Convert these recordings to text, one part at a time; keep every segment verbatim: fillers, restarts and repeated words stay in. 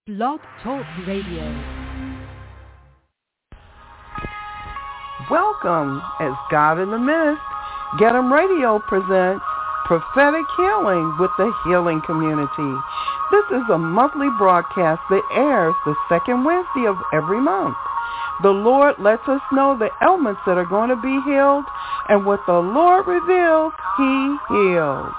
Blog Talk Radio. Welcome, as God in the Midst, Get 'em Radio presents Prophetic Healing with the Healing Community. This is a monthly broadcast that airs the second Wednesday of every month. The Lord lets us know the ailments that are going to be healed, and what the Lord reveals, He heals.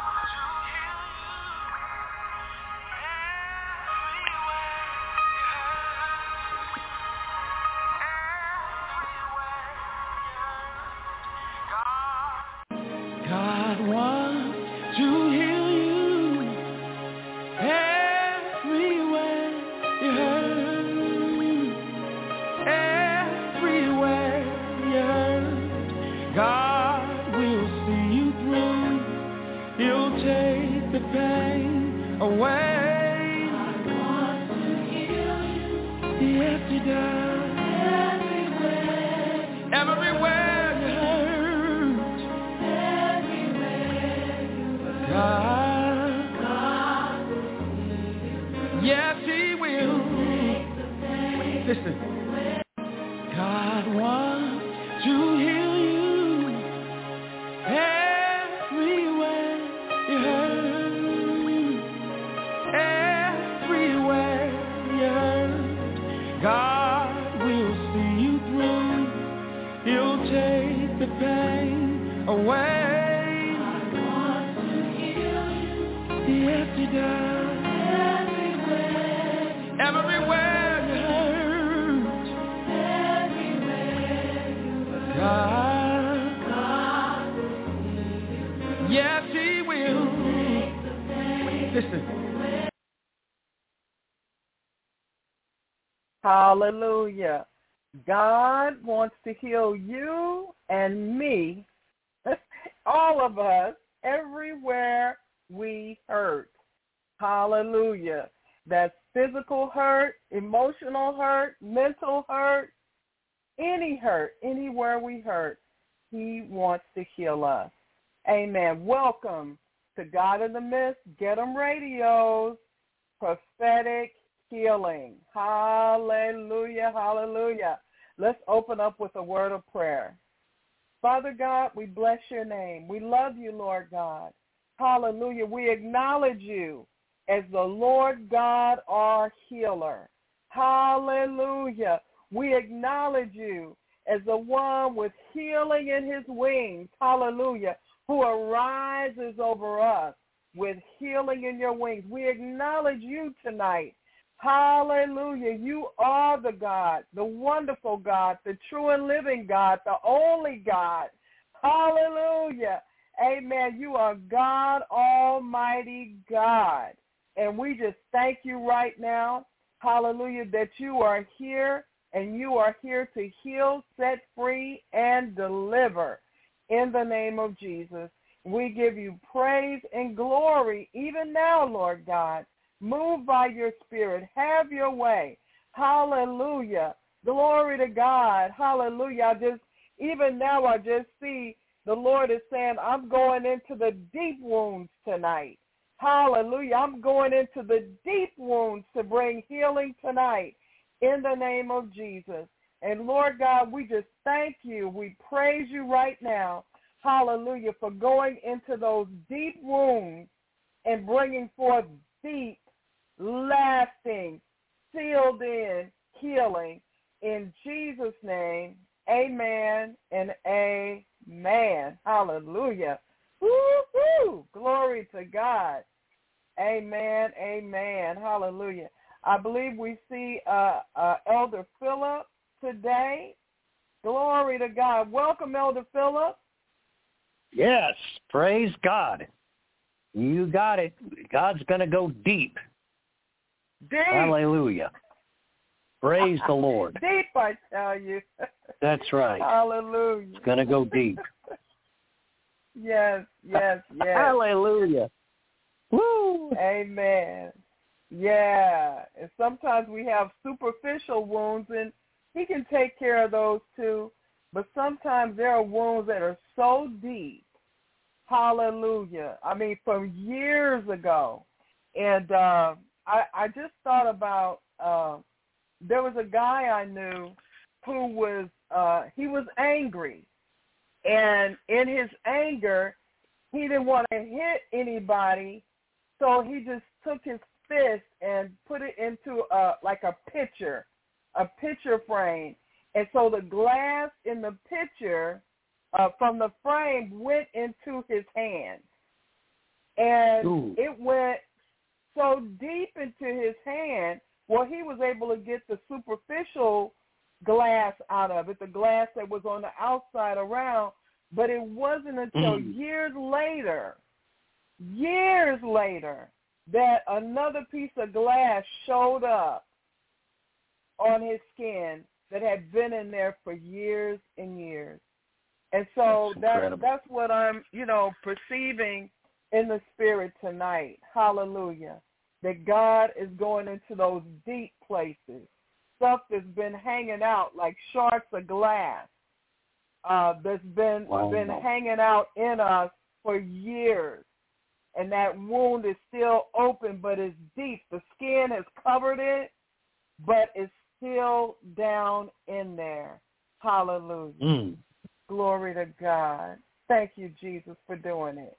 Hallelujah. God wants to heal you and me, all of us, everywhere we hurt. Hallelujah. That's physical hurt, emotional hurt, mental hurt, any hurt, anywhere we hurt. He wants to heal us. Amen. Welcome to God in the Midst, Get 'em Radio's Prophetic Healing. Hallelujah, hallelujah. Let's open up with a word of prayer. Father God, we bless your name. We love you, Lord God. Hallelujah. We acknowledge you as the Lord God, our healer. Hallelujah. We acknowledge you as the one with healing in his wings. Hallelujah. Who arises over us with healing in your wings. We acknowledge you tonight. Hallelujah. You are the God, the wonderful God, the true and living God, the only God. Hallelujah. Amen. You are God, Almighty God. And we just thank you right now, hallelujah, that you are here and you are here to heal, set free, and deliver in the name of Jesus. We give you praise and glory even now, Lord God. Move by your spirit. Have your way. Hallelujah. Glory to God. Hallelujah. I just, even now I just see the Lord is saying, I'm going into the deep wounds tonight. Hallelujah. I'm going into the deep wounds to bring healing tonight in the name of Jesus. And Lord God, we just thank you. We praise you right now. Hallelujah. For going into those deep wounds and bringing forth deep, lasting, sealed in healing. In Jesus' name, amen and amen. Hallelujah. Woo-hoo. Glory to God. Amen, amen. Hallelujah. I believe we see uh, uh, Elder Philip today. Glory to God. Welcome, Elder Philip. Yes, praise God. You got it. God's going to go deep. Deep. Hallelujah. Praise the Lord. Deep, I tell you. That's right. Hallelujah. It's going to go deep. Yes, yes, yes. Hallelujah. Woo. Amen. Yeah. And sometimes we have superficial wounds, and he can take care of those too. But sometimes there are wounds that are so deep. Hallelujah. I mean, from years ago. And uh, I, I just thought about, uh, there was a guy I knew who was, uh, he was angry. And in his anger, he didn't want to hit anybody, so he just took his fist and put it into a, like a pitcher, a pitcher frame. And so the glass in the pitcher uh, from the frame went into his hand. And Ooh. It went so deep into his hand, well, he was able to get the superficial glass out of it, the glass that was on the outside around, but it wasn't until mm. years later, years later, that another piece of glass showed up on his skin that had been in there for years and years. And so that's, that, that's what I'm, you know, perceiving in the spirit tonight. Hallelujah. That God is going into those deep places, stuff that's been hanging out like shards of glass, uh, that's been wow. been hanging out in us for years. And that wound is still open, but it's deep. The skin has covered it, but it's still down in there. Hallelujah. Mm. Glory to God. Thank you, Jesus, for doing it.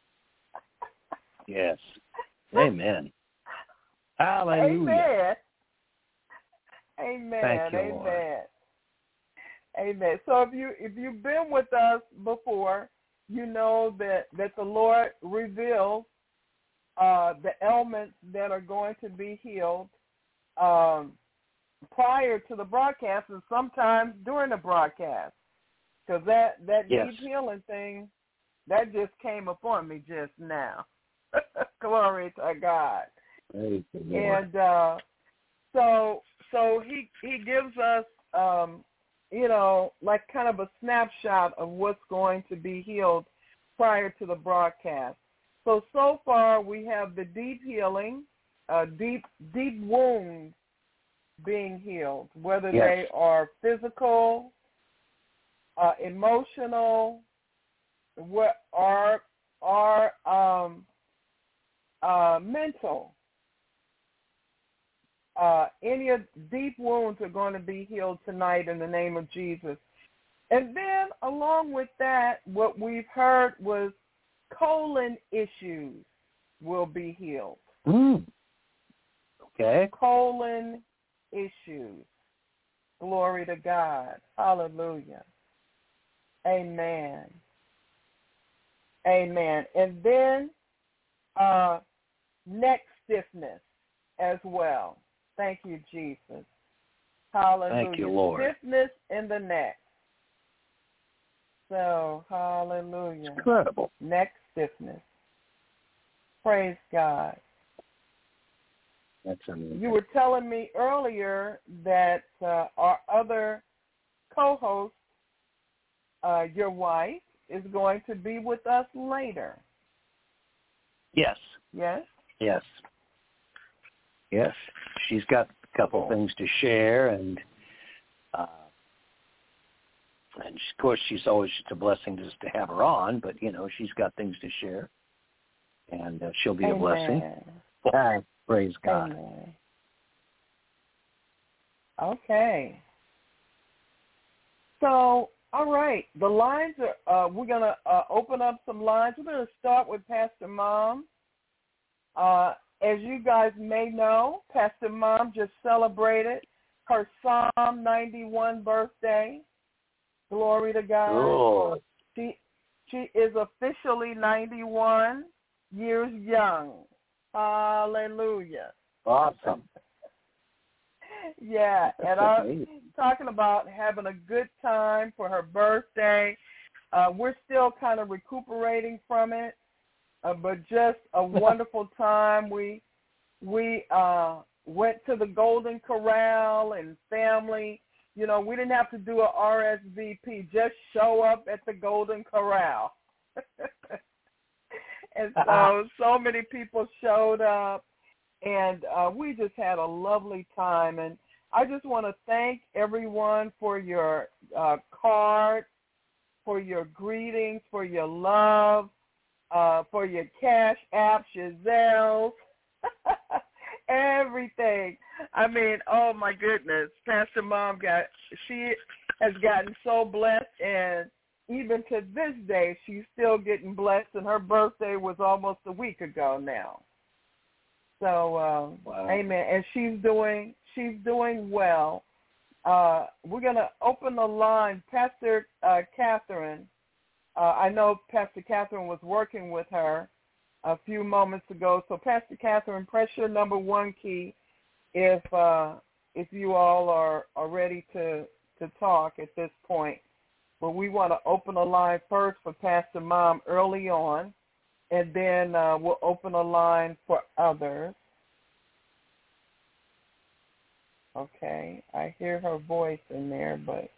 Yes. Amen. Hallelujah. Amen. Amen. Thank you, Amen. Lord. Amen. So if you if you've been with us before, you know that, that the Lord reveals uh, the ailments that are going to be healed um, prior to the broadcast and sometimes during the broadcast. Because that, that yes. deep healing thing, that just came upon me just now. Glory to God. And uh, so so he he gives us, um, you know, like kind of a snapshot of what's going to be healed prior to the broadcast. So, so far we have the deep healing, uh, deep deep wounds being healed, whether yes. they are physical, uh, emotional, what are are um, uh, mental. Uh, any of deep wounds are going to be healed tonight in the name of Jesus. And then along with that, what we've heard was colon issues will be healed. Mm. Okay. Colon issues. Glory to God. Hallelujah. Amen. Amen. And then uh, neck stiffness as well. Thank you, Jesus. Hallelujah. Thank you, Lord. Stiffness in the neck. So, hallelujah. Incredible. Neck stiffness. Praise God. That's amazing. You were telling me earlier that uh, our other co-host, uh, your wife, is going to be with us later. Yes. Yes? Yes. Yes. She's got a couple oh. things to share, and uh, and of course she's always just a blessing just to have her on, but, you know, she's got things to share, and uh, she'll be Amen. a blessing. Ah, praise God. Amen. Okay. So, all right, the lines are, uh, we're going to uh, open up some lines. We're going to start with Pastor Mom. Uh, as you guys may know, Pastor Mom just celebrated her Psalm ninety-one birthday. Glory to God. Oh. She, she is officially ninety-one years young. Hallelujah. Awesome. Yeah, and I'm talking about having a good time for her birthday. Uh, we're still kind of recuperating from it, uh, but just a wonderful time. We we uh, went to the Golden Corral and family. You know, we didn't have to do a R S V P. Just show up at the Golden Corral. And so, so many people showed up. And uh, we just had a lovely time. And I just want to thank everyone for your uh, cards, for your greetings, for your love, uh, for your cash apps, your Zelles, everything. I mean, oh my goodness, Pastor Mom got she has gotten so blessed, and even to this day, she's still getting blessed. And her birthday was almost a week ago now. So, um, wow. Amen. And she's doing she's doing well. Uh, we're gonna open the line, Pastor uh, Catherine. Uh, I know Pastor Catherine was working with her a few moments ago. So, Pastor Catherine, press your number one key if uh, if you all are, are ready to, to talk at this point. But we want to open a line first for Pastor Mom early on, and then uh, we'll open a line for others. Okay, I hear her voice in there, but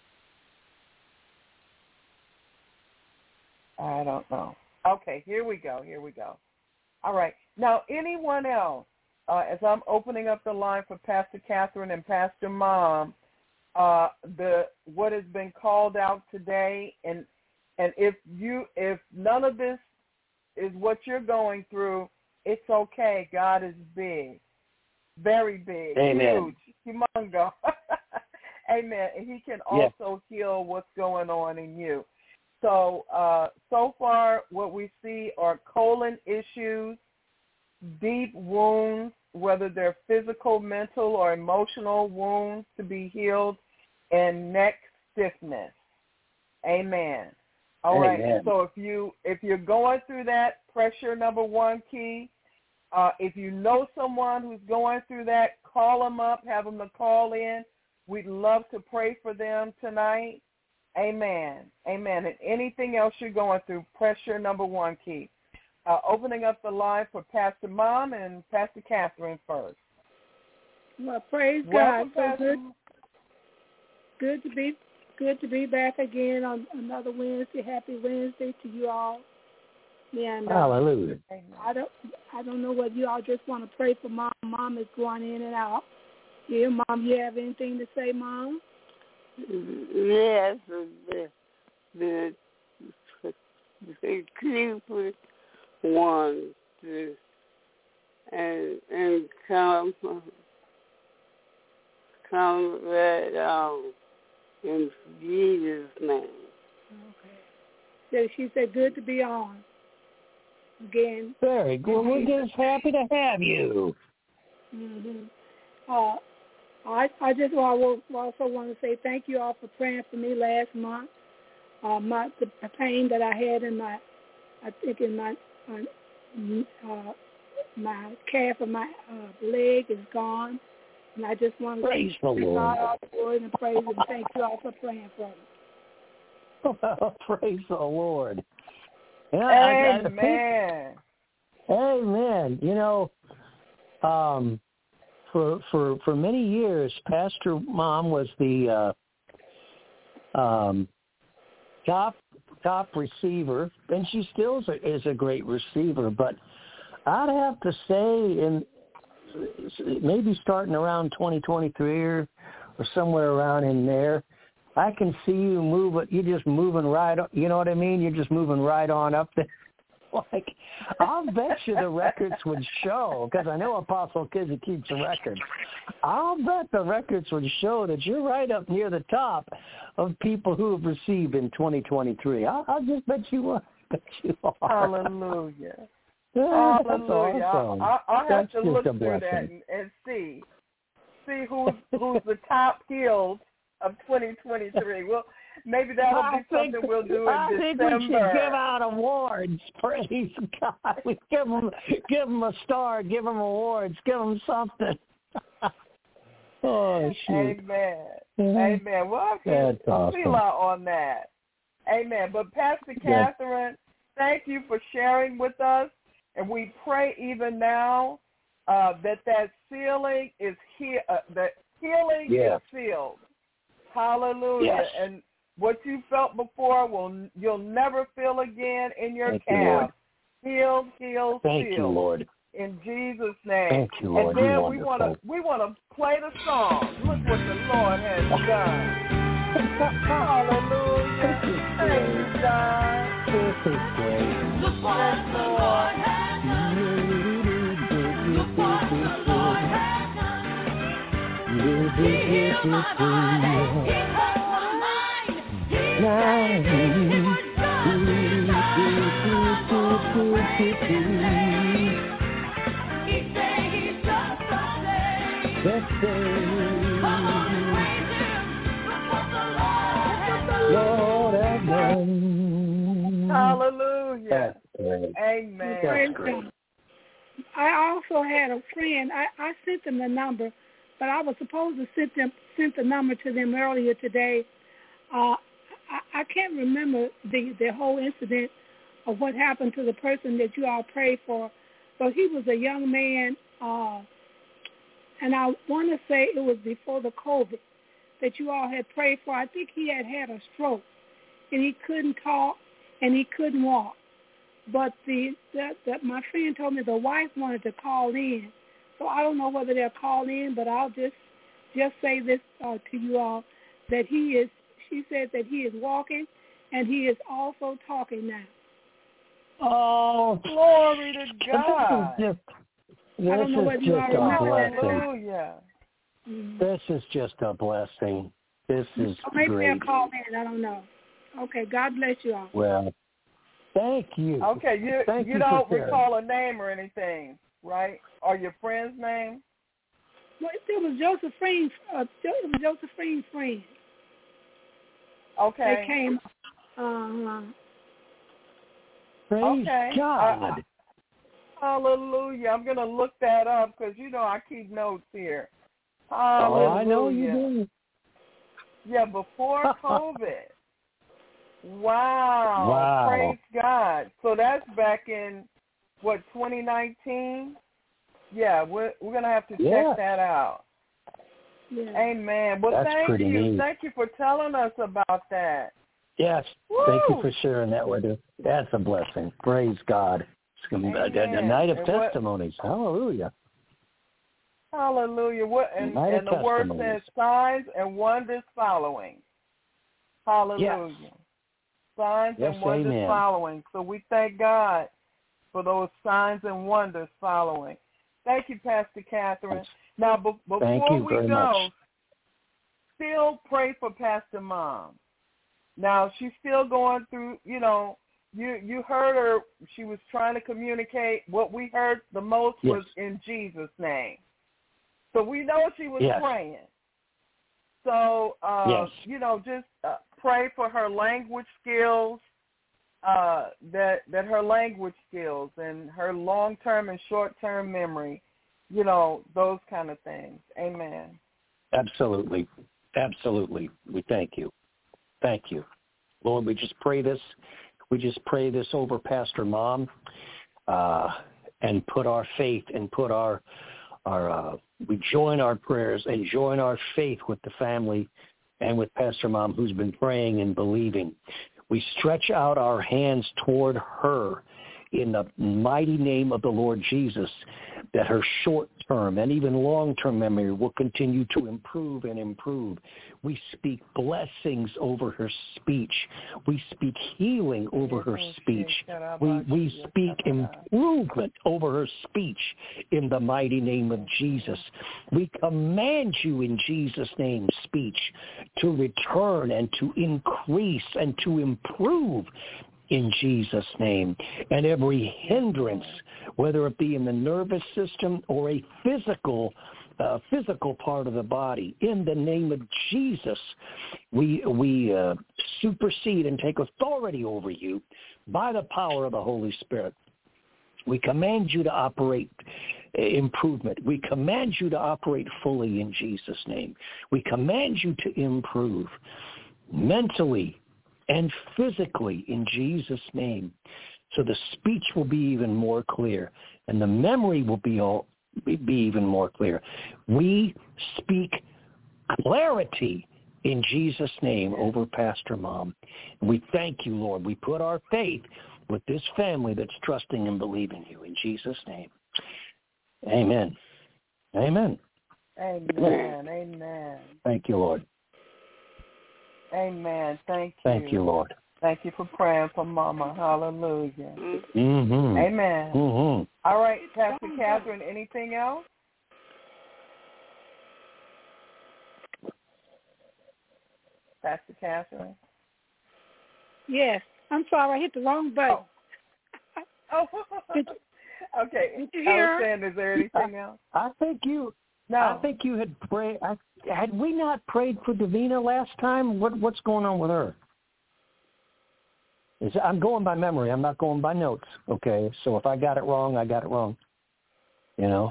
I don't know. Okay, here we go, here we go. All right. Now, anyone else, uh, as I'm opening up the line for Pastor Catherine and Pastor Mom, uh, the what has been called out today, and and if you if none of this is what you're going through, it's okay. God is big, very big, Amen. huge, humongo. Amen. And he can also yeah. heal what's going on in you. So, uh, so far what we see are colon issues, deep wounds, whether they're physical, mental, or emotional wounds to be healed, and neck stiffness. Amen. All Amen. Right. So if you if you're going through that, press your number one key. Uh, if you know someone who's going through that, call them up, have them to call in. We'd love to pray for them tonight. Amen. Amen. And anything else you're going through, press your number one key. Uh, opening up the line for Pastor Mom and Pastor Catherine first. Well, praise Welcome, God. So good, good to be good to be back again on another Wednesday. Happy Wednesday to you all. And, uh, Hallelujah. I don't I don't know whether you all just want to pray for Mom. Mom is going in and out. Yeah, Mom, you have anything to say, Mom? Yes, the the the Cleveland ones and and come come right um in Jesus' name. Okay. So she said, "Good to be on again." Very good. We're just happy to have you. Mm-hmm. Uh, I, I just also want to say thank you all for praying for me last month. Uh, my the pain that I had in my, I think in my uh, my calf of my uh, leg is gone, and I just want to praise the Lord. God all the glory and praise and thank you all for praying for me. Well, praise the Lord. Yeah, Amen. I, I Amen. You know, um. For, for for many years, Pastor Mom was the uh, um, top top receiver, and she still is a, is a great receiver. But I'd have to say, in maybe starting around twenty twenty-three or, or somewhere around in there, I can see you move. You're just moving right. You know what I mean? You're just moving right on up there. Like, I'll bet you the records would show, because I know Apostle Kizzy keeps a record. I'll bet the records would show that you're right up near the top of people who have received in twenty twenty-three. I'll, I'll just bet you are. Bet you are. Hallelujah. Yeah, Hallelujah. Awesome. I'll, I'll have to look through blessing. that and, and see. See who's, who's the top healed of twenty twenty-three. Well, maybe that'll be I something think, we'll do in I December. think we should give out awards. Praise God. We give them, give them a star, give them awards, give them something. Oh, shoot. Amen. Mm-hmm. Amen. Well, I feel, That's awesome. I feel on that. Amen. But Pastor Catherine, thank you for sharing with us. And we pray even now uh, that that sealing is he- uh, that healing yeah. is sealed. Hallelujah. Yes. And what you felt before, will you'll never feel again in your Thank calf. You, healed, healed, Thank healed. you, Lord. In Jesus' name. Thank you, Lord. And then You're we want to wonderful. we want to play the song. Look what the Lord has done. Hallelujah. Thank you, God. This is great. Look what the Lord has done. Look what the Lord Hallelujah. Amen. I also had a friend. I, I sent them the number, but I was supposed to send them sent the number to them earlier today. Uh, I, I can't remember the, the whole incident of what happened to the person that you all prayed for, but he was a young man, uh, and I want to say it was before the COVID that you all had prayed for. I think he had had a stroke, and he couldn't talk, and he couldn't walk. But the, the, the my friend told me the wife wanted to call in, so I don't know whether they'll call in, but I'll just just say this uh, to you all, that he is. She said that he is walking, and he is also talking now. Oh, glory to God! This is just, I don't know whether you just all a blessing. Hallelujah! Mm-hmm. This is just a blessing. This is or maybe great. they'll call in. I don't know. Okay, God bless you all. Well, thank you. Okay, you thank you, you don't for recall a name or anything, right? Or your friend's name? Well, it was Josephine's. Uh, it was Josephine's friend. Okay. They came. Uh, Praise okay. God. Uh, hallelujah. I'm going to look that up because, you know, I keep notes here. Hallelujah. Oh, I know you do. Yeah, before COVID. Wow. Wow. Praise God. So that's back in, what, twenty nineteen? Yeah, we're, we're going to have to yeah. check that out. yeah. Amen. Well, That's thank pretty you. neat. Thank you for telling us about that. Yes. Woo! Thank you for sharing that with us. That's a blessing. Praise God. It's going to be a, a night of and testimonies. What, Hallelujah. hallelujah. What, and Night and of the word testimonies. says signs and wonders following. Hallelujah. Yes. Signs Yes, and wonders amen. following. So we thank God for those signs and wonders following. Thank you, Pastor Catherine. Now, be- before we very go, much. still pray for Pastor Mom. Now, she's still going through, you know, you you heard her. She was trying to communicate. What we heard the most Yes. was in Jesus' name. So we know she was Yes. praying. So, uh, Yes. you know, just uh, pray for her language skills, uh, that that her language skills and her long-term and short-term memory, you know, those kind of things. Amen. Absolutely. Absolutely. We thank you. Thank you. Lord, we just pray this. We just pray this over Pastor Mom uh, and put our faith and put our, our uh, we join our prayers and join our faith with the family and with Pastor Mom who's been praying and believing. We stretch out our hands toward her in the mighty name of the Lord Jesus, that her short-term and even long-term memory will continue to improve and improve. We speak blessings over her speech. We speak healing over her speech. We, we speak improvement over her speech in the mighty name of Jesus. We command you in Jesus' name, speech, to return and to increase and to improve in Jesus' name. And every hindrance, whether it be in the nervous system or a physical uh, physical part of the body, in the name of Jesus, we we uh, supersede and take authority over you by the power of the Holy Spirit. We command you to operate improvement. We command you to operate fully in Jesus' name. We command you to improve mentally and physically in Jesus' name. So the speech will be even more clear and the memory will be all be even more clear. We speak clarity in Jesus' name over Pastor Mom. And we thank you, Lord. We put our faith with this family that's trusting and believing you in Jesus' name. Amen. Amen. Amen. Amen. Thank you, Lord. Amen. Thank you. Thank you, Lord. Thank you for praying for Mama. Hallelujah. Mm-hmm. Amen. Mm-hmm. All right, Pastor Catherine, anything else? Pastor Catherine? Yes. I'm sorry, I hit the wrong button. Oh, Did, okay. did you I hear? was saying, is there anything else? I think you. No. I think you had prayed. I, had we not prayed for Davina last time? What What's going on with her? Is, I'm going by memory. I'm not going by notes. Okay, so if I got it wrong, I got it wrong. You know.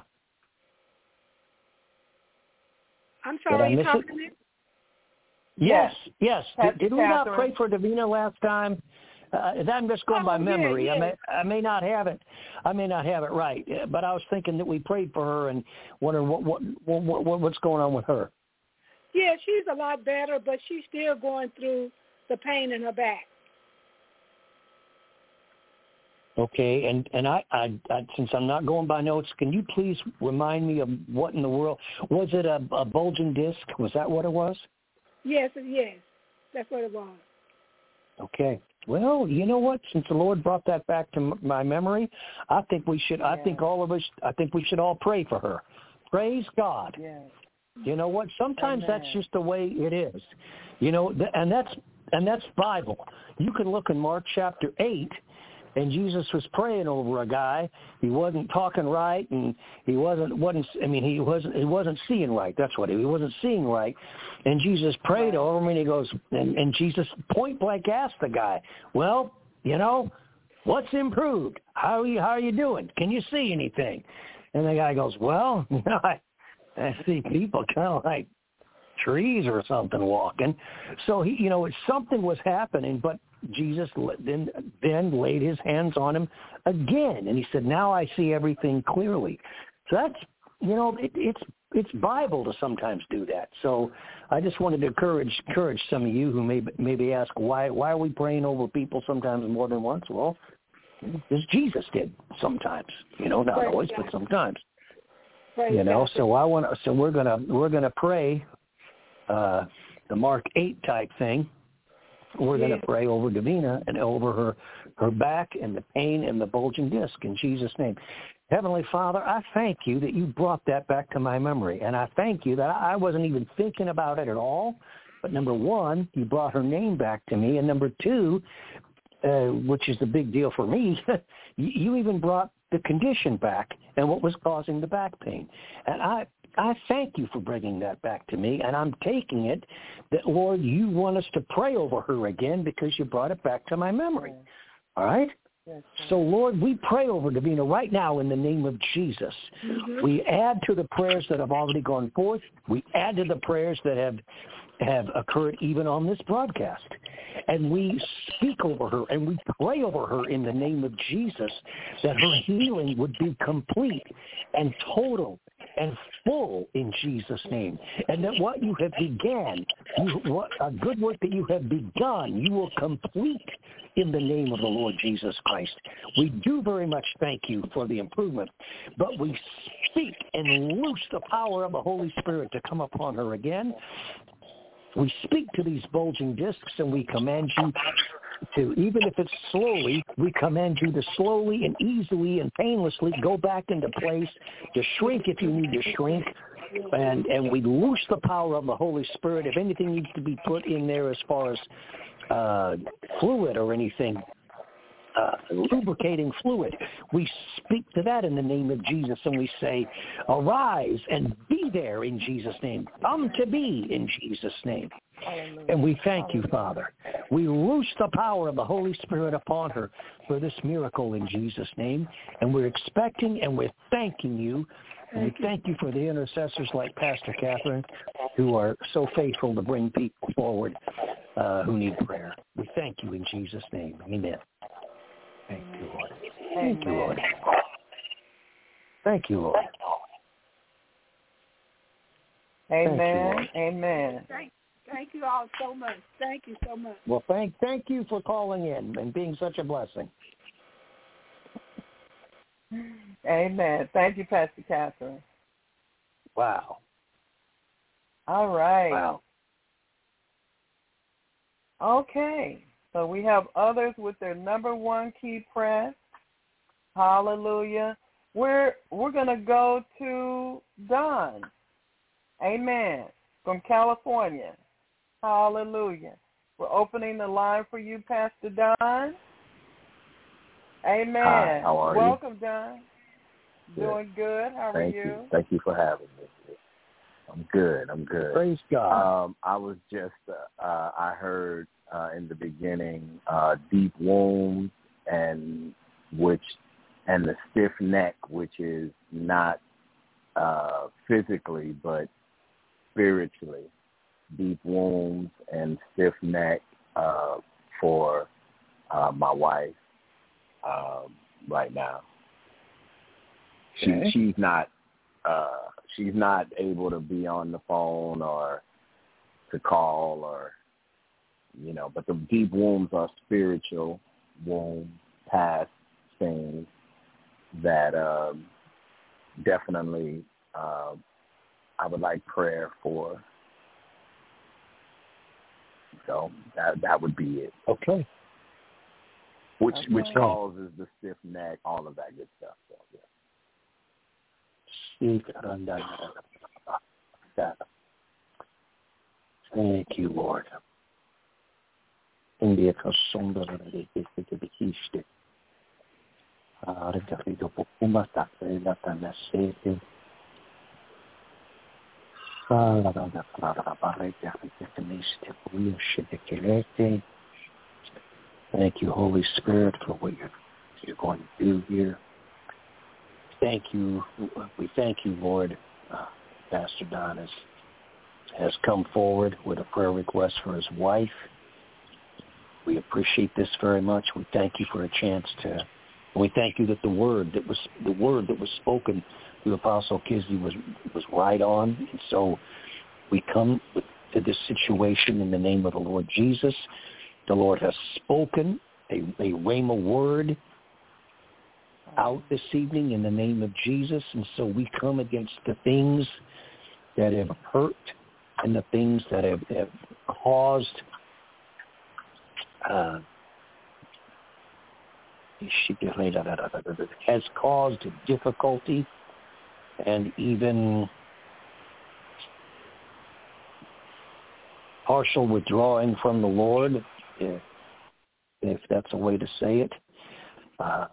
I'm Did sorry, I are you miss talking it? to me? Yes, yes. Pastor Did, did we not Catherine. pray for Davina last time? Uh, I'm just going Oh, by yeah, memory. I yeah. may I may not have it. I may not have it right. uh, But I was thinking that we prayed for her and wondering what what, what, what what's going on with her. Yeah, she's a lot better, but she's still going through the pain in her back. Okay, and and I, I, I since I'm not going by notes, can you please remind me of what in the world was it? A, a bulging disc? Was that what it was? Yes, yes, that's what it was. Okay. Well, you know what? Since the Lord brought that back to m- my memory, I think we should. I Yeah. think all of us. I think we should all pray for her. Praise God. Yes. You know what? Sometimes Amen. that's just the way it is. You know, th- and that's and that's Bible. You can look in Mark chapter eight, and Jesus was praying over a guy. He wasn't talking right, and he wasn't wasn't. I mean, he wasn't he wasn't seeing right. That's what he, he wasn't seeing right. And Jesus prayed Right. over him, and he goes, and, and Jesus point blank asked the guy, "Well, you know, what's improved? How are you how are you doing? Can you see anything?" And the guy goes, "Well, you know, I, I see people kind of like trees or something walking." So he, you know, something was happening, but Jesus then then laid his hands on him again, and he said, "Now I see everything clearly." So that's, you know, it, it's it's Bible to sometimes do that. So I just wanted to encourage encourage some of you who may maybe ask why why are we praying over people sometimes more than once? Well, because Jesus did sometimes, you know, not Praise always, God. but sometimes. Praise You know, God. so I want to. So we're gonna we're gonna pray uh, the Mark eight type thing. We're Yeah. going to pray over Davina and over her her back and the pain and the bulging disc in Jesus' name. Heavenly Father, I thank you that you brought that back to my memory, and I thank you that I wasn't even thinking about it at all. But number one, you brought her name back to me, and number two, uh, which is the big deal for me, you, you even brought the condition back and what was causing the back pain. And I I thank you for bringing that back to me, and I'm taking it that, Lord, you want us to pray over her again because you brought it back to my memory. All right? Yes, So, Lord, we pray over Davina right now in the name of Jesus. Mm-hmm. We add to the prayers that have already gone forth. We add to the prayers that have have occurred even on this broadcast. And we speak over her and we pray over her in the name of Jesus that her healing would be complete and total and full in Jesus' name. And that what you have began, you, what, a good work that you have begun, you will complete in the name of the Lord Jesus Christ. We do very much thank you for the improvement, but we speak and loose the power of the Holy Spirit to come upon her again. We speak to these bulging discs and we command you to, even if it's slowly, we command you to slowly and easily and painlessly go back into place, to shrink if you need to shrink, and, and we loose the power of the Holy Spirit. If anything needs to be put in there as far as uh, fluid or anything, Uh, lubricating fluid, we speak to that in the name of Jesus, and we say, arise and be there in Jesus' name. Come to be in Jesus' name. Hallelujah. And we thank you, Father. We loose the power of the Holy Spirit upon her for this miracle in Jesus' name. And we're expecting and we're thanking you. And we thank you for the intercessors like Pastor Catherine who are so faithful to bring people forward uh, who need prayer. We thank you in Jesus' name. Amen. Thank you, Lord. Thank you, Lord. Thank you, Lord. Amen. Thank you, Lord. Amen. Thank, thank you all so much. Thank you so much. Well, thank thank you for calling in and being such a blessing. Amen. Thank you, Pastor Catherine. Wow. All right. Wow. Okay. So we have others with their number one key press. Hallelujah. We're we're gonna go to Don. Amen. From California. Hallelujah. We're opening the line for you, Pastor Don. Amen. Hi, how are Welcome, you? Don. Good. Doing good. How Thank are you? you. Thank you for having me. I'm good. I'm good. Praise God. Um, I was just, uh, uh, I heard uh, in the beginning, uh, deep wounds and which, and the stiff neck, which is not uh, physically but spiritually. Deep wounds and stiff neck uh, for uh, my wife um, right now. She Okay. she's not uh, she's not able to be on the phone or to call or you know, but the deep wounds are spiritual wounds, past things that um, definitely uh, I would like prayer for. So that that would be it. Okay. Which Okay. which causes the stiff neck, all of that good stuff. So, yeah. Thank you, Lord. India kasonda na rekete bihiste. Ara kafido pokuma takela tanasete. Sala da clara barrete afiteniste kuishite kelete. Thank you, Holy Spirit, for what you're, you're going to do here. Thank you. We thank you, Lord. Uh, Pastor Don has, has come forward with a prayer request for his wife. We appreciate this very much. We thank you for a chance to. We thank you that the word that was the word that was spoken through Apostle Kizzy was was right on. And so we come with, to this situation in the name of the Lord Jesus. The Lord has spoken a, a rhema word out this evening in the name of Jesus. And so we come against the things that have hurt and the things that have, have caused uh, has caused difficulty and even partial withdrawing from the Lord, if, if that's a way to say it. Uh,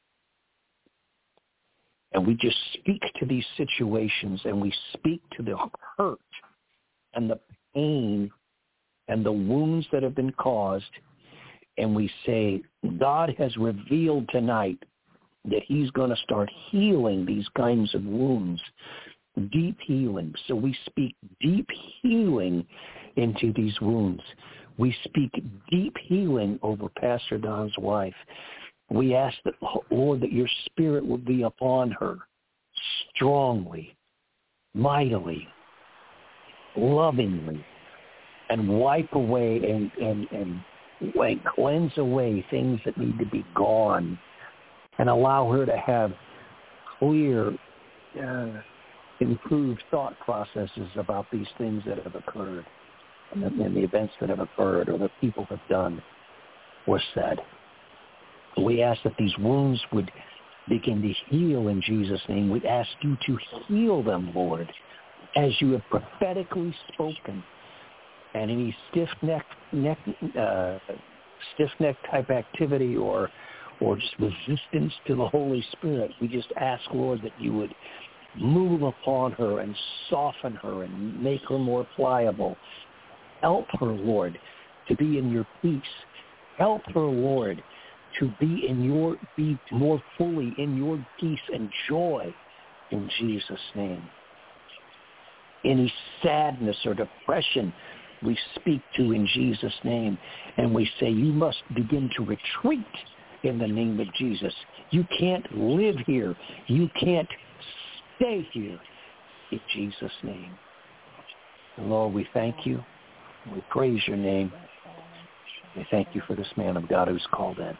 and we just speak to these situations, and we speak to the hurt and the pain and the wounds that have been caused, and we say, God has revealed tonight that he's going to start healing these kinds of wounds, deep healing. So we speak deep healing into these wounds. We speak deep healing over Pastor Don's wife. We ask that, Lord, that your spirit will be upon her strongly, mightily, lovingly, and wipe away and, and, and, and cleanse away things that need to be gone, and allow her to have clear, uh, improved thought processes about these things that have occurred and the, and the events that have occurred or that people have done or said. We ask that these wounds would begin to heal in Jesus' name. We ask you to heal them, Lord, as you have prophetically spoken. And any stiff neck, neck, uh, stiff neck type activity or or just resistance to the Holy Spirit, we just ask, Lord, that you would move upon her and soften her and make her more pliable. Help her, Lord, to be in your peace. Help her, Lord, to be in your be more fully in your peace and joy in Jesus' name. Any sadness or depression we speak to in Jesus' name, and we say you must begin to retreat in the name of Jesus. You can't live here. You can't stay here in Jesus' name. And Lord, we thank you. We praise your name. We thank you for this man of God who's called in.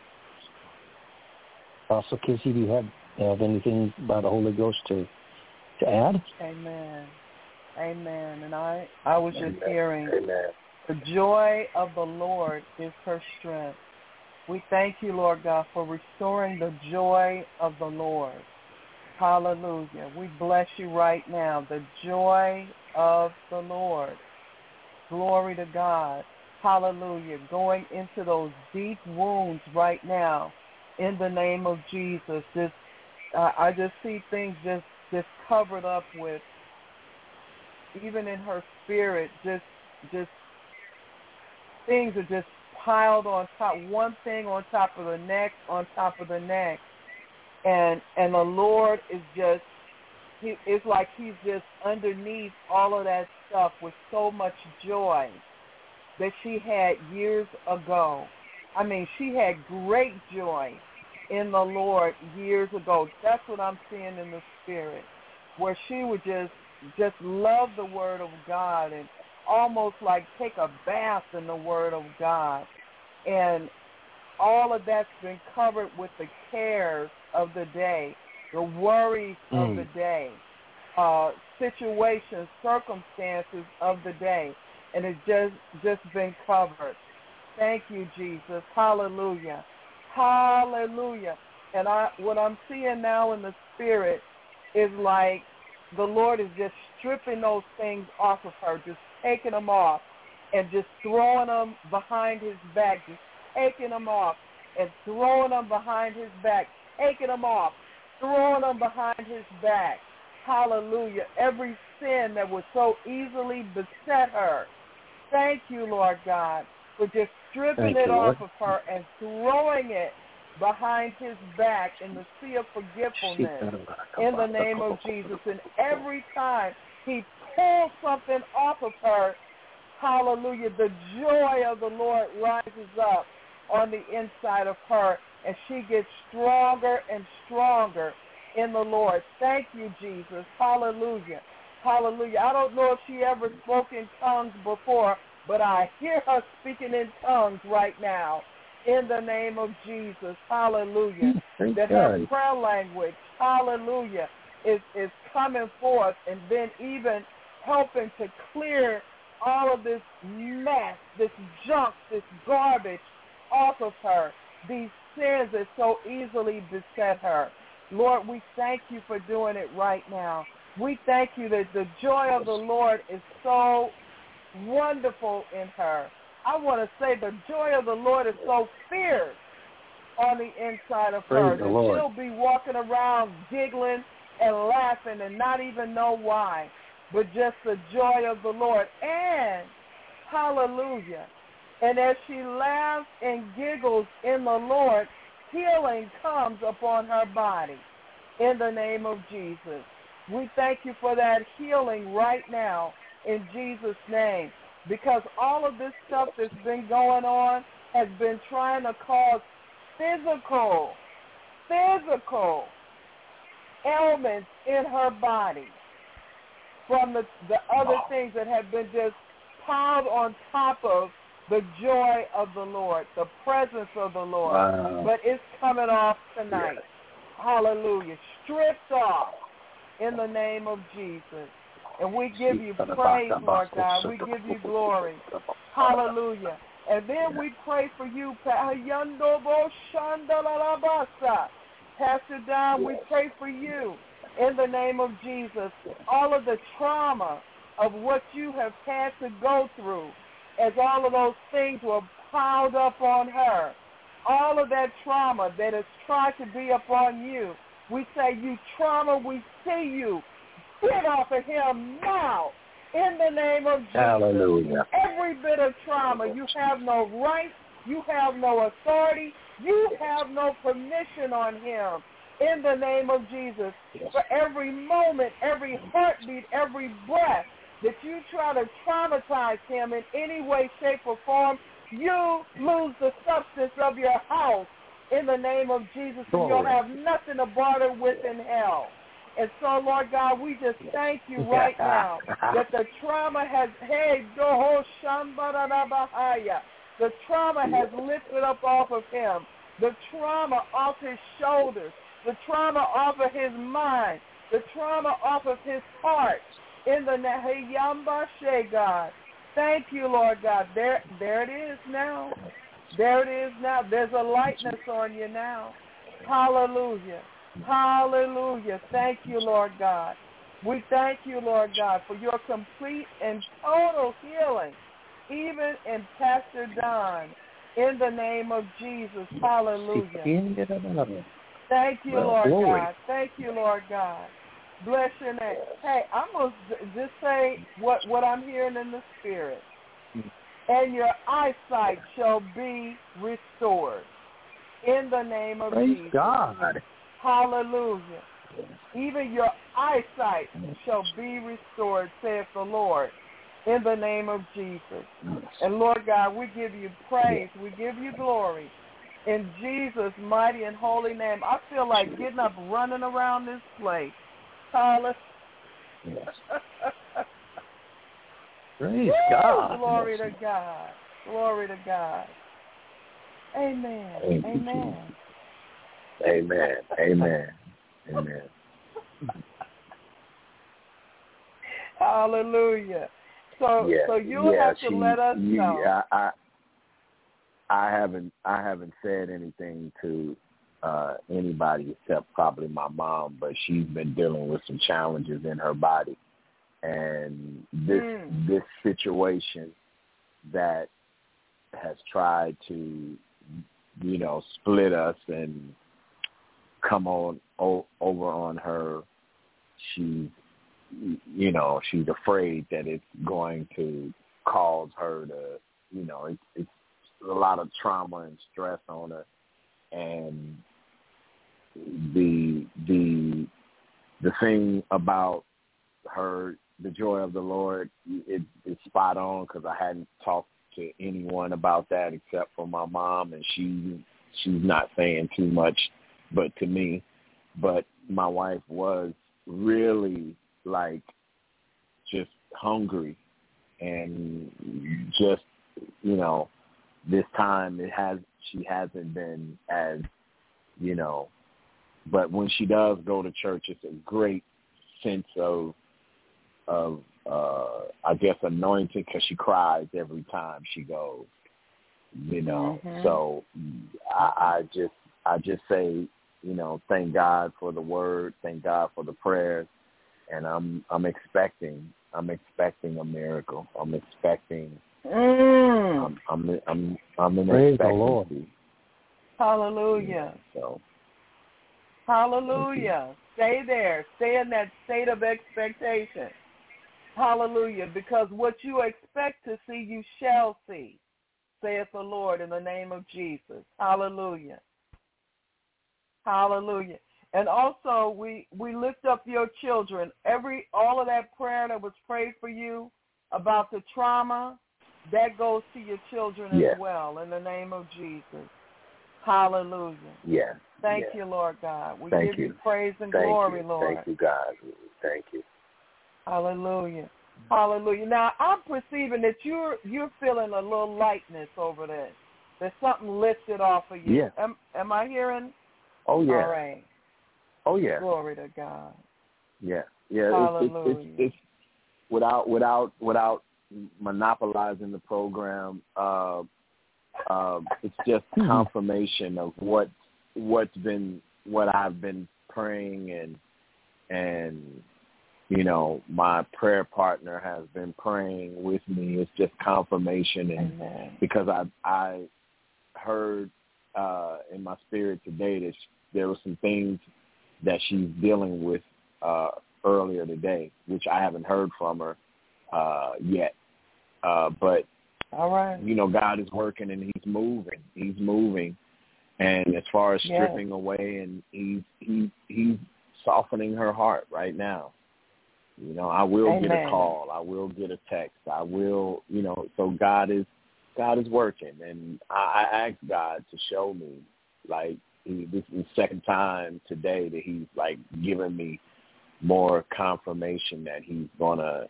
Apostle Kizzy, do you have, have anything by the Holy Ghost to, to add? Amen. Amen. And I, I was just Amen. hearing, Amen. the joy of the Lord is her strength. We thank you, Lord God, for restoring the joy of the Lord. Hallelujah. We bless you right now, the joy of the Lord. Glory to God. Hallelujah. Going into those deep wounds right now in the name of Jesus. Just, uh, I just see things just, just covered up with, even in her spirit, just, just things are just piled on top, one thing on top of the next, on top of the next. And and the Lord is just, he, it's like he's just underneath all of that stuff with so much joy that she had years ago. I mean, she had great joy in the Lord years ago. That's what I'm seeing in the spirit, where she would just just love the Word of God and almost like take a bath in the Word of God. And all of that's been covered with the cares of the day, the worries mm. of the day, uh, situations, circumstances of the day. And it's just, just been covered. Thank you, Jesus. Hallelujah. Hallelujah. And I, what I'm seeing now in the spirit is like the Lord is just stripping those things off of her, just taking them off and just throwing them behind his back, just taking them off and throwing them behind his back, taking them off, throwing them behind his back. Hallelujah. Every sin that would so easily beset her. Thank you, Lord God, for just stripping Thank it you, off Lord. of her and throwing it behind his back in the sea of forgetfulness in the name of Jesus. And every time he pulls something off of her, hallelujah, the joy of the Lord rises up on the inside of her, and she gets stronger and stronger in the Lord. Thank you, Jesus. Hallelujah. Hallelujah. I don't know if she ever spoke in tongues before, but I hear her speaking in tongues right now in the name of Jesus. Hallelujah. Thank that God. Her prayer language, hallelujah, is, is coming forth and then even helping to clear all of this mess, this junk, this garbage off of her, these sins that so easily beset her. Lord, we thank you for doing it right now. We thank you that the joy of the Lord is so wonderful in her. I want to say the joy of the Lord is so fierce on the inside of her that she'll be walking around giggling and laughing and not even know why, but just the joy of the Lord. And, hallelujah, and as she laughs and giggles in the Lord, healing comes upon her body in the name of Jesus. We thank you for that healing right now in Jesus' name, because all of this stuff that's been going on has been trying to cause physical, physical ailments in her body from the, the other things that have been just piled on top of the joy of the Lord, the presence of the Lord. Wow. But it's coming off tonight. Yes. Hallelujah. Stripped off in the name of Jesus. And we give you praise, Lord God. We give you glory. Hallelujah. And then we pray for you, Pastor Don, we pray for you in the name of Jesus. All of the trauma of what you have had to go through as all of those things were piled up on her, all of that trauma that has tried to be upon you, we say, you trauma, we see you. Get off of him now in the name of Jesus. Hallelujah. Every bit of trauma, you have no right, you have no authority, you have no permission on him in the name of Jesus. For every moment, every heartbeat, every breath that you try to traumatize him in any way, shape, or form, you lose the substance of your house in the name of Jesus, and you'll have nothing to barter with in hell. And so, Lord God, we just thank you right now that the trauma has, hey, the trauma has lifted up off of him, the trauma off his shoulders, the trauma off of his mind, the trauma off of his heart, in the Nahayamba God. Thank you, Lord God. There, there it is now. There it is now. There's a lightness on you now. Hallelujah. Hallelujah. Thank you, Lord God. We thank you, Lord God, for your complete and total healing even in Pastor Don, in the name of Jesus. Hallelujah. Thank you, Lord God. Thank you, Lord God. Bless your name. Hey, I'm going to just say what, what I'm hearing in the Spirit. And your eyesight shall be restored in the name of Praise Jesus. God. Hallelujah. Even your eyesight shall be restored, saith the Lord, in the name of Jesus. And Lord God, we give you praise. We give you glory. In Jesus' mighty and holy name. I feel like getting up, running around this place. Hallelujah. Praise God. Glory to God. Glory to God. Amen. Amen. Amen. Amen. Amen. Hallelujah. So, yeah, so you'll yeah, have to she, let us you, know. I, I, I haven't, I haven't said anything to uh, anybody except probably my mom, but she's been dealing with some challenges in her body, and this mm. this situation that has tried to, you know, split us and come on o- over on her. She's, you know, she's afraid that it's going to cause her to, you know, it's, it's a lot of trauma and stress on her, and the the the thing about her, the joy of the Lord, it, it's spot on, because I hadn't talked to anyone about that except for my mom, and she she's not saying too much, but to me. But my wife was really like just hungry, and just, you know, this time it has she hasn't been as, you know, but when she does go to church, it's a great sense of of uh I guess anointing, because she cries every time she goes, you know. Mm-hmm. So I, I just I just say, you know, thank God for the word, thank God for the prayers, and I'm I'm expecting I'm expecting a miracle. I'm expecting mm. I'm I'm I'm I'm in Praise expectancy. the Lord. Hallelujah. So hallelujah. Stay there. Stay in that state of expectation. Hallelujah. Because what you expect to see, you shall see, saith the Lord, in the name of Jesus. Hallelujah. Hallelujah. And also, we, we lift up your children. Every all of that prayer that was prayed for you about the trauma, that goes to your children yeah. as well, in the name of Jesus. Hallelujah. Yeah. Thank yeah. you, Lord God. We Thank give you. you praise and Thank glory, you. Lord. Thank you, God. Thank you. Hallelujah. Hallelujah. Now, I'm perceiving that you're you're feeling a little lightness over there. There's something lifted off of you. Yeah. Am, am I hearing? Oh, yeah. All right. Oh, yeah. Glory to God. Yeah. Yeah. Hallelujah. It's, it's, it's, it's without without without monopolizing the program. Uh, uh, it's just confirmation of what what's been what I've been praying, and and you know, my prayer partner has been praying with me. It's just confirmation, and Amen. Because I I heard uh, in my spirit today that she, there were some things that she's dealing with uh, earlier today, which I haven't heard from her uh, yet. Uh, but, all right. you know, God is working and he's moving. He's moving. And as far as stripping yes. away, and he's, he, he's softening her heart right now. You know, I will Amen. get a call. I will get a text. I will, you know, so God is, God is working. And I, I asked God to show me, like, he, this is the second time today that he's, like, giving me more confirmation that he's going to,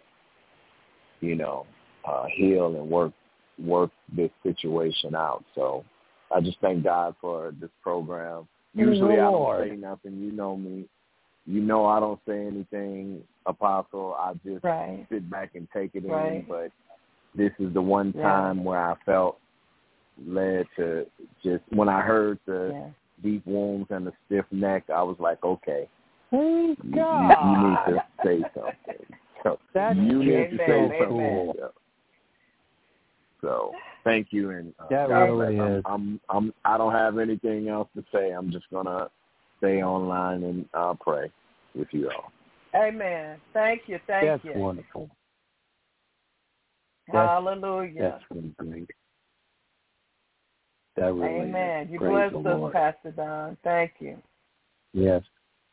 you know, uh, heal and work work this situation out. So I just thank God for this program. Usually I don't say nothing. You know me. You know I don't say anything, Apostle. I just right. sit back and take it right. in. But this is the one yeah. time where I felt led to just, when I heard the yeah. deep wounds and the stiff neck, I was like, okay, Thank you, God. you need to say something. So That's you need amen, to say amen. something. Amen. So, So thank you, and uh, that God really bless. is. I'm, I'm, I'm, I don't have anything else to say. I'm just gonna stay online and uh, pray with you all. Amen. Thank you. Thank That's you. wonderful. Hallelujah. That's really great. That really Amen. is. You Praise blessed the us, Lord. Pastor Don. Thank you. Yes.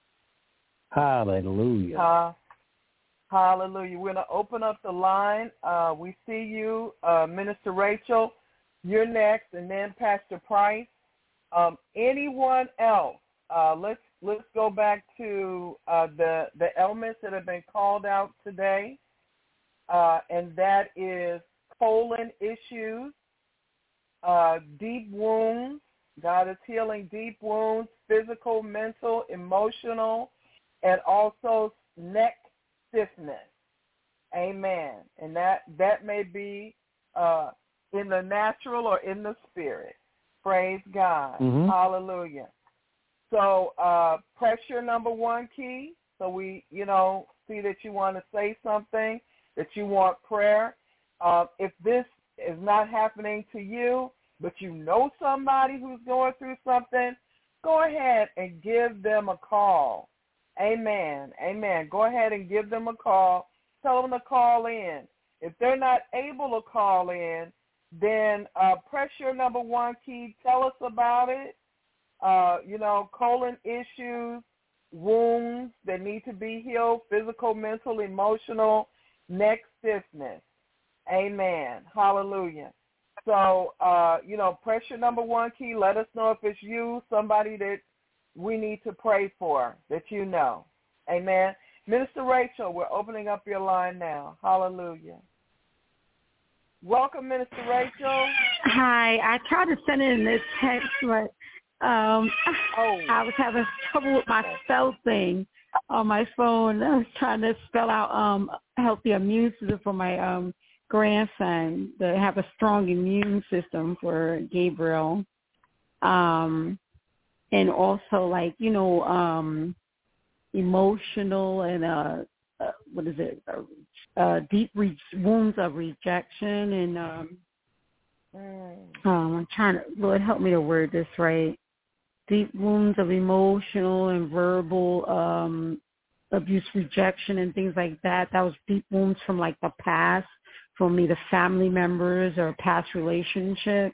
Hallelujah. Uh, hallelujah. We're going to open up the line. Uh, we see you, uh, Minister Rachel. You're next, and then Pastor Price. Um, anyone else? Uh, let's let's go back to uh, the the elements that have been called out today, uh, and that is colon issues, uh, deep wounds. God is healing deep wounds, physical, mental, emotional, and also neck stiffness. Amen. And that, that may be uh, in the natural or in the spirit. Praise God. Mm-hmm. Hallelujah. So uh, press your number one key. So we, you know, see that you want to say something, that you want prayer. Uh, if this is not happening to you, but you know somebody who's going through something, go ahead and give them a call. Amen. Amen. Go ahead and give them a call. Tell them to call in. If they're not able to call in, then uh, press your number one key. Tell us about it. Uh, you know, colon issues, wounds that need to be healed, physical, mental, emotional, neck stiffness. Amen. Hallelujah. So, uh, you know, press your number one key. Let us know if it's you, somebody that we need to pray for, that you know. Amen. Minister Rachel, we're opening up your line now. Hallelujah. Welcome, Minister Rachel. Hi. I tried to send in this text, but um, oh. I was having trouble with my spell thing on my phone. I was trying to spell out um, healthy immune system for my um, grandson to have a strong immune system for Gabriel. Um, and also, like, you know, um, emotional and, uh, uh, what is it, uh, uh, deep re- wounds of rejection. And um, mm. um, I'm trying to, Lord, help me to word this right. Deep wounds of emotional and verbal um, abuse, rejection, and things like that. That was deep wounds from, like, the past, from either family members or past relationships.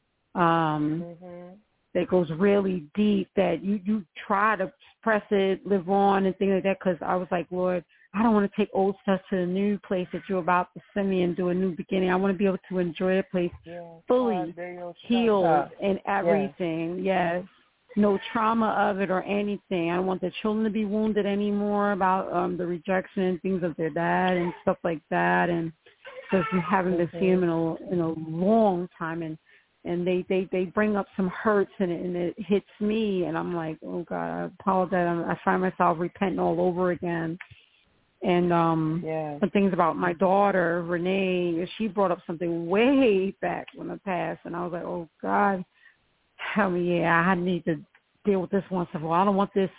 Um, mm-hmm. That goes really deep, that you, you try to press it, live on, and things like that, because I was like, Lord, I don't want to take old stuff to the new place that you're about to send me and do a new beginning. I want to be able to enjoy the place yeah. fully healed and everything. Yes. yes. No trauma of it or anything. I don't want the children to be wounded anymore about um, the rejection and things of their dad and stuff like that. And because we haven't been seeing them in a, in a long time. And And they, they, they bring up some hurts, and it, and it hits me, and I'm like, oh, God, I apologize. I'm, I find myself repenting all over again. And um, yeah. the things about my daughter, Renee, she brought up something way back in the past, and I was like, oh, God, help me. Yeah, I need to deal with this once in a while. I don't want this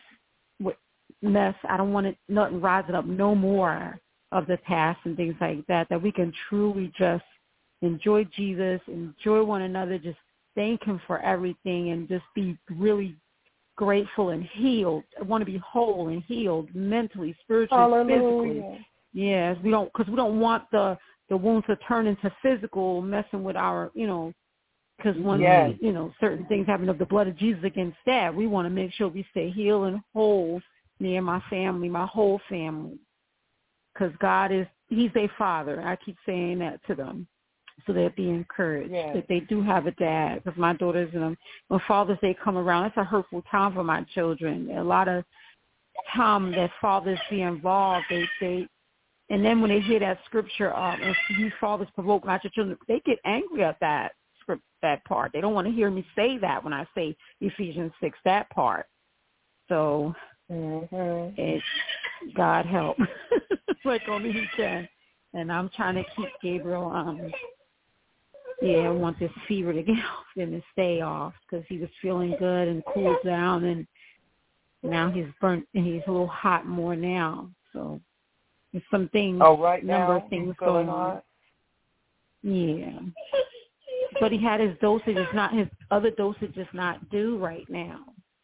mess. I don't want it, nothing rising up no more of the past and things like that, that we can truly just enjoy Jesus, enjoy one another, just thank him for everything, and just be really grateful and healed. I want to be whole and healed mentally, spiritually, Hallelujah. physically. Yes, we don't, because we don't want the, the wounds to turn into physical, messing with our, you know, because when, yes. you know, certain things happen of the blood of Jesus against that, we want to make sure we stay healed and whole, me and my family, my whole family, because God is, he's their father. I keep saying that to them. So they'll be encouraged yes. that they do have a dad. Because my daughters and them, when Father's Day come around, it's a hurtful time for my children. A lot of time that fathers be involved, they, they, and then when they hear that scripture, um, and you fathers provoke not your children, they get angry at that script, that part. They don't want to hear me say that when I say Ephesians six, that part. So mm-hmm. it's God help, like only He can. And I'm trying to keep Gabriel. Um, Yeah, I want this fever to get off and to stay off, because he was feeling good and cooled down, and now he's burnt and he's a little hot more now. So there's some things, oh, right number now, of things going on. Yeah. But he had his dosage. It's not his other dosage is not due right now.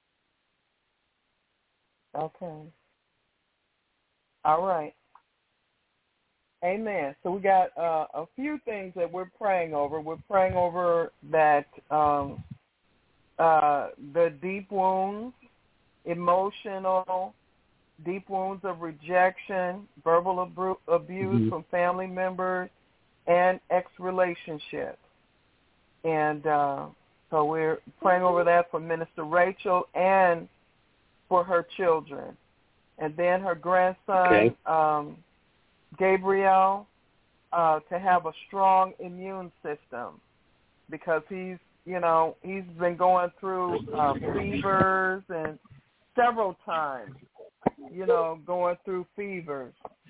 Okay. All right. Amen. So we got uh, a few things that we're praying over. We're praying over that um, uh, the deep wounds, emotional, deep wounds of rejection, verbal abu- abuse mm-hmm. from family members, and ex-relationships. And uh, so we're praying over that for Minister Rachel and for her children. And then her grandson, okay. um, Gabriel, uh, to have a strong immune system because he's, you know, he's been going through uh, fevers and several times, you know, going through fevers.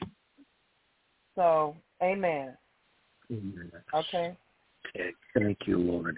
So, amen. Amen. Okay. Okay. Thank you, Lord.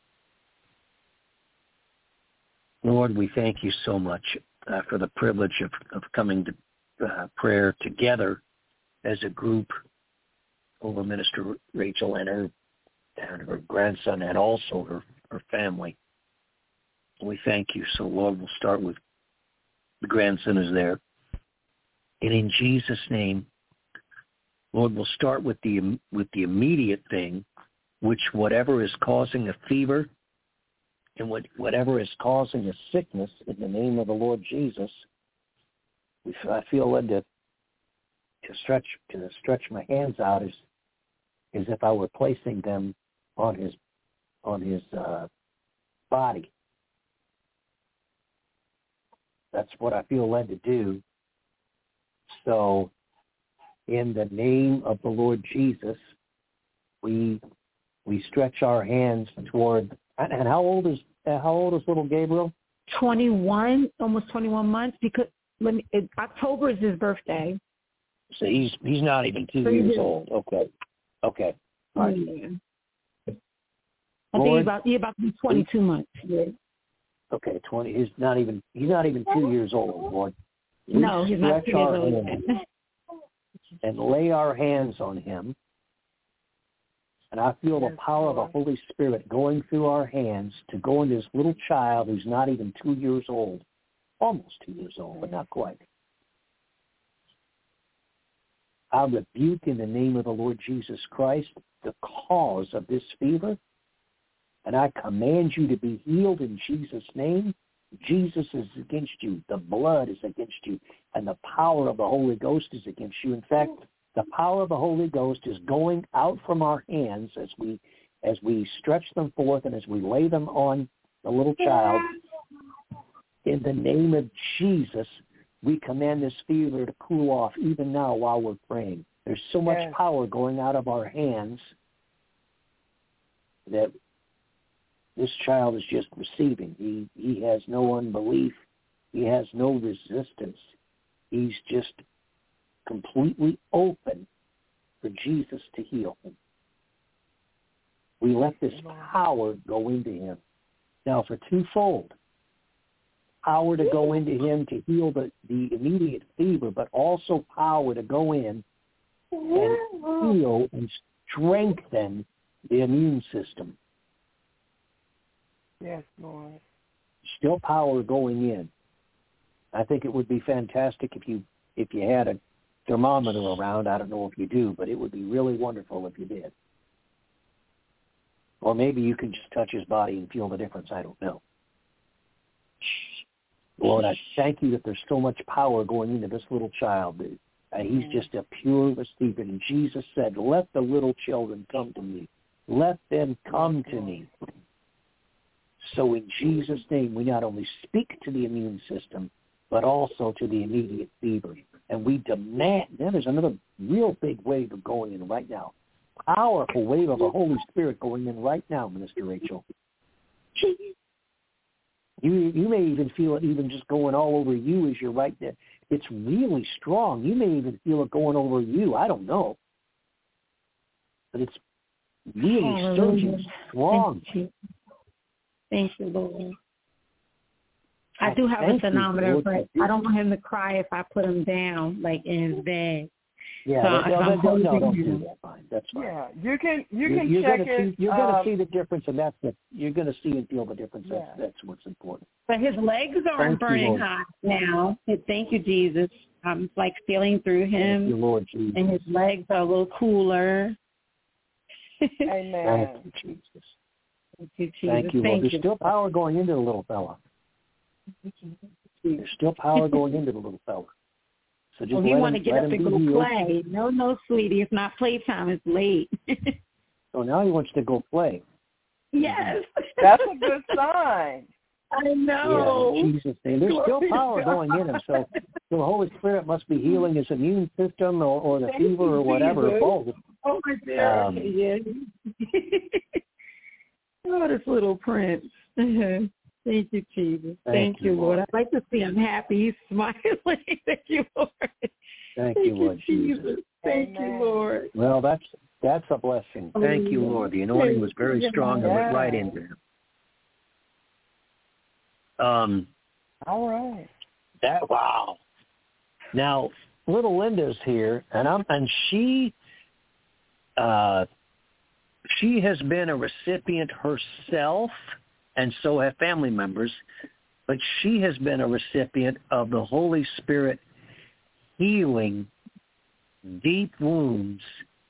Lord, we thank you so much uh, for the privilege of, of coming to uh, prayer together as a group over Minister Rachel and her and her grandson and also her, her family. We thank you. So, Lord, we'll start with the grandson is there. And in Jesus' name, Lord, we'll start with the with the immediate thing, which whatever is causing a fever and what, whatever is causing a sickness, in the name of the Lord Jesus, we, I feel led to to stretch to stretch my hands out as as if I were placing them on his on his uh, body. That's what I feel led to do. So, in the name of the Lord Jesus, we we stretch our hands toward. And, and how old is uh, how old is little Gabriel? twenty-one, almost twenty-one months. Because let me, it, October is his birthday. So he's he's not even two years old. Okay, okay. All right. Yeah. I Lord, think he's about he's about to be twenty-two months. Yeah. Okay, twenty. He's not even he's not even two years old, Lord. We no, he's not two years old. And lay our hands on him. And I feel the power of the Holy Spirit going through our hands to go into this little child who's not even two years old, almost two years old, but not quite. I rebuke in the name of the Lord Jesus Christ the cause of this fever, and I command you to be healed in Jesus' name. Jesus is against you. The blood is against you, and the power of the Holy Ghost is against you. In fact, the power of the Holy Ghost is going out from our hands as we as we stretch them forth and as we lay them on the little child. In the name of Jesus, we command this fever to cool off even now while we're praying. There's so much yes. power going out of our hands that this child is just receiving. He he has no unbelief. He has no resistance. He's just completely open for Jesus to heal him. We let this power go into him. Now, for twofold, power to go into him to heal the, the immediate fever, but also power to go in and heal and strengthen the immune system. Yes, Lord. Still power going in. I think it would be fantastic if you if you had a thermometer around. I don't know if you do, but it would be really wonderful if you did. Or maybe you can just touch his body and feel the difference. I don't know. Lord, I thank you that there's so much power going into this little child. Uh, he's just a pure recipient. And Jesus said, let the little children come to me. Let them come to me. So in Jesus' name, we not only speak to the immune system, but also to the immediate fever. And we demand, there's another real big wave of going in right now. Powerful wave of the Holy Spirit going in right now, Minister Rachel. You you may even feel it even just going all over you as you're right there. It's really strong. You may even feel it going over you. I don't know. But it's really Hallelujah. surging strong. Thank you, Thank you Lord. I do have Thank a thermometer, you, but I don't want him to cry if I put him down, like in his bed. Yeah, So, no, so no, I'm no, no, don't holding do him. that. Fine, that's fine. Yeah, you can you You- can you're check gonna it. see, you're going to um, see the difference, and that's the, you're going to see and feel the difference. That's Yeah. that's what's important. But his legs aren't Thank you, burning Lord. hot now. Thank you, Jesus. I'm like feeling through Thank you, him, Lord Jesus. and his legs are a little cooler. Amen. Thank you, Jesus. Thank you, Jesus. Thank you, Lord. Thank There's you. still power going into the little fella. There's still power going into the little fella. So just Oh, he let want to him, get let up him and be go healed. play. No, no, sweetie. It's not playtime. It's late. So now he wants to go play. Yes. That's a good sign. I know. Yeah, in Jesus' name. There's Glory still to power God. going in him. So the Holy Spirit must be healing his immune system or, or the Thank fever you, or whatever, Jesus. or both. Oh, my dear. Um, Okay, yeah. Oh, this little prince. Thank you, Jesus. Thank Thank, you, you, Lord. Lord. I'd like to see him happy. He's smiling. Thank you, Lord. Thank you, Lord Jesus. Thank Amen. you, Lord. Well, that's that's a blessing. Thank you, Lord. The anointing was very strong and went Yeah. right into him. Um, All right. that wow. Now, little Linda's here, and I'm and she, uh, she has been a recipient herself, and so have family members. But she has been a recipient of the Holy Spirit healing deep wounds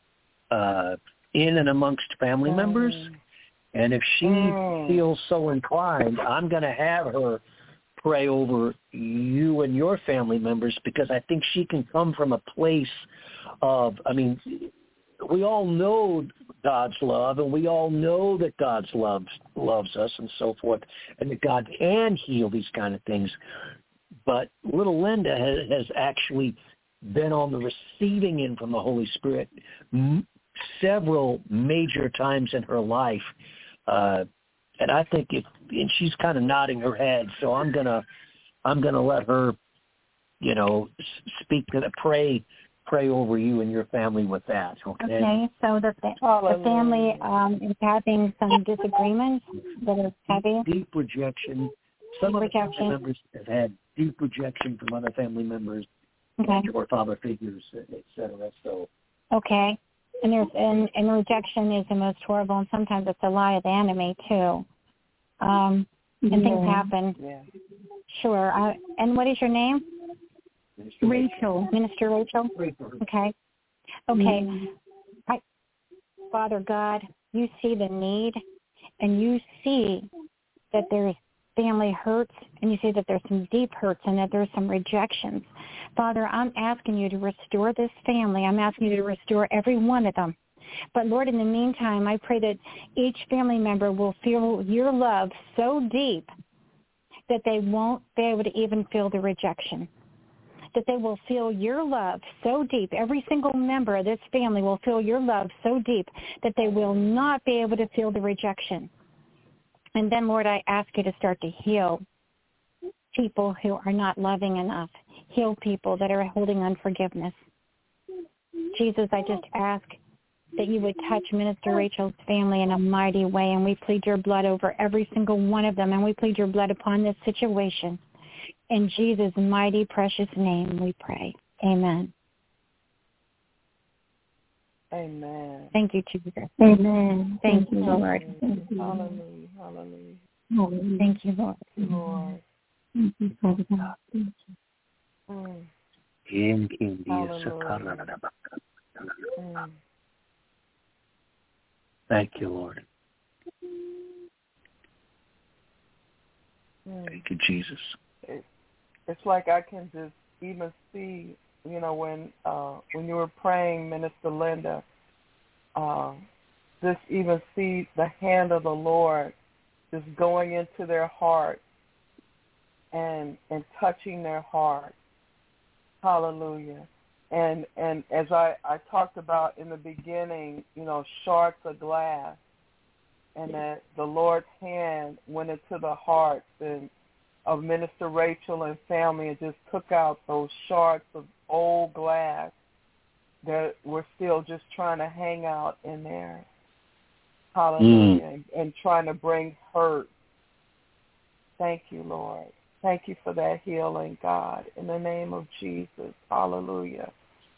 uh, in and amongst family Mm. members. And if she Mm. feels so inclined, I'm going to have her pray over you and your family members, because I think she can come from a place of, I mean, we all know God's love, and we all know that God's love loves us and so forth, and that God can heal these kind of things. But little Linda has, has actually been on the receiving end from the Holy Spirit m- several major times in her life. Uh, and I think if, and she's kind of nodding her head, so I'm going to, I'm going to let her, you know, speak to the, pray, pray over you and your family with that. Okay. Okay, so the, fa- the family um, is having some disagreements that are heavy. Deep rejection. Some Deep of the family rejection. members have had deep rejection from other family members, Okay. or father figures, et cetera. So, Okay. And there's and, and rejection is the most horrible, and sometimes it's a lie of the enemy too. Um, and Yeah. things happen. Yeah. Sure. I, and what is your name? Minister Rachel. Minister Rachel. pray for her. Okay. Okay. Mm. I, Father God, you see the need, and you see that there's family hurts, and you see that there's some deep hurts and that there's some rejections. Father, I'm asking you to restore this family. I'm asking you to restore every one of them. But Lord, in the meantime, I pray that each family member will feel your love so deep that they won't be able to even feel the rejection. That they will feel your love so deep. Every single member of this family will feel your love so deep that they will not be able to feel the rejection. And then, Lord, I ask you to start to heal people who are not loving enough. Heal people that are holding unforgiveness. Jesus, I just ask that you would touch Minister Rachel's family in a mighty way, and we plead your blood over every single one of them, and we plead your blood upon this situation. In Jesus' mighty, precious name we pray. Amen. Amen. Thank you, Jesus. Amen. Thank you, Lord. Hallelujah. Hallelujah. Hallelujah. Hallelujah. Thank you, Lord. Lord. Thank you, Father God. Thank you. Mm. In King Hallelujah. Mm. Thank you, Lord. Mm. Thank you, Jesus. It, it's like I can just even see, you know, when uh, when you were praying, Minister Linda, uh, just even see the hand of the Lord just going into their heart and and touching their heart. Hallelujah. And and as I, I talked about in the beginning, you know, shards of glass, and that the Lord's hand went into the hearts and of Minister Rachel and family and just took out those shards of old glass that were still just trying to hang out in there. Hallelujah. Mm. And, and trying to bring hurt. Thank you, Lord. Thank you for that healing, God, in the name of Jesus. Hallelujah.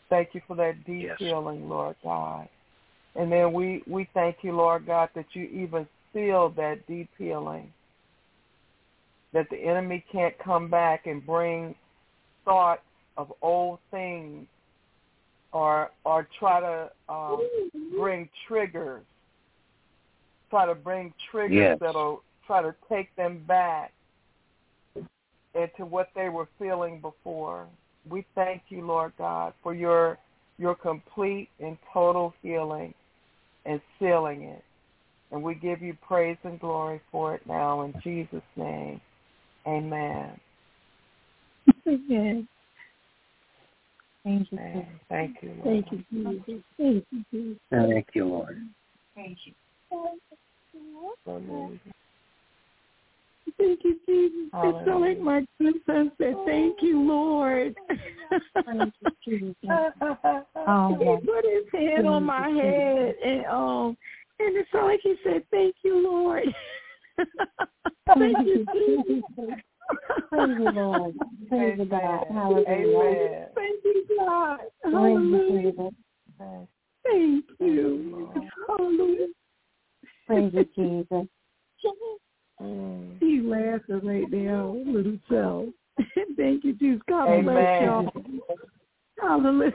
Thank you for that deep Yes. healing, Lord God. And then we, we thank you, Lord God, that you even seal that deep healing, that the enemy can't come back and bring thoughts of old things or or try to um, bring triggers, try to bring triggers Yes. that'll try to take them back into what they were feeling before. We thank you, Lord God, for your your complete and total healing and sealing it. And we give you praise and glory for it now in Jesus' name. Amen. Amen. Thank you. Amen. Thank you, Lord. Thank you, Jesus. Thank you, Jesus. Thank you, Lord. Thank you. Hallelujah. Thank you, Jesus. It's so like my son said, thank you, Lord. Thank you, Jesus. Oh, he put his hand on my head, and um, and it's so like he said, thank you, Lord. Thank you, Jesus. Praise you, Lord. Praise you, God. Hallelujah. Amen. Thank you, God. Praise Hallelujah. you, Thank you. Hallelujah. Praise you, Jesus. Mm. He's laughing right now, little self. Thank you, Jesus. God bless Amen. y'all. Hallelujah.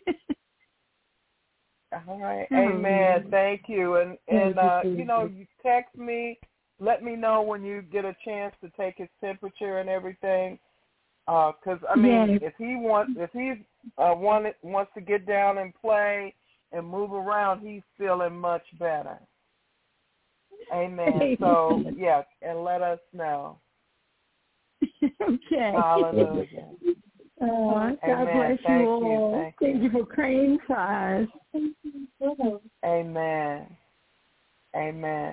All right. Oh. Amen. Thank you. And and Thank you, uh, Jesus. you know, you text me. Let me know when you get a chance to take his temperature and everything. Because uh, I mean, Yes. if he wants, if he uh, wanted, wants to get down and play and move around, he's feeling much better. Amen. So yeah, and let us know. Okay. Hallelujah. Oh, God Amen. bless Thank you you. all. Thank Thank you. you for praying for us. Amen. Amen.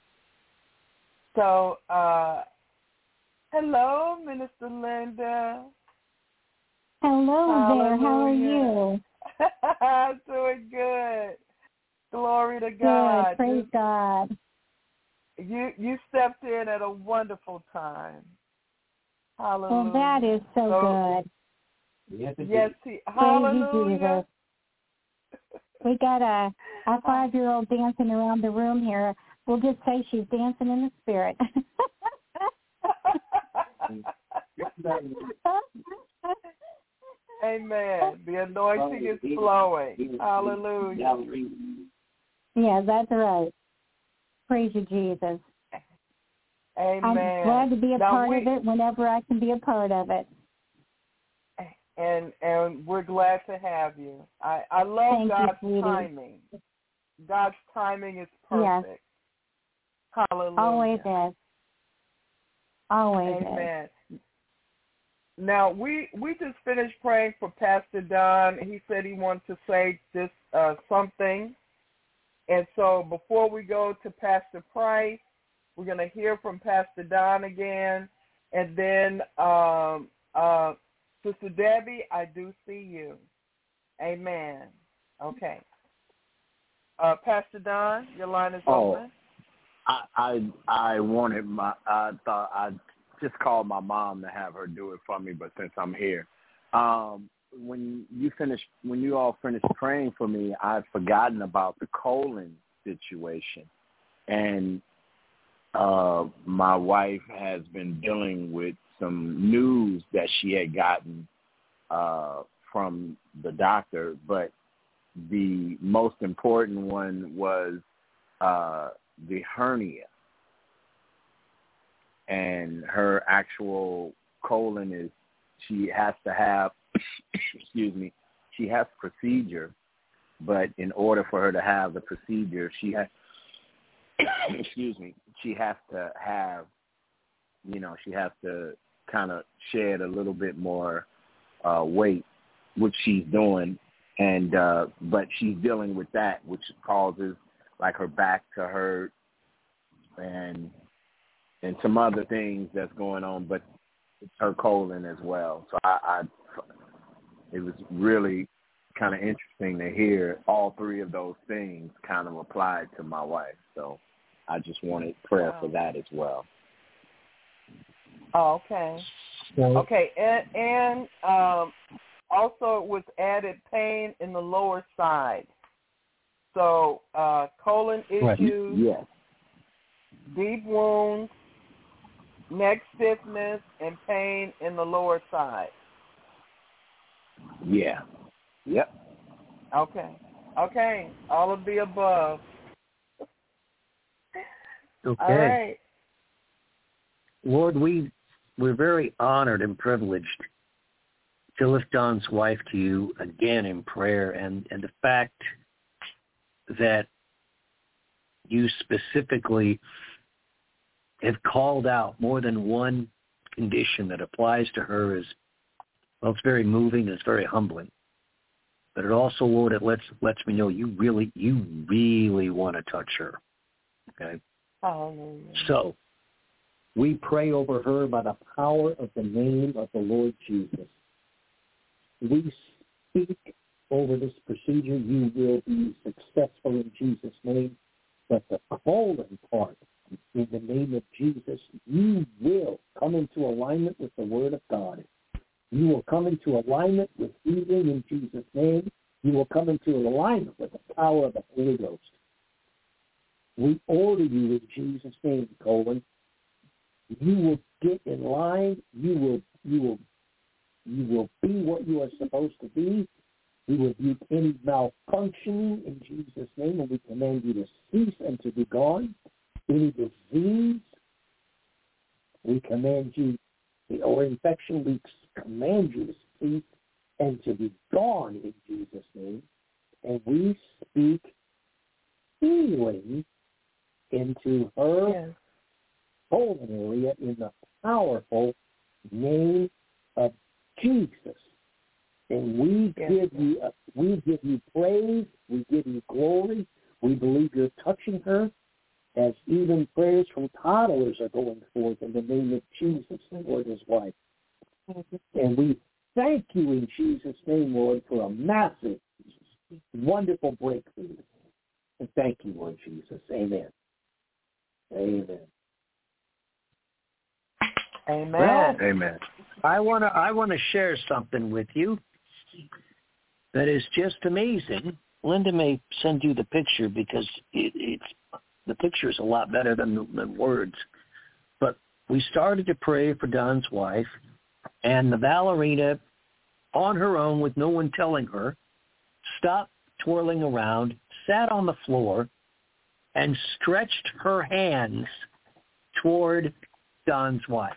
So, uh, hello, Minister Linda. Hello there. How are Hallelujah. you? Doing good. Glory to God. Good. Praise God. You you stepped in at a wonderful time. Hallelujah. Well, that is so, So- good. Yes, he, Praise you, hallelujah. Jesus. We got a, a five-year-old dancing around the room here. We'll just say she's dancing in the spirit. Amen. The anointing is flowing. Hallelujah. Yeah, that's right. Praise you, Jesus. Amen. I'm glad to be a Now part we, of it whenever I can be a part of it. And and we're glad to have you. I, I love Thank you, God's sweetie. timing. God's timing is perfect. Yes. Hallelujah. Always is. Always Amen. is. Now, we, we just finished praying for Pastor Don. He said he wanted to say this uh, something. And so before we go to Pastor Price, we're going to hear from Pastor Don again. And then, um, uh, Sister Debbie, I do see you. Amen. Okay. Uh, Pastor Don, your line is Oh. open. I, I I wanted my I thought I'd just call my mom to have her do it for me, but since I'm here, um, when you finish when you all finished praying for me, I'd forgotten about the colon situation, and uh, my wife has been dealing with some news that she had gotten uh, from the doctor, but the most important one was uh, the hernia, and her actual colon is, she has to have, excuse me, she has procedure, but in order for her to have the procedure, she has, excuse me, she has to have, you know, she has to kind of shed a little bit more uh, weight, which she's doing, and uh, but she's dealing with that, which causes like her back to hurt and and some other things that's going on, but it's her colon as well. So I, I it was really kind of interesting to hear all three of those things kind of applied to my wife. So I just wanted prayer Wow. for that as well. Oh, okay. Okay, and, and um, also it was added pain in the lower side. So uh, colon issues, yes, deep wounds, neck stiffness, and pain in the lower side. yeah, yep. Okay, okay, all of the above. Okay. All right. Lord, we, we're very honored and privileged to lift Don's wife to you again in prayer, and, and the fact that you specifically have called out more than one condition that applies to her is, well, it's very moving, it's very humbling. But it also, Lord, it lets lets me know you really, you really want to touch her. Okay? Hallelujah. So, we pray over her by the power of the name of the Lord Jesus. We speak over this procedure. You will be successful in Jesus' name. But the colon part, in the name of Jesus, you will come into alignment with the Word of God. You will come into alignment with healing in Jesus' name. You will come into alignment with the power of the Holy Ghost. We order you in Jesus' name, colon. You will get in line. You will, you will, you will be what you are supposed to be. We rebuke any malfunctioning in Jesus' name, and we command you to cease and to be gone. Any disease, we command you, or infection, we command you to cease and to be gone in Jesus' name. And we speak healing into her Yes. colon area in the powerful name of Jesus. And we Yes. give you a, we give you praise, we give you glory. We believe you're touching her, as even prayers from toddlers are going forth in the name of Jesus, Lord, his wife. And we thank you in Jesus' name, Lord, for a massive, wonderful breakthrough. And thank you, Lord Jesus. Amen. Amen. Amen. Well, Amen. I want to I want to share something with you that is just amazing. Linda may send you the picture because it, it's the picture is a lot better than, than words. But we started to pray for Don's wife, and the ballerina, on her own with no one telling her, stopped twirling around, sat on the floor, and stretched her hands toward Don's wife.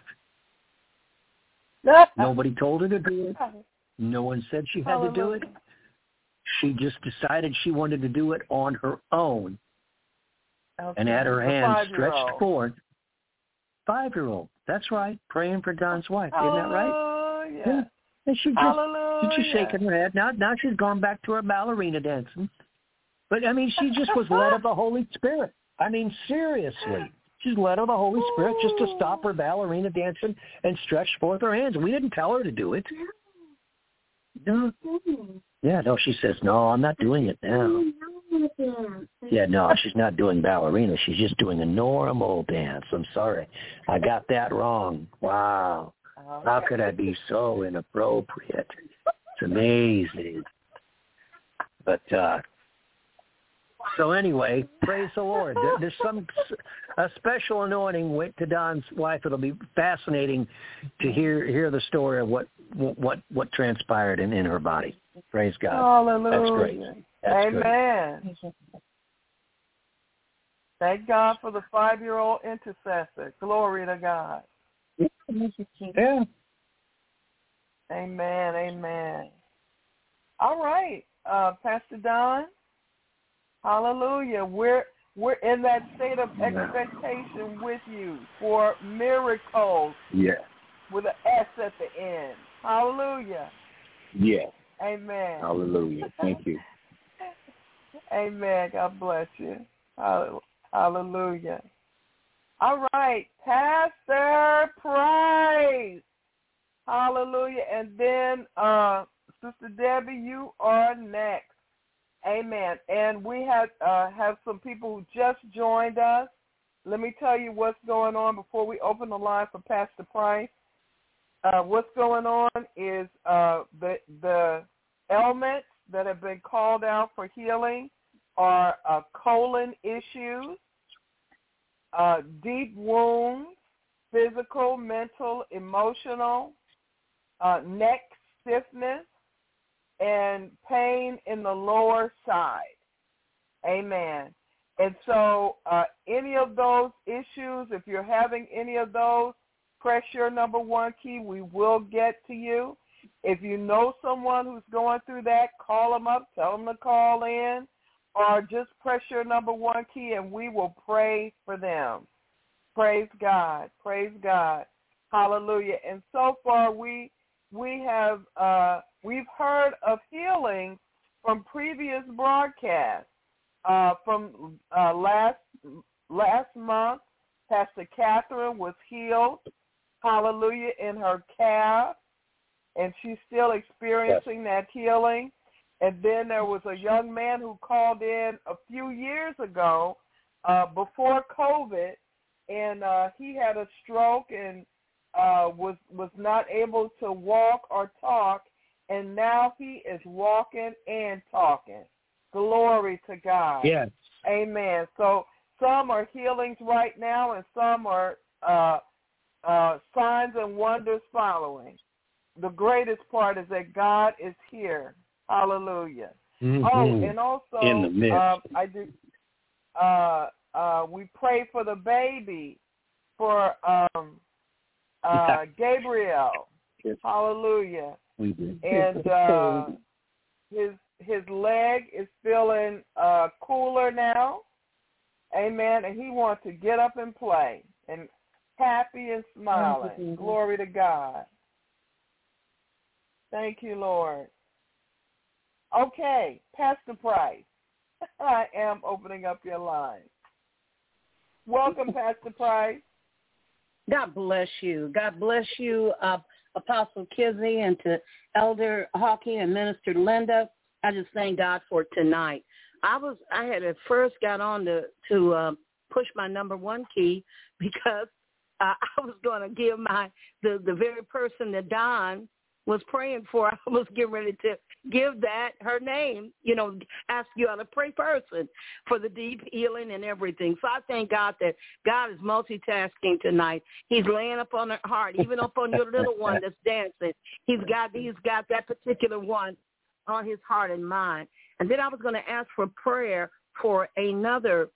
Nobody told her to do it. No one said she had to do it. She just decided she wanted to do it on her own. Okay. And had her hands stretched forward. Five-year-old. That's right. Praying for Don's wife. Isn't that right? Oh, yeah. Yeah. And she just, Hallelujah. she's just shaking her head. Now, now she's gone back to her ballerina dancing. But, I mean, she just was led of the Holy Spirit. I mean, seriously. She's led of the Holy Spirit just to stop her ballerina dancing and stretch forth her hands. We didn't tell her to do it. No. Yeah, no, she says, no, I'm not doing it now. Yeah, no, she's not doing ballerina. She's just doing a normal dance. I'm sorry. I got that wrong. Wow. How could I be so inappropriate? It's amazing. But, uh, so anyway, praise the Lord. There, there's some a special anointing went to Don's wife. It'll be fascinating to hear hear the story of what what what transpired in, in her body. Praise God. Hallelujah. That's great. That's Amen. Great. Thank God for the five-year-old intercessor. Glory to God. Yeah. Amen. Amen. All right, uh, Pastor Don. Hallelujah. We're we're in that state of expectation with you for miracles. Yes. With an S at the end. Hallelujah. Yes. Amen. Hallelujah. Thank you. Amen. God bless you. Hallelujah. All right, Pastor Price. Hallelujah. And then uh, Sister Debbie, you are next. Amen. And we have uh, have some people who just joined us. Let me tell you what's going on before we open the line for Pastor Price. uh, what's going on is uh, the the ailments that have been called out for healing are uh, colon issues, uh, deep wounds, physical, mental, emotional, uh, neck stiffness, and pain in the lower side. Amen. And so uh, any of those issues, if you're having any of those, press your number one key. We will get to you. If you know someone who's going through that, call them up, tell them to call in, or just press your number one key and we will pray for them. Praise God. Praise God. Hallelujah. And so far we we have uh, we've heard of healing from previous broadcasts. Uh, from uh, last last month, Pastor Catherine was healed, hallelujah, in her calf, and she's still experiencing yes. that healing. And then there was a young man who called in a few years ago uh, before COVID, and uh, he had a stroke and uh, was was not able to walk or talk, and now he is walking and talking. Glory to God. Yes. Amen. So some are healings right now, and some are uh, uh, signs and wonders following. The greatest part is that God is here. Hallelujah. Mm-hmm. Oh, and also, in the midst. Uh, I do. Uh, uh, we pray for the baby, for um, uh, Gabriel. Yes. Hallelujah. We do. And uh, his his leg is feeling uh, cooler now. Amen. And he wants to get up and play and happy and smiling. Mm-hmm. Glory to God. Thank you, Lord. Okay, Pastor Price, I am opening up your line. Welcome, Pastor Price. God bless you. God bless you, uh, Apostle Kizzy, and to Elder Hawkey and Minister Linda. I just thank God for tonight. I was I had at first got on to to uh, push my number one key because uh, I was going to give my the the very person that Don was praying for. I was getting ready to give that her name, you know, ask you on a pray person for the deep healing and everything. So I thank God that God is multitasking tonight. He's laying up on her heart, even up on your little one that's dancing. He's got he's got that particular one on his heart and mind. And then I was going to ask for prayer for another,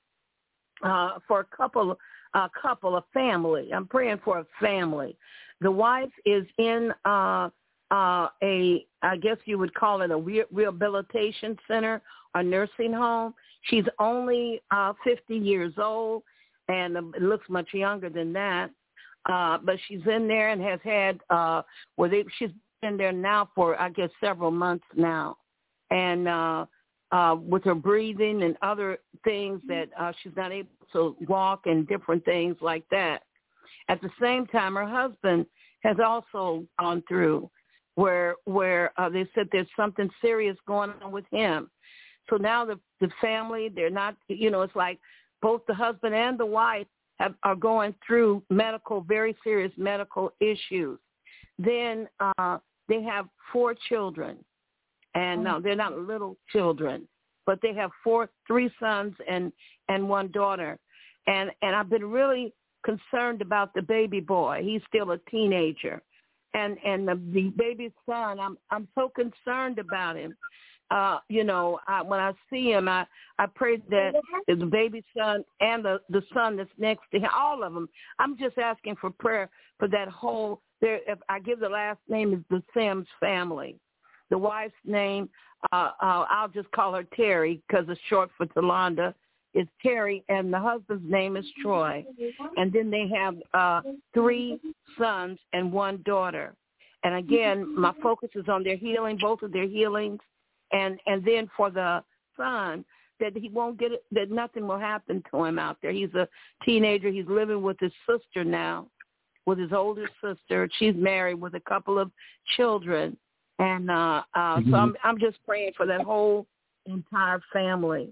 uh, for a couple, a couple, a family. I'm praying for a family. The wife is in uh, uh, a, I guess you would call it a re- rehabilitation center or nursing home. She's only uh, fifty years old, and it looks much younger than that. Uh, but she's in there and has had, uh, well, they, she's been there now for, I guess, several months now. And uh, uh, with her breathing and other things that uh, she's not able to walk and different things like that. At the same time, her husband has also gone through where where uh, they said there's something serious going on with him. So now the, the family, they're not, you know, it's like both the husband and the wife have, are going through medical, very serious medical issues. Then uh, they have four children. And no, they're not little children, but they have four, three sons and, and one daughter. And and I've been really concerned about the baby boy. He's still a teenager. And and the, the baby son, I'm I'm so concerned about him. Uh, you know, I, when I see him, I, I pray that the baby son and the, the son that's next to him, all of them, I'm just asking for prayer for that whole, there. If I give the last name is the Sims family. The wife's name, uh, uh, I'll just call her Terry because it's short for Talonda. It's Terry, and the husband's name is Troy. And then they have uh, three sons and one daughter. And again, my focus is on their healing, both of their healings. And, and then for the son, that he won't get it, that nothing will happen to him out there. He's a teenager. He's living with his sister now, with his older sister. She's married with a couple of children. And uh, uh, mm-hmm. so I'm, I'm just praying for that whole entire family.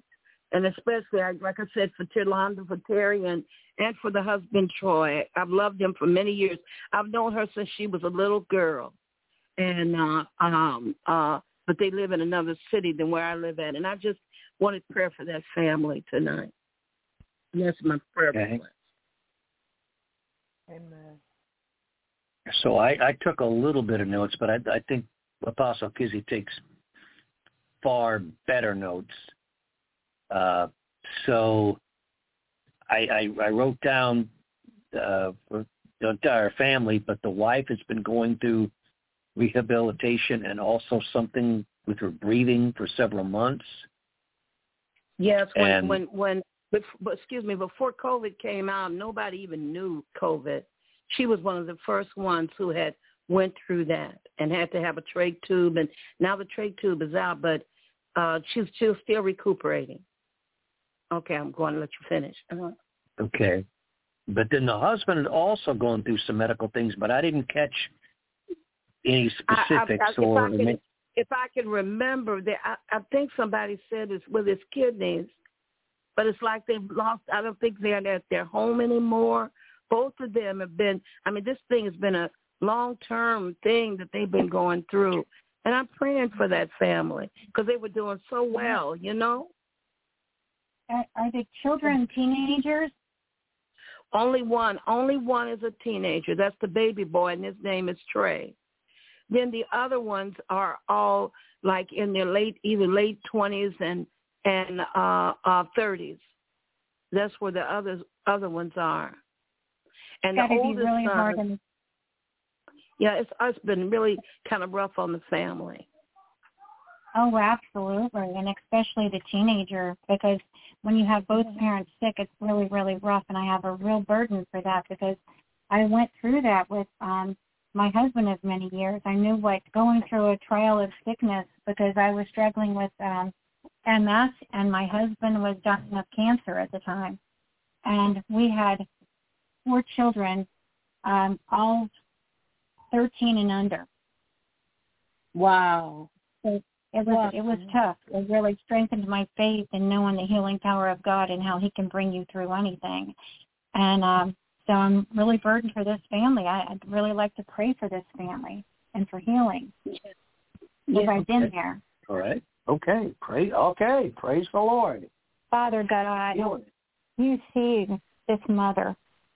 And especially, like I said, for Tyrlanda, for Terry, and, and for the husband, Troy. I've loved him for many years. I've known her since she was a little girl. And uh, um, uh, but they live in another city than where I live at. And I just wanted prayer for that family tonight. And that's my prayer okay. request. Amen. So I, I took a little bit of notes, but I, I think Apostle Kizzy takes far better notes. Uh, so I, I, I wrote down uh, for the entire family, but the wife has been going through rehabilitation and also something with her breathing for several months. Yes, when and, when when but, but excuse me, before COVID came out, nobody even knew COVID. She was one of the first ones who had went through that and had to have a trach tube, and now the trach tube is out, but uh, she's, she's still recuperating. Okay, I'm going to let you finish. Uh-huh. Okay. But then the husband had also gone through some medical things, but I didn't catch any specifics. I, I, I, or if I can, if I can remember, that I, I think somebody said it's with his kidneys, but it's like they've lost, I don't think they're at their home anymore. Both of them have been, I mean, this thing has been a long-term thing that they've been going through. And I'm praying for that family because they were doing so well, you know? Are, are the children teenagers? Only one. Only one is a teenager. That's the baby boy, and his name is Trey. Then the other ones are all like in their late, either late twenties and and uh, uh, thirties. That's where the other other ones are. And it's the gotta oldest be really son, hard on... yeah, it's, it's been really kind of rough on the family. Oh, absolutely, and especially the teenager, because when you have both parents sick, it's really, really rough, and I have a real burden for that because I went through that with um, my husband of many years. I knew what going through a trial of sickness because I was struggling with um, M S, and my husband was dying of cancer at the time, and we had four children, um, all thirteen and under. Wow. So it was it was tough. It really strengthened my faith in knowing the healing power of God and how he can bring you through anything. And um, so I'm really burdened for this family. I, I'd really like to pray for this family and for healing. Because yeah. I've been there. All right. Okay. Pray. Okay. Praise the Lord. Father God, you see this mother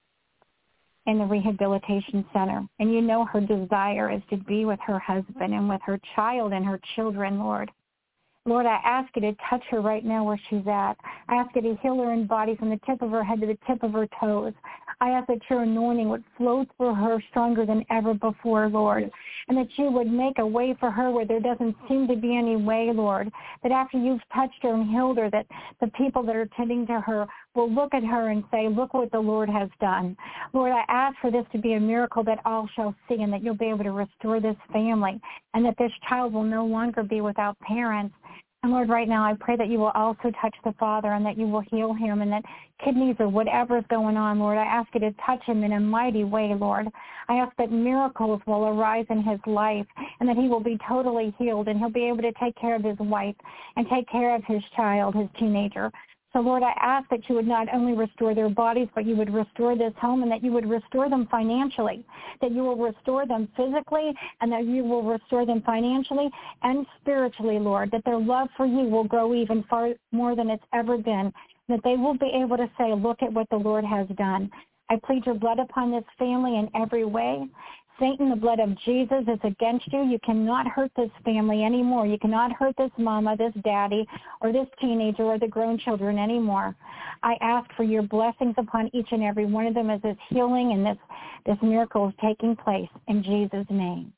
in the rehabilitation center, and you know her desire is to be with her husband and with her child and her children, Lord. Lord, I ask you to touch her right now where she's at. I ask you to heal her in body from the tip of her head to the tip of her toes. I ask that your anointing would flow through her stronger than ever before, Lord, and that you would make a way for her where there doesn't seem to be any way, Lord, that after you've touched her and healed her, that the people that are tending to her will look at her and say, look what the Lord has done. Lord, I ask for this to be a miracle that all shall see, and that you'll be able to restore this family, and that this child will no longer be without parents. And Lord, right now I pray that you will also touch the father and that you will heal him, and that kidneys or whatever is going on, Lord, I ask you to touch him in a mighty way, Lord. I ask that miracles will arise in his life and that he will be totally healed and he'll be able to take care of his wife and take care of his child, his teenager. So, Lord, I ask that you would not only restore their bodies, but you would restore this home, and that you would restore them financially, that you will restore them physically, and that you will restore them financially and spiritually, Lord, that their love for you will grow even far more than it's ever been, that they will be able to say, look at what the Lord has done. I plead your blood upon this family in every way. Satan, the blood of Jesus is against you. You cannot hurt this family anymore. You cannot hurt this mama, this daddy, or this teenager, or the grown children anymore. I ask for your blessings upon each and every one of them as this healing and this, this miracle is taking place in Jesus' name.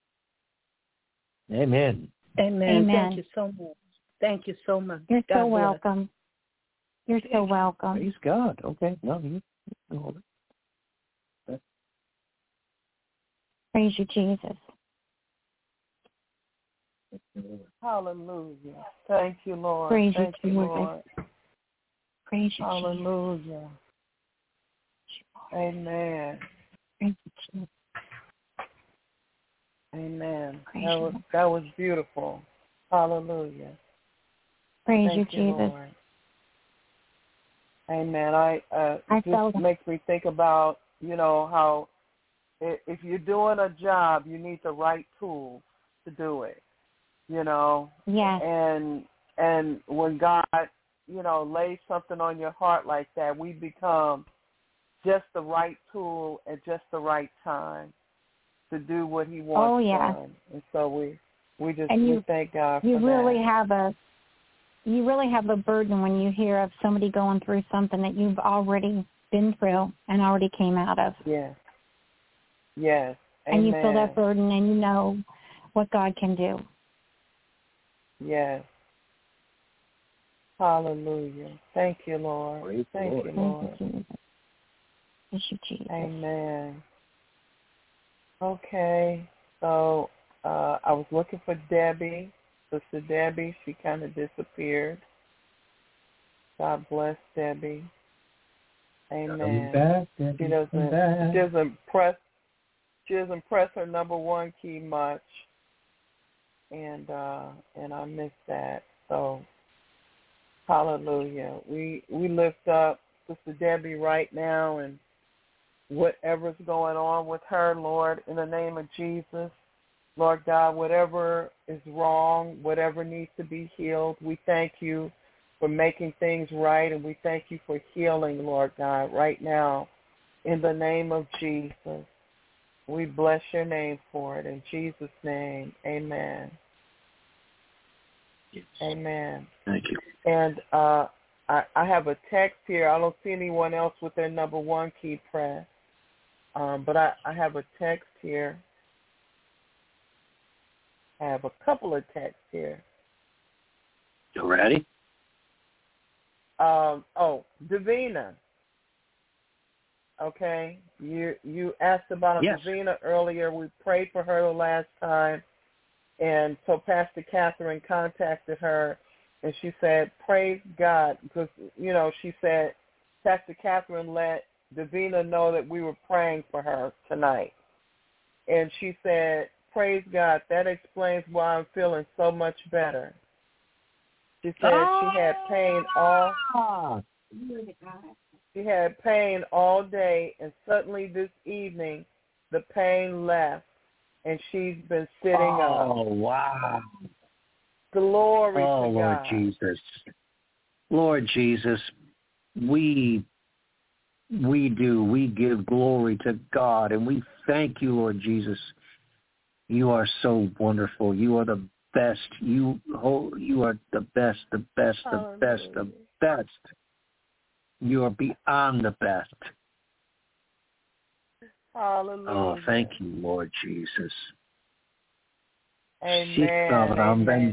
Amen. Amen. Amen. Thank you so much. Thank you so much. You're God so bless. welcome. You're so welcome. Praise God. Okay. No, you can hold it. Praise you, Jesus. Hallelujah. Thank you, Lord. Praise Thank you, you, Jesus. Lord. Praise you, Hallelujah. Jesus. Amen. Praise you, Jesus. Amen. Praise That you. was that was beautiful. Hallelujah. Praise Thank you, Jesus. Lord. Amen. I uh, I it felt just makes me think about, you know, how i- if you're doing a job, you need the right tools to do it. You know, Yes. and and when God, you know, lays something on your heart like that, we become just the right tool at just the right time to do what He wants Oh, yeah. done. And so we we just And you- we thank God for You really that. have a you really have a burden when you hear of somebody going through something that you've already been through and already came out of. Yes. Yes. And Amen. you feel that burden and you know what God can do. Yes. Hallelujah. Thank you, Lord. Praise the Thank Lord. you, Thank Lord. you, Jesus. Thank you, Jesus. Amen. Okay. So uh, I was looking for Debbie. Sister Debbie, she kind of disappeared. God bless Debbie. Amen. Coming back, Debbie, She doesn't. come back. She doesn't press. She doesn't press her number one key much, and uh, and I miss that. So, hallelujah. We we lift up Sister Debbie right now, and whatever's going on with her, Lord, in the name of Jesus. Lord God, whatever is wrong, whatever needs to be healed, we thank you for making things right, and we thank you for healing, Lord God, right now. In the name of Jesus, we bless your name for it. In Jesus' name, amen. Yes. Amen. Thank you. And uh, I, I have a text here. I don't see anyone else with their number one key pressed, um, but I, I have a text here. I have a couple of texts here. You ready? Um, oh, Davina. Okay, you you asked about Yes. Davina earlier. We prayed for her the last time, and so Pastor Catherine contacted her, and she said, "Praise God," because you know she said Pastor Catherine let Davina know that we were praying for her tonight, and she said, "Praise God, that explains why I'm feeling so much better." She said oh! she had pain all she had pain all day, and suddenly this evening the pain left, and she's been sitting up. Oh, wow. Glory Oh, to Lord God. Jesus. Lord Jesus, we we do. We give glory to God, and we thank you, Lord Jesus. You are so wonderful. You are the best. You oh, you are the best, the best, the Hallelujah. best, the best. You are beyond the best. Hallelujah. Oh, thank you, Lord Jesus. Amen. Amen.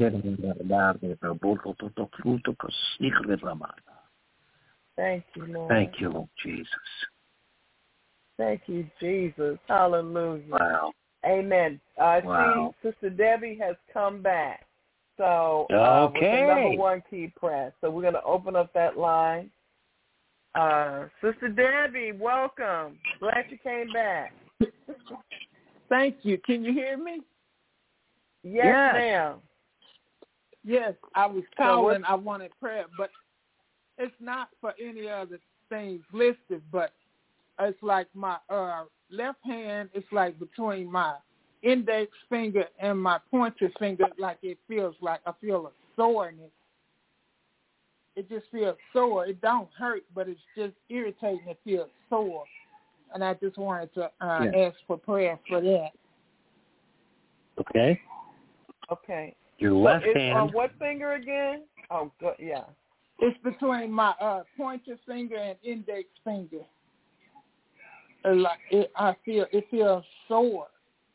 Thank you, Lord. Thank you, Lord Jesus. Thank you, Jesus. Hallelujah. Wow. Amen. Uh, Wow. See, Sister Debbie has come back. So uh, with the Okay. number one key press. So we're going to open up that line. Uh, Sister Debbie, welcome. Glad you came back. Thank you. Can you hear me? Yes, Yes. ma'am. Yes, I was So calling. what- I wanted prayer, but it's not for any other things listed, but it's like my uh, left hand is like between my index finger and my pointer finger, like it feels like I feel a soreness. It just feels sore. It don't hurt, but it's just irritating. It feels sore. And I just wanted to uh, Yeah. ask for prayer for that. Okay. Okay. Your So left it's hand. on what finger again? Oh, good. Yeah. It's between my uh, pointer finger and index finger. Uh, Like it, I feel it feels sore.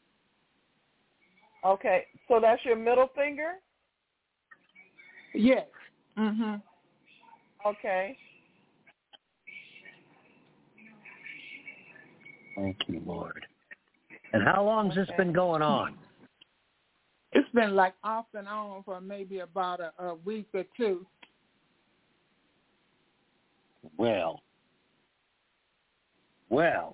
Okay. So that's your middle finger? Yes. Mhm. Okay. Thank you, Lord. And how long has this Okay. been going on? It's been like off and on for maybe about a, a week or two. Well. Well.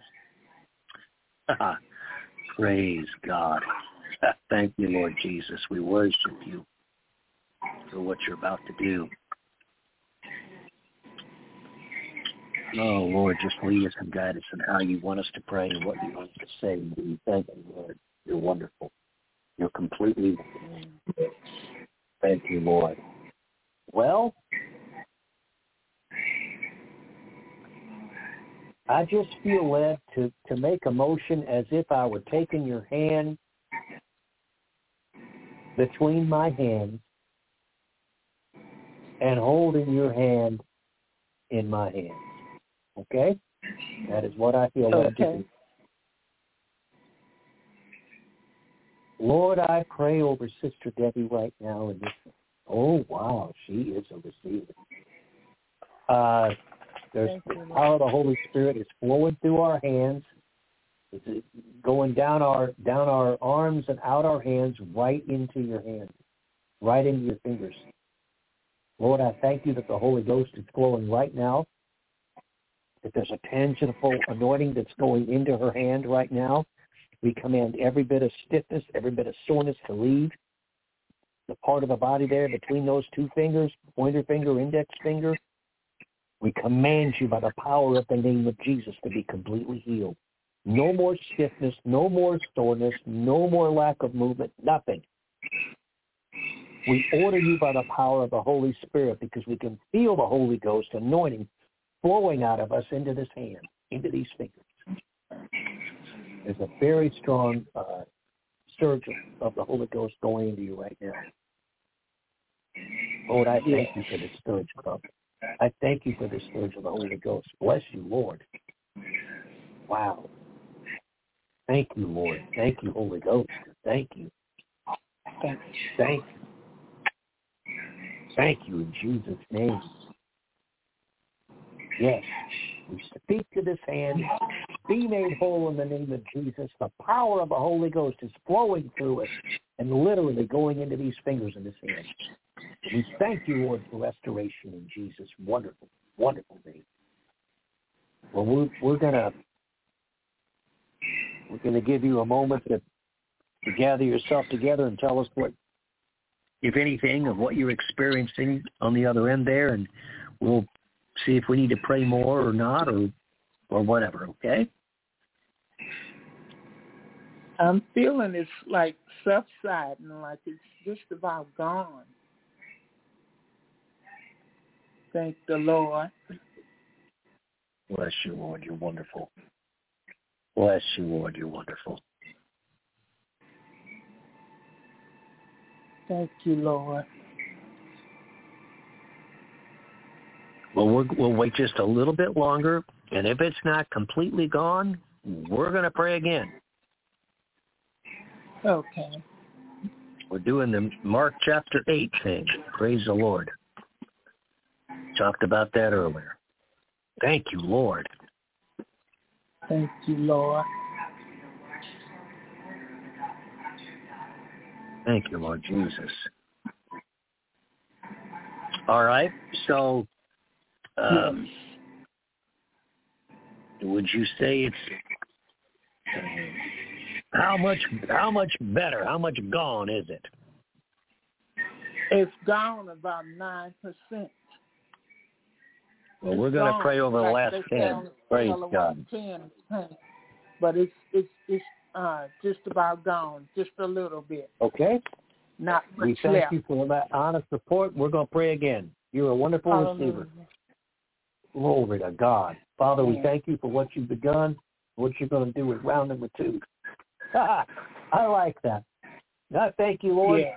Praise God. Thank you, Lord Jesus. We worship you for what you're about to do. Oh, Lord, just lead us and guide us in how you want us to pray and what you want us to say. We thank you, Lord. You're wonderful. You're completely wonderful. Thank you, Lord. Well, I just feel led to, to make a motion as if I were taking your hand between my hands and holding your hand in my hands. Okay? That is what I feel led okay. to do. Lord, I pray over Sister Debbie right now. And this, oh, wow, she is a receiver. Uh, there's the power of the Holy Spirit is flowing through our hands. It's going down our down our arms and out our hands, right into your hands, right into your fingers. Lord, I thank you that the Holy Ghost is flowing right now, that there's a tangible anointing that's going into her hand right now. We command every bit of stiffness, every bit of soreness to leave the part of the body there between those two fingers, pointer finger, index finger. We command you by the power of the name of Jesus to be completely healed. No more stiffness, no more soreness, no more lack of movement, nothing. We order you by the power of the Holy Spirit because we can feel the Holy Ghost anointing flowing out of us into this hand, into these fingers. There's a very strong uh, surge of the Holy Ghost going into you right now. Lord, I thank you for this surge, Club. I thank you for this surge of the Holy Ghost. Bless you, Lord. Wow. Thank you, Lord. Thank you, Holy Ghost. Thank you. Thank you. Thank you. Thank you in Jesus' name. Yes. We speak to this hand. Be made whole in the name of Jesus. The power of the Holy Ghost is flowing through us and literally going into these fingers in this hand. We thank you, Lord, for restoration in Jesus' wonderful, wonderful name. Well, we're, we're gonna we're gonna give you a moment to, to gather yourself together and tell us what, if anything, of what you're experiencing on the other end there, and we'll see if we need to pray more or not, or or whatever. Okay? I'm feeling it's like subsiding, like it's just about gone. Thank the Lord. Bless you, Lord. You're wonderful. Bless you, Lord. You're wonderful. Thank you, Lord. Well, we're, we'll wait just a little bit longer, and if it's not completely gone, we're going to pray again. Okay. We're doing the Mark chapter eight thing. Praise the Lord. Talked about that earlier. Thank you, Lord. Thank you, Lord. Thank you, Lord Jesus. All right, so um, would you say it's uh, how much how much better, how much gone is it? It's gone about nine percent. Well, we're going to pray over the last ten. Praise God. ten, but it's it's it's uh, just about gone, just a little bit. Okay. Not much we thank left. you for that honest report. We're going to pray again. You're a wonderful Hallelujah. receiver. Glory to God. Father, we thank you for what you've begun, what you're going to do with round number two. I like that. I thank you, Lord, yeah.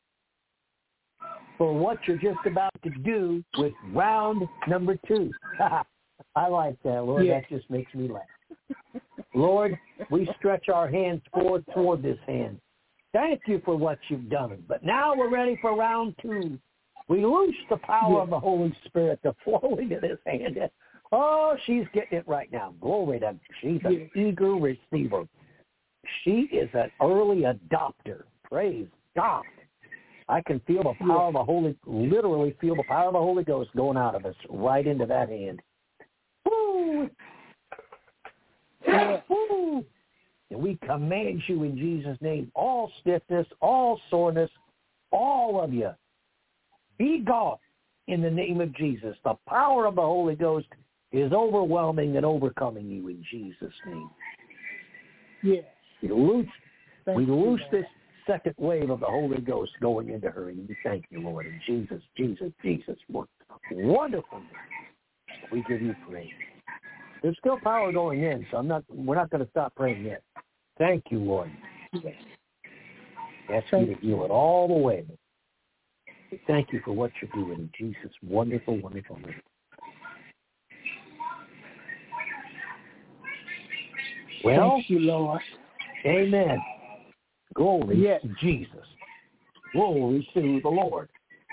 for what you're just about to do with round number two. I like that, Lord. Yeah. That just makes me laugh. Lord, we stretch our hands forward toward this hand. Thank you for what you've done. But now we're ready for round two. We loose the power yeah. of the Holy Spirit to flow into this hand. Oh, she's getting it right now. Glory to God. She's an yeah. eager receiver. She is an early adopter. Praise God. I can feel the power yeah. of the Holy, literally feel the power of the Holy Ghost going out of us right into that hand. Woo! Yeah. Woo! And we command you in Jesus' name, all stiffness, all soreness, all of you, be gone in the name of Jesus. The power of the Holy Ghost is overwhelming and overcoming you in Jesus' name. Yes. We loose, Thank we you, loose Lord. this second wave of the Holy Ghost going into her, and we thank you, Lord, in Jesus, Jesus, Jesus. Wonderful. We give you praise. There's still power going in, so I'm not. We're not going to stop praying yet. Thank you, Lord. Yes. Ask you to heal it all the way. We thank you for what you're doing in Jesus' wonderful, wonderful name. Well, thank you, Lord. Amen. Glory yes. to Jesus. Glory to the Lord.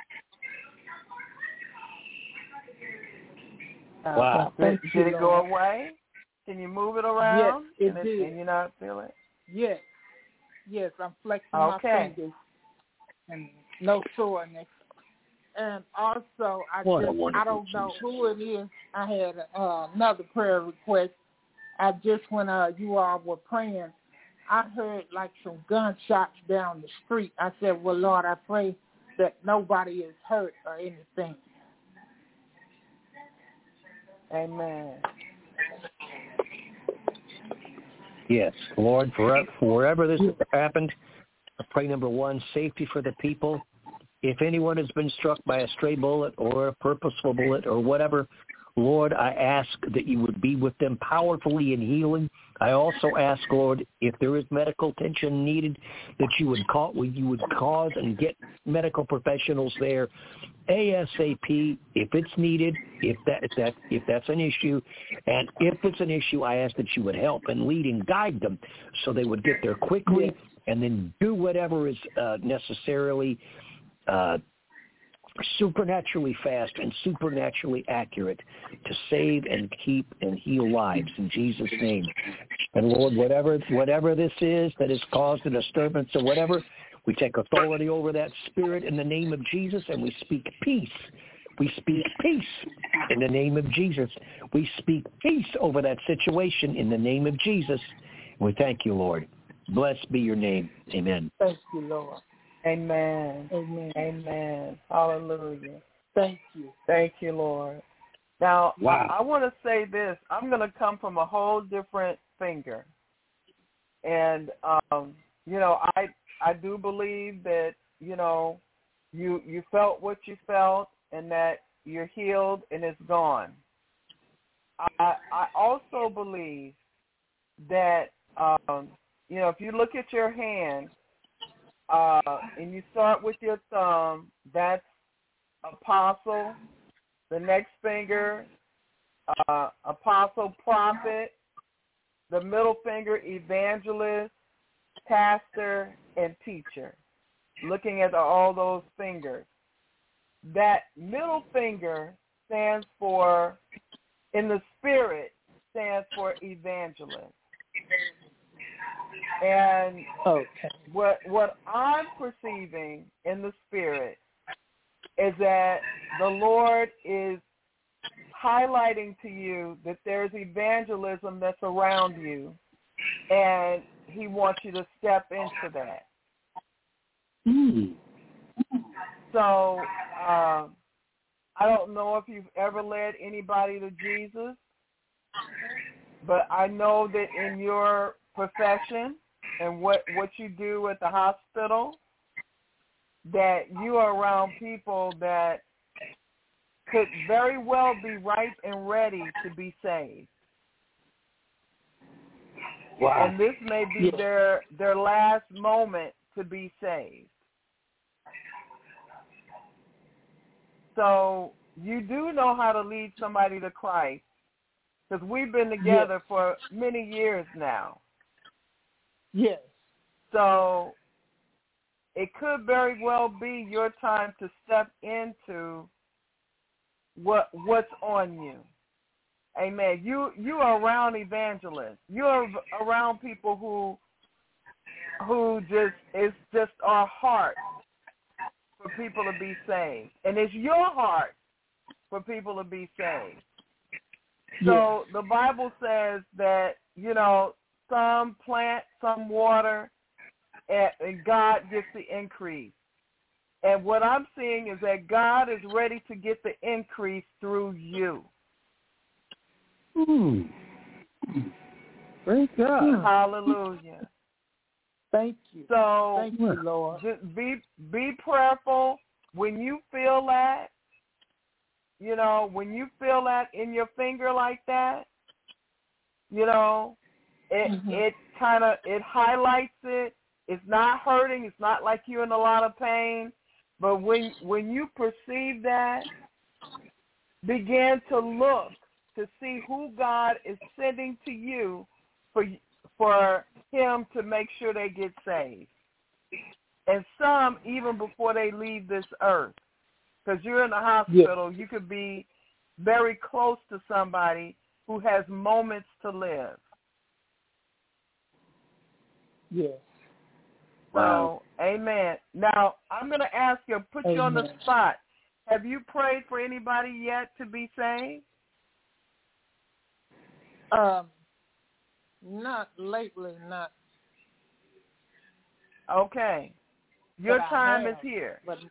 Uh, Wow. Did, Thank did you, it go Lord. away? Can you move it around? Yes, it and did. And you not feel it? Yes. Yes, I'm flexing Okay. my fingers and no soreness. And also, I What a just, I wonderful don't know Jesus. who it is. I had uh, another prayer request. I just, when uh, you all were praying, I heard like some gunshots down the street. I said, well, Lord, I pray that nobody is hurt or anything. Amen. Yes, Lord, for, for wherever this has happened, I pray, number one, safety for the people. If anyone has been struck by a stray bullet or a purposeful bullet or whatever, Lord, I ask that you would be with them powerfully in healing. I also ask, Lord, if there is medical attention needed, that you would call, you would cause and get medical professionals there ASAP if it's needed, if that if that if that's an issue, and if it's an issue, I ask that you would help and lead and guide them so they would get there quickly Yes. and then do whatever is uh, necessarily. Uh, supernaturally fast and supernaturally accurate to save and keep and heal lives in Jesus' name. And Lord, whatever whatever this is that has caused a disturbance or whatever, we take authority over that spirit in the name of Jesus, and we speak peace. We speak peace in the name of Jesus. We speak peace over that situation in the name of Jesus. We thank you, Lord. Blessed be your name. Amen. Thank you, Lord. Amen. Amen. Amen. Hallelujah. Thank you. Thank you, Lord. Now, Wow. I, I want to say this. I'm going to come from a whole different finger. And, um, you know, I I do believe that, you know, you you felt what you felt and that you're healed and it's gone. I, I also believe that, um, you know, if you look at your hand, Uh, and you start with your thumb, that's apostle. The next finger, uh, apostle, prophet. The middle finger, evangelist, pastor, and teacher. Looking at all those fingers. That middle finger stands for, in the spirit, stands for evangelist. And okay. what what I'm perceiving in the spirit is that the Lord is highlighting to you that there's evangelism that's around you, and he wants you to step into that. Mm. So um, I don't know if you've ever led anybody to Jesus, but I know that in your profession and what, what you do at the hospital, that you are around people that could very well be ripe and ready to be saved. Wow. And this may be Yes. their their last moment to be saved. So you do know how to lead somebody to Christ, because we've been together Yes. for many years now. Yes. So it could very well be your time to step into what what's on you. Amen. You you are around evangelists. You're around people who who just it's just our heart for people to be saved, and it's your heart for people to be saved. So the Bible says that, you know, some plant, some water, and, and God gets the increase. And what I'm seeing is that God is ready to get the increase through you. Hmm. Praise God. Hallelujah. Thank you. So Thank you, Lord. Just be be prayerful when you feel that. You know, when you feel that in your finger like that, you know, it mm-hmm. it kind of it highlights it. It's not hurting. It's not like you're in a lot of pain. But when when you perceive that, begin to look to see who God is sending to you for for him to make sure they get saved. And some even before they leave this earth. Because you're in the hospital, yeah. You could be very close to somebody who has moments to live. Yes. So, wow. Amen. Now, I'm going to ask you, put amen. You on the spot. Have you prayed for anybody yet to be saved? Um, not lately, not. Okay. Your but time have, is here. But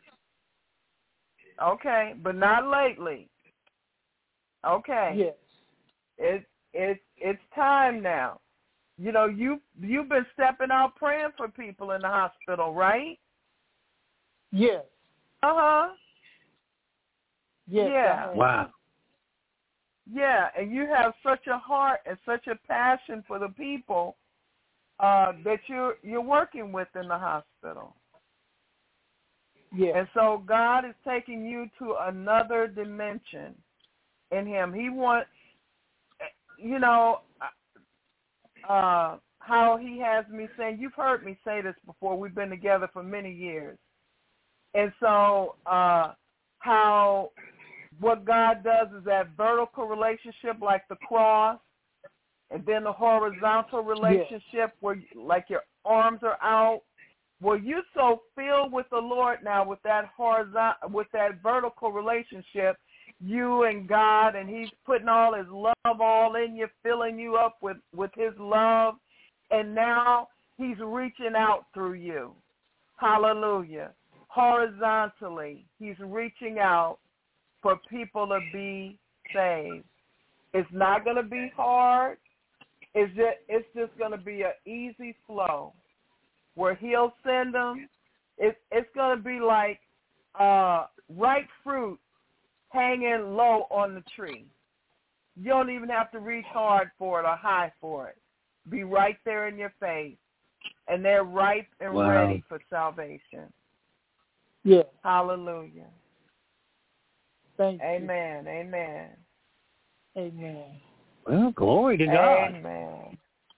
okay, but not lately. Okay. Yes. It's it's it's time now. You know, you you've been stepping out praying for people in the hospital, right? Yes. Uh huh. Yes. Yeah. Wow. Yeah, and you have such a heart and such a passion for the people uh, that you're you're working with in the hospital. Yeah. And so God is taking you to another dimension in him. He wants, you know, uh, how he has me saying, you've heard me say this before, we've been together for many years. And so uh, how what God does is that vertical relationship like the cross, and then the horizontal relationship yeah. where like your arms are out. Well, you're so filled with the Lord now with that horizontal, with that vertical relationship, you and God, and he's putting all his love all in you, filling you up with, with his love, and now he's reaching out through you. Hallelujah. Horizontally, he's reaching out for people to be saved. It's not going to be hard. It's just, it's just going to be an easy flow. Where he'll send them, it's it's going to be like uh, ripe fruit hanging low on the tree. You don't even have to reach hard for it or high for it. Be right there in your face, and they're ripe and wow. ready for salvation. Yeah. Hallelujah. Thank Amen. you. Amen. Amen. Well, glory to God. Amen.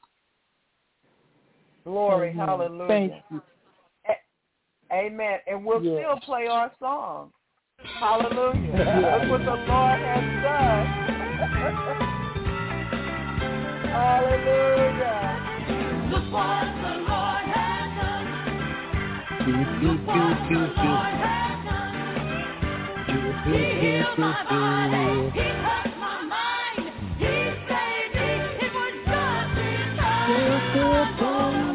Glory, Amen. hallelujah. Thank you. A- Amen. And we'll yes. still play our song. Hallelujah. Look what the Lord has done. Hallelujah. Look what the Lord has done. Look what the Lord has done. He healed my body. He touched my mind. He saved me. It was just his time.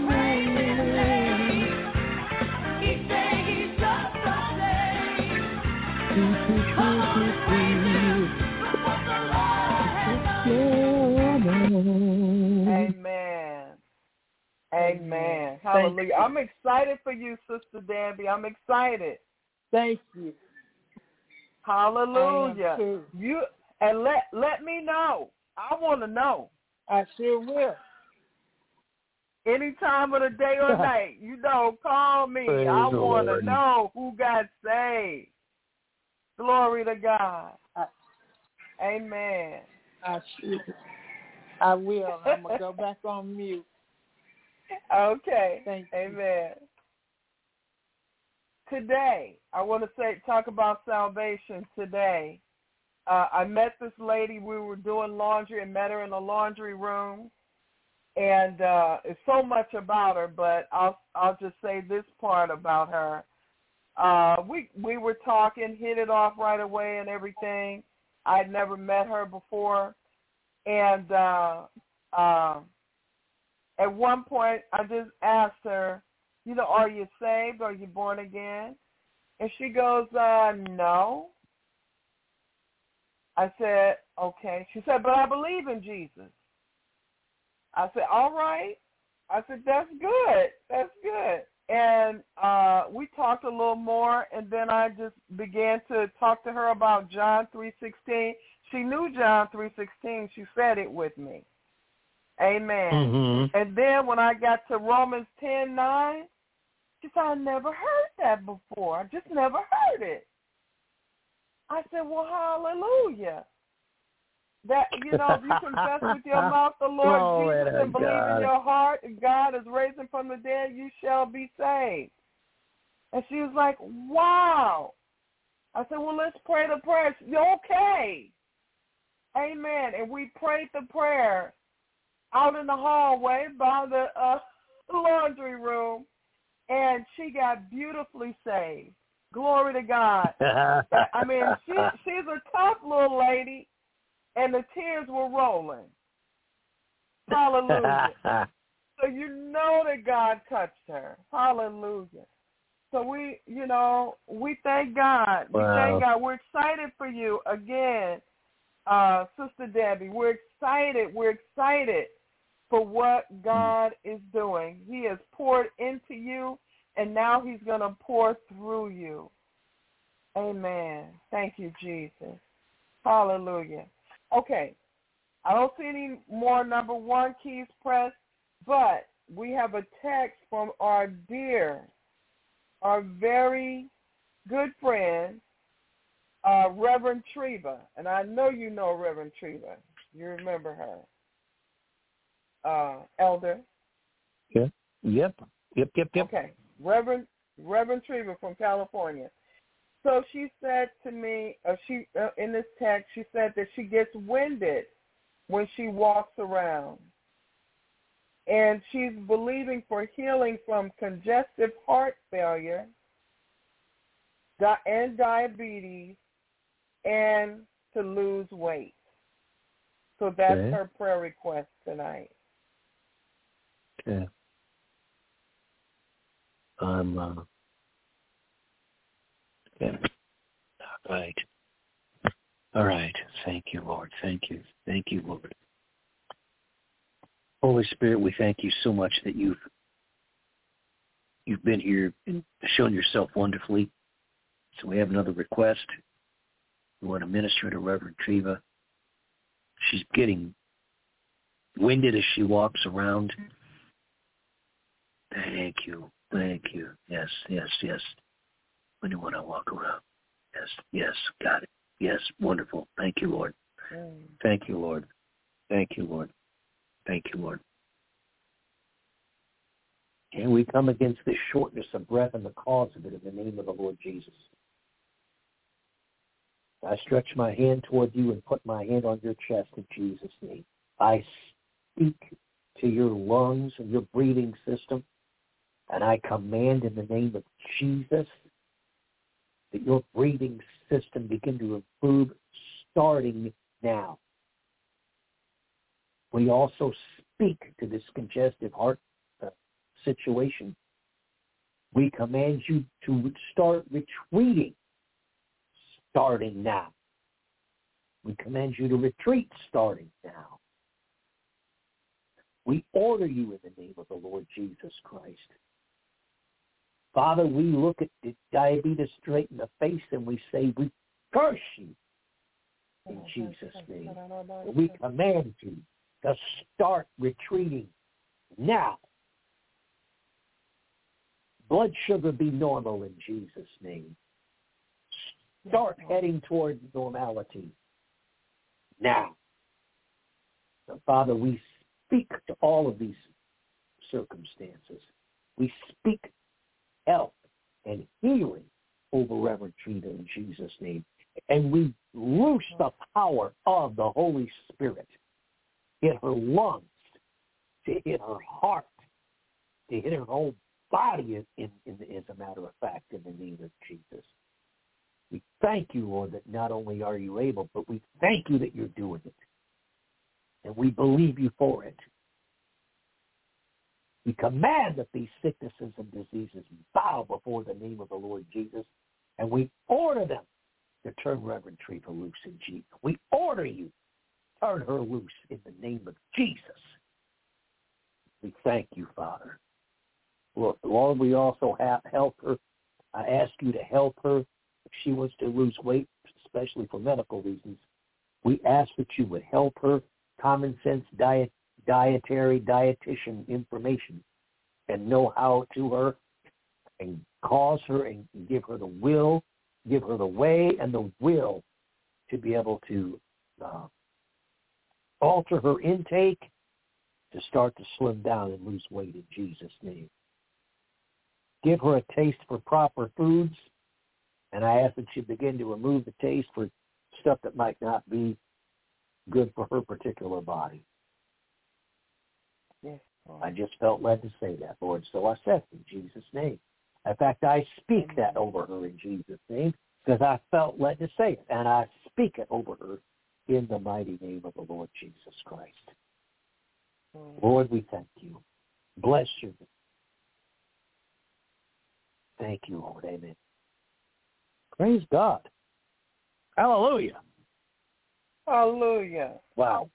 Amen. Amen. Hallelujah. I'm excited for you, Sister Danby. I'm excited. Thank you. Hallelujah. You and let let me know. I want to know. I sure will. Any time of the day or night, you know, call me. Praise I want to Lord. know who got saved. Glory to God. I, Amen. I sure. I will. I'm gonna go back on mute. Okay. Thank Amen. You. Today, I want to say talk about salvation. Today, uh, I met this lady. We were doing laundry and met her in the laundry room, and uh, it's so much about her. But I'll I'll just say this part about her. Uh, we we were talking, hit it off right away, and everything. I'd never met her before. And uh, uh, at one point, I just asked her, you know, are you saved? Are you born again? And she goes, uh, no. I said, okay. She said, but I believe in Jesus. I said, all right. I said, that's good. That's good. And uh, we talked a little more, and then I just began to talk to her about John three sixteen. She knew John three sixteen. She said it with me. Amen. Mm-hmm. And then when I got to Romans ten nine, she said, I never heard that before. I just never heard it. I said, well, hallelujah. That, you know, if you confess with your mouth the Lord oh, Jesus and believe God. in your heart that God is raising from the dead, you shall be saved. And she was like, wow. I said, well, let's pray the prayer. You're okay. Amen. And we prayed the prayer out in the hallway by the uh, laundry room, and she got beautifully saved. Glory to God. I mean, she she's a tough little lady, and the tears were rolling. Hallelujah. So you know that God touched her. Hallelujah. So we, you know, we thank God. We Wow. thank God. We're excited for you again, uh, Sister Debbie. We're excited. We're excited for what God is doing. He has poured into you, and now he's going to pour through you. Amen. Thank you, Jesus. Hallelujah. Okay. I don't see any more number one keys pressed, but we have a text from our dear, our very good friend, uh, Reverend Treva. And I know you know Reverend Treva. You remember her. Uh, Elder. Yeah. Yep. Yep. Yep. Yep. Okay. Reverend Reverend Treva from California. So she said to me, uh, she uh, in this text, she said that she gets winded when she walks around. And she's believing for healing from congestive heart failure di- and diabetes and to lose weight. So that's Okay. her prayer request tonight. Okay. Um, uh, yeah. All right. All right. Thank you, Lord. Thank you. Thank you, Lord. Holy Spirit, we thank you so much that you've you've been here and shown yourself wonderfully. So we have another request. We want to minister to Reverend Treva. She's getting winded as she walks around. Thank you. Thank you. Yes, yes, yes. When you want to walk around. Yes, yes, got it. Yes, wonderful. Thank you, Lord. Mm. Thank you, Lord. Thank you, Lord. Thank you, Lord. And we come against this shortness of breath and the cause of it in the name of the Lord Jesus. I stretch my hand toward you and put my hand on your chest in Jesus' name. I speak to your lungs and your breathing system, and I command in the name of Jesus that your breathing system begin to improve starting now. We also speak to this congestive heart uh, situation. We command you to start retreating starting now. We command you to retreat starting now. We order you in the name of the Lord Jesus Christ. Father, we look at the diabetes straight in the face and we say, we curse you in Jesus' name. We command you to start retreating now. Blood sugar be normal in Jesus' name. Start heading toward normality now. So, Father, we speak to all of these circumstances. We speak health and healing over Reverend Treva in Jesus' name. And we loose the power of the Holy Spirit. Hit her lungs, to hit her heart, to hit her whole body, in, in, in, as a matter of fact, in the name of Jesus. We thank you, Lord, that not only are you able, but we thank you that you're doing it. And we believe you for it. We command that these sicknesses and diseases bow before the name of the Lord Jesus, and we order them to turn Reverend Treva loose in Jesus. We order you, turn her loose in the name of Jesus. We thank you, Father. Lord, Lord, we also have help her. I ask you to help her if she wants to lose weight, especially for medical reasons. We ask that you would help her, common sense diet, dietary, dietitian information, and know how to her, and cause her and give her the will, give her the way and the will to be able to uh, alter her intake to start to slim down and lose weight in Jesus' name. Give her a taste for proper foods, and I ask that you begin to remove the taste for stuff that might not be good for her particular body. Yes, I just felt led to say that, Lord, so I said in Jesus' name. In fact, I speak Amen. that over her in Jesus' name because I felt led to say it, and I speak it over her in the mighty name of the Lord Jesus Christ. Mm. Lord, we thank you. Bless you. Thank you, Lord. Amen. Praise God. Hallelujah. Hallelujah. Wow.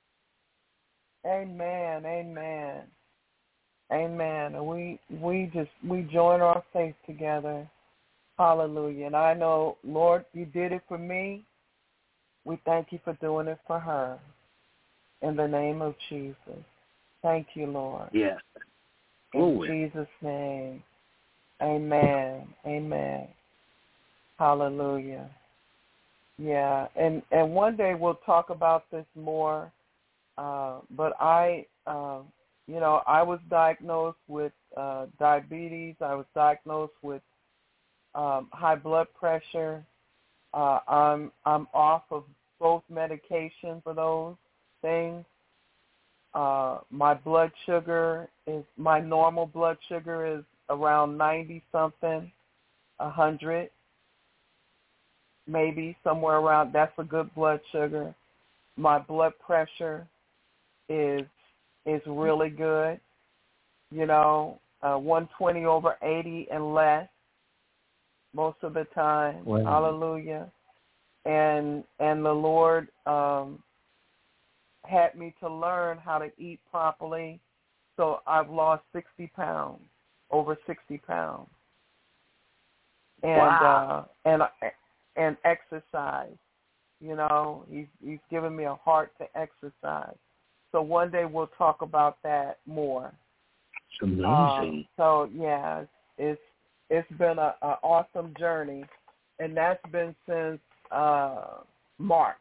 Amen. Amen. Amen. And we we just we join our faith together. Hallelujah. And I know, Lord, you did it for me. We thank you for doing it for her. In the name of Jesus. Thank you, Lord. Yes. In Glory. Jesus' name. Amen. Amen. Hallelujah. Yeah. And, and one day we'll talk about this more. Uh, but I, uh, you know, I was diagnosed with uh, diabetes. I was diagnosed with um, high blood pressure. Uh, I'm I'm off of both medication for those things. Uh, my blood sugar is my normal blood sugar is around ninety something, a hundred, maybe somewhere around. That's a good blood sugar. My blood pressure is is really good. You know, uh, one twenty over eighty and less most of the time. Wow. Hallelujah. And and the Lord um, had me to learn how to eat properly. So I've lost sixty pounds, over sixty pounds. And wow. uh, and and exercise. You know, he's he's given me a heart to exercise. So one day we'll talk about that more. It's amazing. Um, so yeah, it's it's been a, a awesome journey, and that's been since uh, March.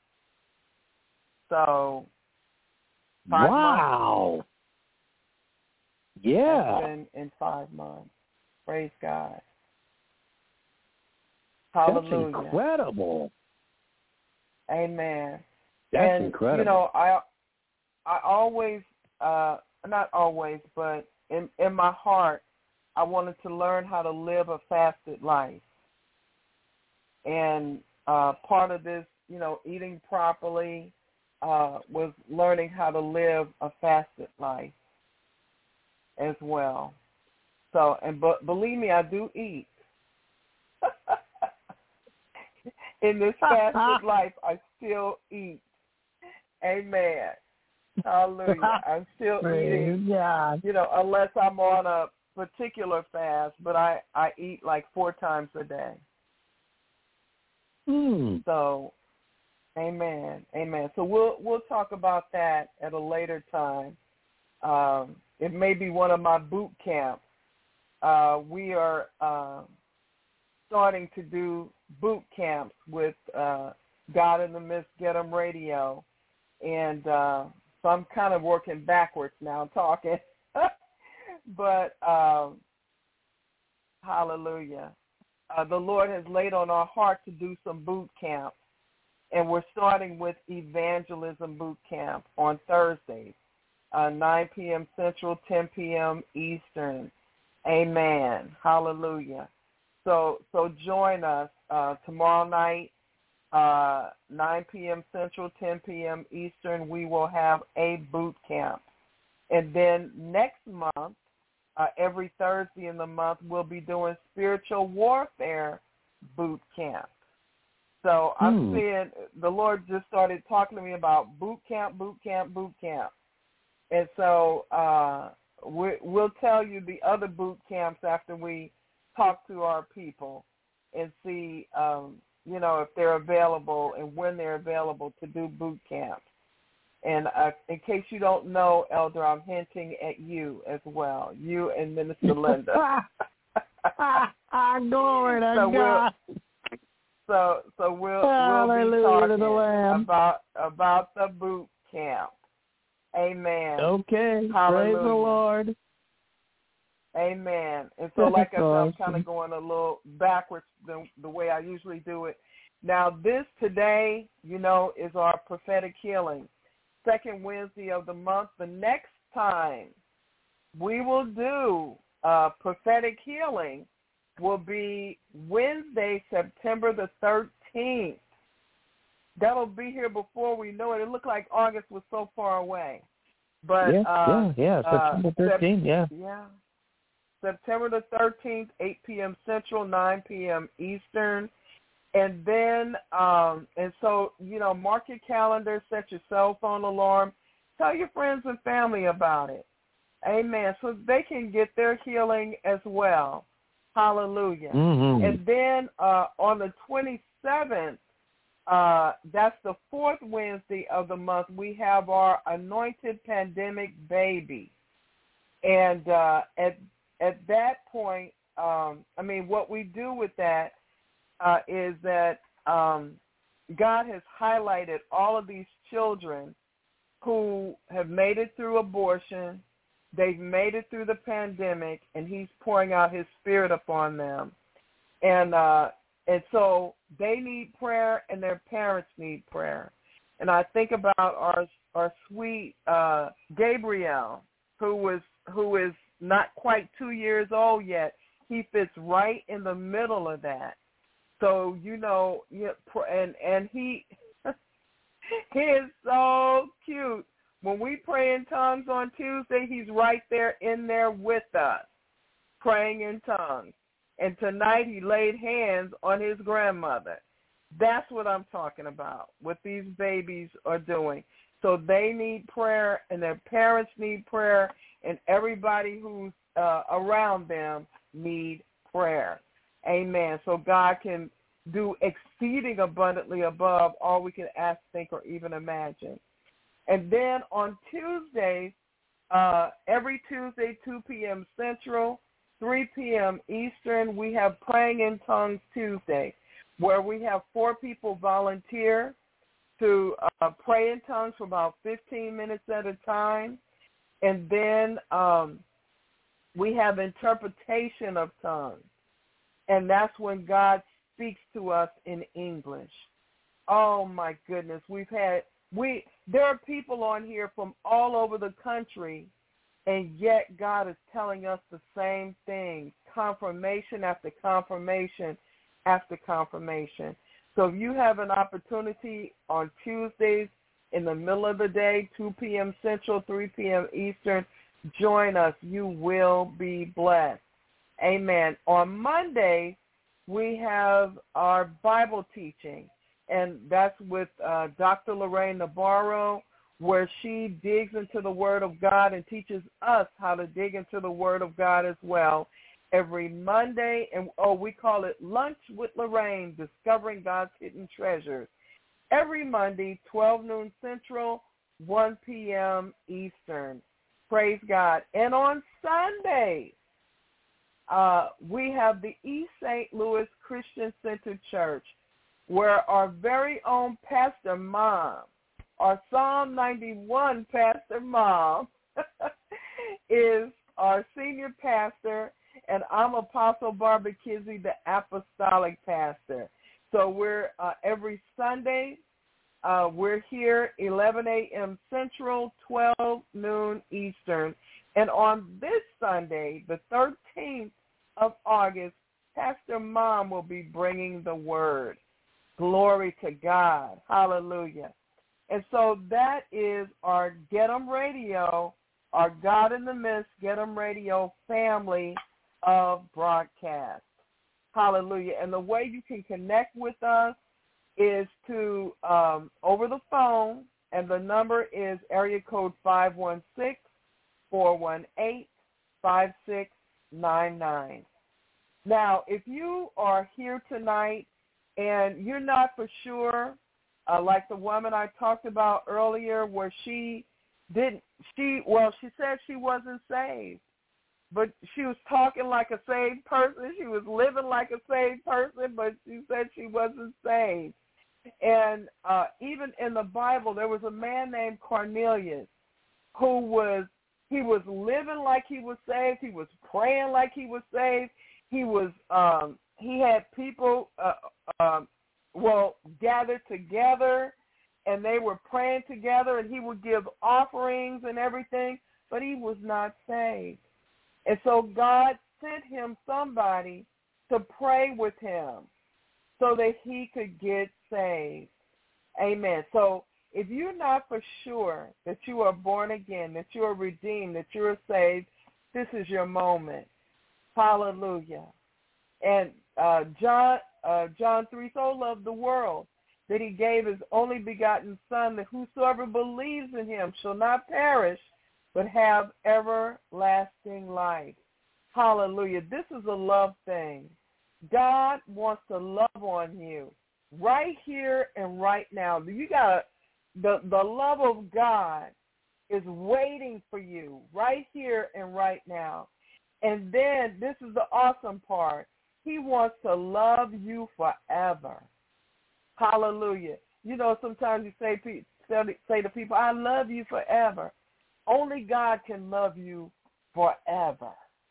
So five wow. months. Yeah. It's been in five months. Praise God. Hallelujah. That's incredible. Amen. That's and, incredible. You know, I I always, uh, not always, but in, in my heart, I wanted to learn how to live a fasted life. And uh, part of this, you know, eating properly uh, was learning how to live a fasted life as well. So, and but believe me, I do eat. In this fasted life, I still eat. Amen. Hallelujah. I'm still eating, God. you know, unless I'm on a particular fast, but I, I eat like four times a day. Mm. So, amen, amen. So we'll we'll talk about that at a later time. Um, it may be one of my boot camps. Uh, we are uh, starting to do boot camps with uh, God in the Midst, Get 'em Radio, and uh, so I'm kind of working backwards now, talking. But um, hallelujah. Uh, the Lord has laid on our heart to do some boot camps, and we're starting with Evangelism Boot Camp on Thursdays, uh, nine p.m. Central, ten p.m. Eastern. Amen. Hallelujah. So so join us uh, tomorrow night, uh, nine p.m. Central, ten p.m. Eastern. We will have a boot camp. And then next month, uh, every Thursday in the month, we'll be doing spiritual warfare boot camp. So I'm Hmm. seeing the Lord just started talking to me about boot camp, boot camp, boot camp. And so uh, we, we'll tell you the other boot camps after we talk to our people and see, um, you know, if they're available and when they're available to do boot camp. And uh, in case you don't know, Elder, I'm hinting at you as well, you and Minister Linda. Glory to so God. We'll, so so we'll Hallelujah we'll be to talking the Lamb. about about the boot camp. Amen. Okay. Hallelujah. Praise the Lord. Amen. And so, like I said, I'm Awesome. kind of going a little backwards the, the way I usually do it. Now, this today, you know, is our prophetic healing. Second Wednesday of the month. The next time we will do uh, prophetic healing will be Wednesday, September the thirteenth. That'll be here before we know it. It looked like August was so far away. But, yeah, uh, yeah, yeah, September thirteenth, uh, yeah. Yeah. September the thirteenth, eight p.m. Central, nine p.m. Eastern. And then, um, and so, you know, mark your calendar, set your cell phone alarm, tell your friends and family about it. Amen. So they can get their healing as well. Hallelujah. Mm-hmm. And then uh, on the twenty-seventh, uh, that's the fourth Wednesday of the month, we have our Anointed Pandemic Baby. And uh, at at that point, um, I mean, what we do with that uh, is that um, God has highlighted all of these children who have made it through abortion, they've made it through the pandemic, and he's pouring out his spirit upon them. And uh, and so they need prayer, and their parents need prayer. And I think about our our sweet uh, Gabriel, who was who is not quite two years old yet. He fits right in the middle of that. So, you know, and and he he is so cute. When we pray in tongues on Tuesday, he's right there in there with us, praying in tongues. And tonight he laid hands on his grandmother. That's what I'm talking about, what these babies are doing. So they need prayer, and their parents need prayer, and everybody who's uh, around them need prayer. Amen. So God can do exceeding abundantly above all we can ask, think, or even imagine. And then on Tuesdays, uh, every Tuesday, two p.m. Central, three p.m. Eastern, we have Praying in Tongues Tuesday, where we have four people volunteer to uh, pray in tongues for about fifteen minutes at a time. And then um, we have interpretation of tongues. And that's when God speaks to us in English. Oh, my goodness. We've had, we, there are people on here from all over the country, and yet God is telling us the same thing, confirmation after confirmation after confirmation. So if you have an opportunity on Tuesdays in the middle of the day, two p.m. Central, three p.m. Eastern, join us. You will be blessed. Amen. On Monday, we have our Bible teaching, and that's with uh, Doctor Lorraine Navarro, where she digs into the Word of God and teaches us how to dig into the Word of God as well every Monday. And, oh, we call it Lunch with Lorraine, Discovering God's Hidden Treasures. Every Monday, twelve noon Central, one p.m. Eastern. Praise God. And on Sundays, uh, we have the East Saint Louis Christian Center Church, where our very own Pastor Mom, our Psalm ninety-one Pastor Mom, is our senior pastor, and I'm Apostle Barbara Kizzy, the apostolic pastor. So we're uh, every Sunday, uh, we're here eleven a.m. Central, twelve noon Eastern. And on this Sunday, the thirteenth of August, Pastor Mom will be bringing the word. Glory to God. Hallelujah. And so that is our Get 'em Radio, our God in the Midst Get 'em Radio family of broadcast. Hallelujah. And the way you can connect with us is to, um, over the phone, and the number is area code five one six, four one eight, five six nine nine. Now, if you are here tonight and you're not for sure, uh, like the woman I talked about earlier where she didn't, she, well, she said she wasn't saved, but she was talking like a saved person. She was living like a saved person, but she said she wasn't saved. And uh, even in the Bible, there was a man named Cornelius who was, he was living like he was saved. He was praying like he was saved. He was, um, he had people, uh, um, well, gathered together, and they were praying together, and he would give offerings and everything, but he was not saved. And so God sent him somebody to pray with him so that he could get saved. Amen. So if you're not for sure that you are born again, that you are redeemed, that you are saved, this is your moment. Hallelujah. And uh, John uh, John three so loved the world that he gave his only begotten Son, that whosoever believes in him shall not perish, but have everlasting life. Hallelujah. This is a love thing. God wants to love on you right here and right now. You got the the love of God is waiting for you right here and right now. And then this is the awesome part. He wants to love you forever. Hallelujah. You know, sometimes you say, say to people, I love you forever. Only God can love you forever.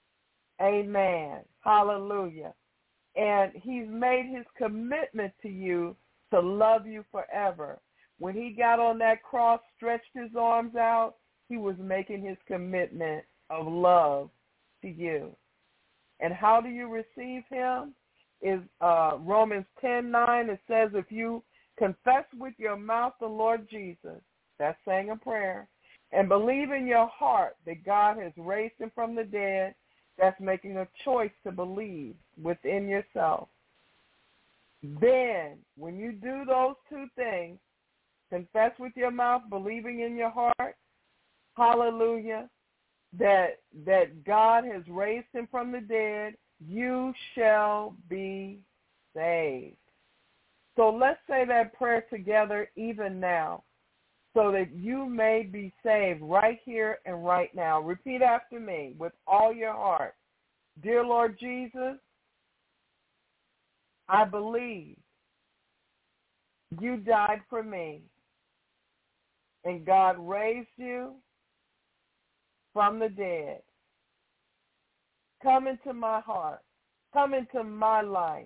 Amen. Hallelujah. And he's made his commitment to you to love you forever. When he got on that cross, stretched his arms out, he was making his commitment of love to you. And how do you receive him? Is uh, Romans ten nine. It says, if you confess with your mouth the Lord Jesus, that's saying a prayer, and believe in your heart that God has raised him from the dead, that's making a choice to believe within yourself. Then, when you do those two things, confess with your mouth, believing in your heart, hallelujah, that that God has raised him from the dead, you shall be saved. So let's say that prayer together even now so that you may be saved right here and right now. Repeat after me with all your heart. Dear Lord Jesus, I believe you died for me, and God raised you from the dead. Come into my heart. Come into my life.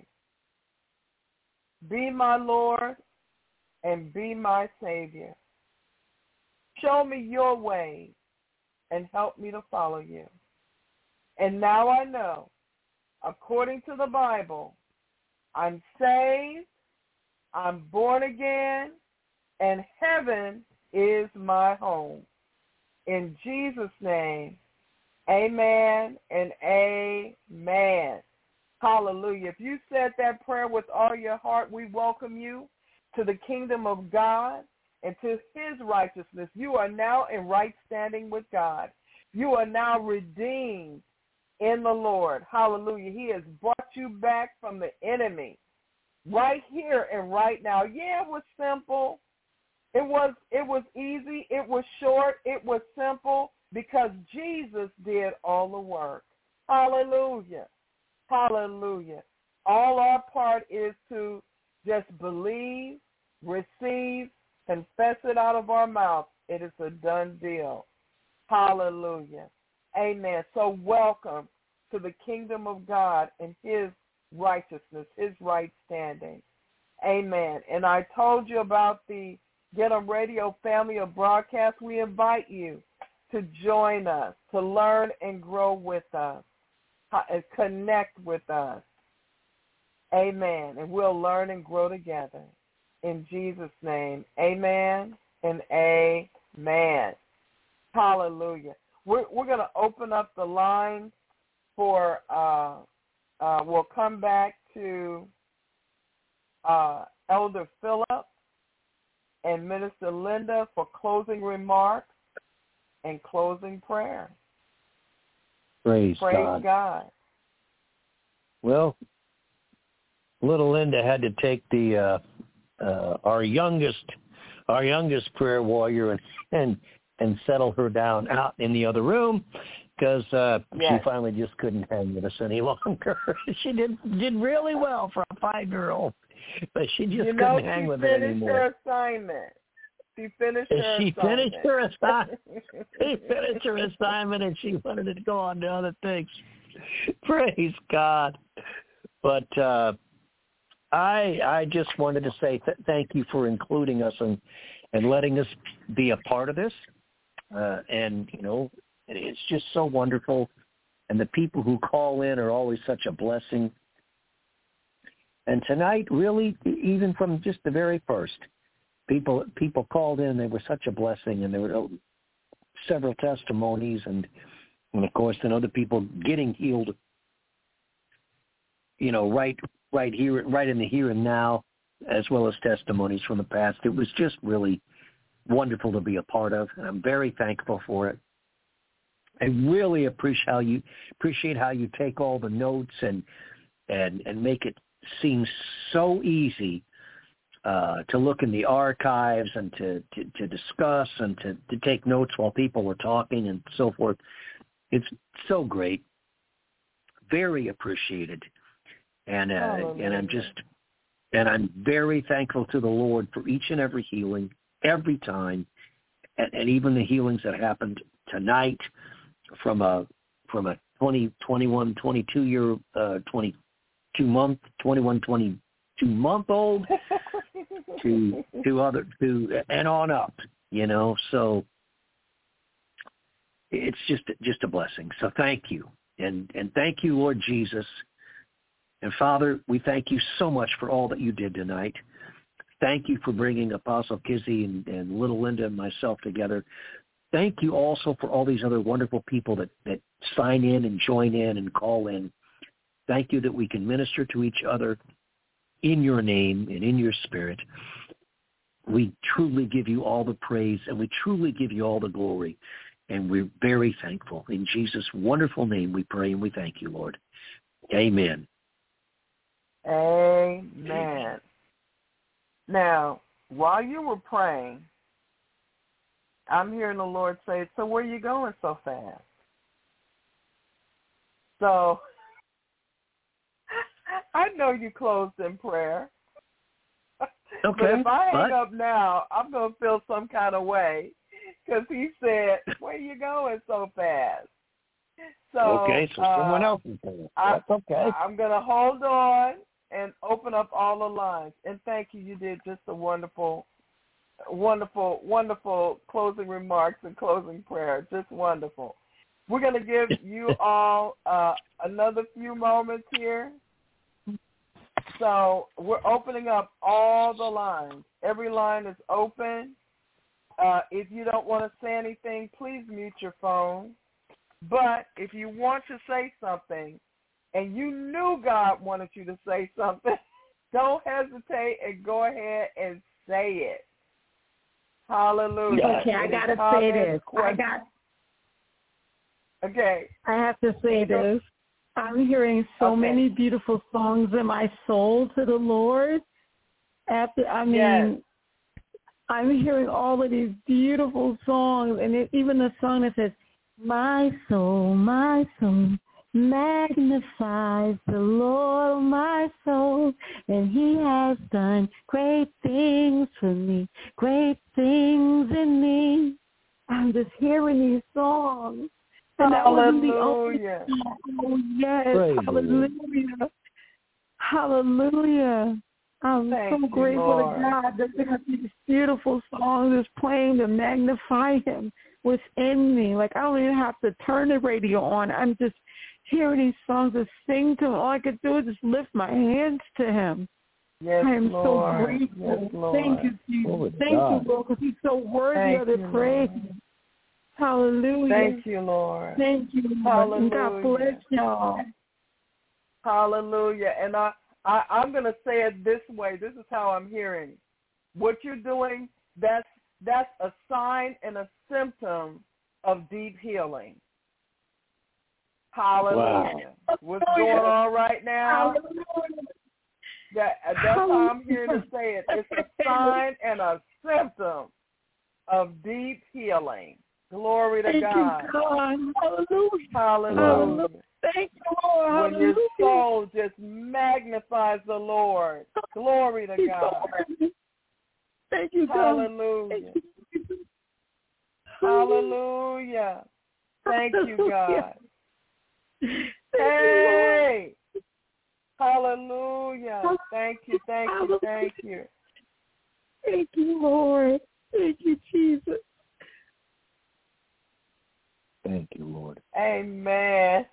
Be my Lord and be my Savior. Show me your ways and help me to follow you. And now I know, according to the Bible, I'm saved, I'm born again, and heaven is my home. In Jesus' name, amen and amen. Hallelujah. If you said that prayer with all your heart, we welcome you to the kingdom of God and to his righteousness. You are now in right standing with God. You are now redeemed in the Lord. Hallelujah. He has brought you back from the enemy right here and right now. Yeah, it was simple. It was it was easy. It was short. It was simple because Jesus did all the work. Hallelujah. Hallelujah. All our part is to just believe, receive, confess it out of our mouth. It is a done deal. Hallelujah. Amen. So welcome to the kingdom of God and his righteousness, his right standing. Amen. And I told you about the Get 'em Radio family of broadcasts. We invite you to join us, to learn and grow with us, and connect with us. Amen. And we'll learn and grow together. In Jesus' name, amen and amen. Hallelujah. We're, we're going to open up the line for, uh, uh, we'll come back to uh, Elder Philip and Minister Linda for closing remarks and closing prayer. Praise, Praise God. God. Well, little Linda had to take the uh, uh, our youngest our youngest prayer warrior and and, and settle her down out in the other room because uh, yes. she finally just couldn't hang with us any longer. She did did really well for a five-year-old, but she just you couldn't know, hang she with it anymore. She finished her assignment. She finished her she assignment. finished her assignment. She finished her assignment, and she wanted to go on to other things. Praise God. But uh, I I just wanted to say th- thank you for including us and, and letting us be a part of this. Uh, and, you know, it's just so wonderful. And the people who call in are always such a blessing. And tonight, really, even from just the very first, people people called in. They were such a blessing. And there were several testimonies and, and of course, then other people getting healed, you know, right right here, right in the here and now, as well as testimonies from the past. It was just really wonderful to be a part of, and I'm very thankful for it. I really appreciate how you appreciate how you take all the notes and and and make it seem so easy uh, to look in the archives and to, to, to discuss and to, to take notes while people were talking and so forth. It's so great, very appreciated, and uh, oh, and I'm just and I'm very thankful to the Lord for each and every healing, every time, and, and even the healings that happened tonight from a from a twenty, twenty-one, twenty-two year, uh, twenty-two month, twenty-one, twenty-two month old to to other to and on up, you know. So it's just just a blessing. So thank you, and and thank you, Lord Jesus. And Father, we thank you so much for all that you did tonight. Thank you for bringing Apostle Kizzy and, and little Linda and myself together. Thank you also for all these other wonderful people that, that sign in and join in and call in. Thank you that we can minister to each other in your name and in your spirit. We truly give you all the praise and we truly give you all the glory. And we're very thankful. In Jesus' wonderful name we pray and we thank you, Lord. Amen. Amen. Now, while you were praying, I'm hearing the Lord say, so where are you going so fast? So, I know you closed in prayer. Okay. But if I hang but... up now, I'm going to feel some kind of way because he said, where are you going so fast? So, okay, so uh, someone else is going. That's okay. I'm going to hold on and open up all the lines. And thank you. You did just a wonderful, wonderful, wonderful closing remarks and closing prayer. Just wonderful. We're going to give you all uh, another few moments here. So we're opening up all the lines. Every line is open. Uh, if you don't want to say anything, please mute your phone. But if you want to say something, and you knew God wanted you to say something, don't hesitate and go ahead and say it. Hallelujah. Okay, I got to say this. I got. Okay. I have to say this. I'm hearing so okay. many beautiful songs in my soul to the Lord. After, I mean, yes. I'm hearing all of these beautiful songs, and it, even the song that says, my soul, my soul, magnifies the Lord, my soul, and he has done great things for me, great things in me. I'm just hearing these songs. And that wasn't the only song. Oh, yes, Praise hallelujah. Hallelujah. I'm Thank so you, grateful Lord. to God that we have these beautiful songs just playing to magnify him within me. Like I don't even have to turn the radio on. I'm just hearing these songs and sing to him. All I could do is just lift my hands to him. Yes, I am Lord. so grateful. Yes, Lord. Thank you, Jesus. Oh, Thank God. you, Lord, because he's so worthy Thank of the you, praise. Lord. Hallelujah. Thank you, Lord. Thank you, Lord. Hallelujah. And God bless y'all. Hallelujah. And I, I, I'm going to say it this way. This is how I'm hearing. What you're doing, that's that's a sign and a symptom of deep healing. Hallelujah. Wow. What's going on right now? That, that's how I'm here to say it. It's a sign and a symptom of deep healing. Glory to Thank God. You, God. Hallelujah. Hallelujah. Thank you, Lord. When Hallelujah. your soul just magnifies the Lord. Glory to God. Thank you, God. Hallelujah. Hallelujah. Thank you, God. Hey. Hallelujah. Thank you, thank you, thank you. Thank you, Lord. Thank you, Jesus. Thank you, Lord. Amen.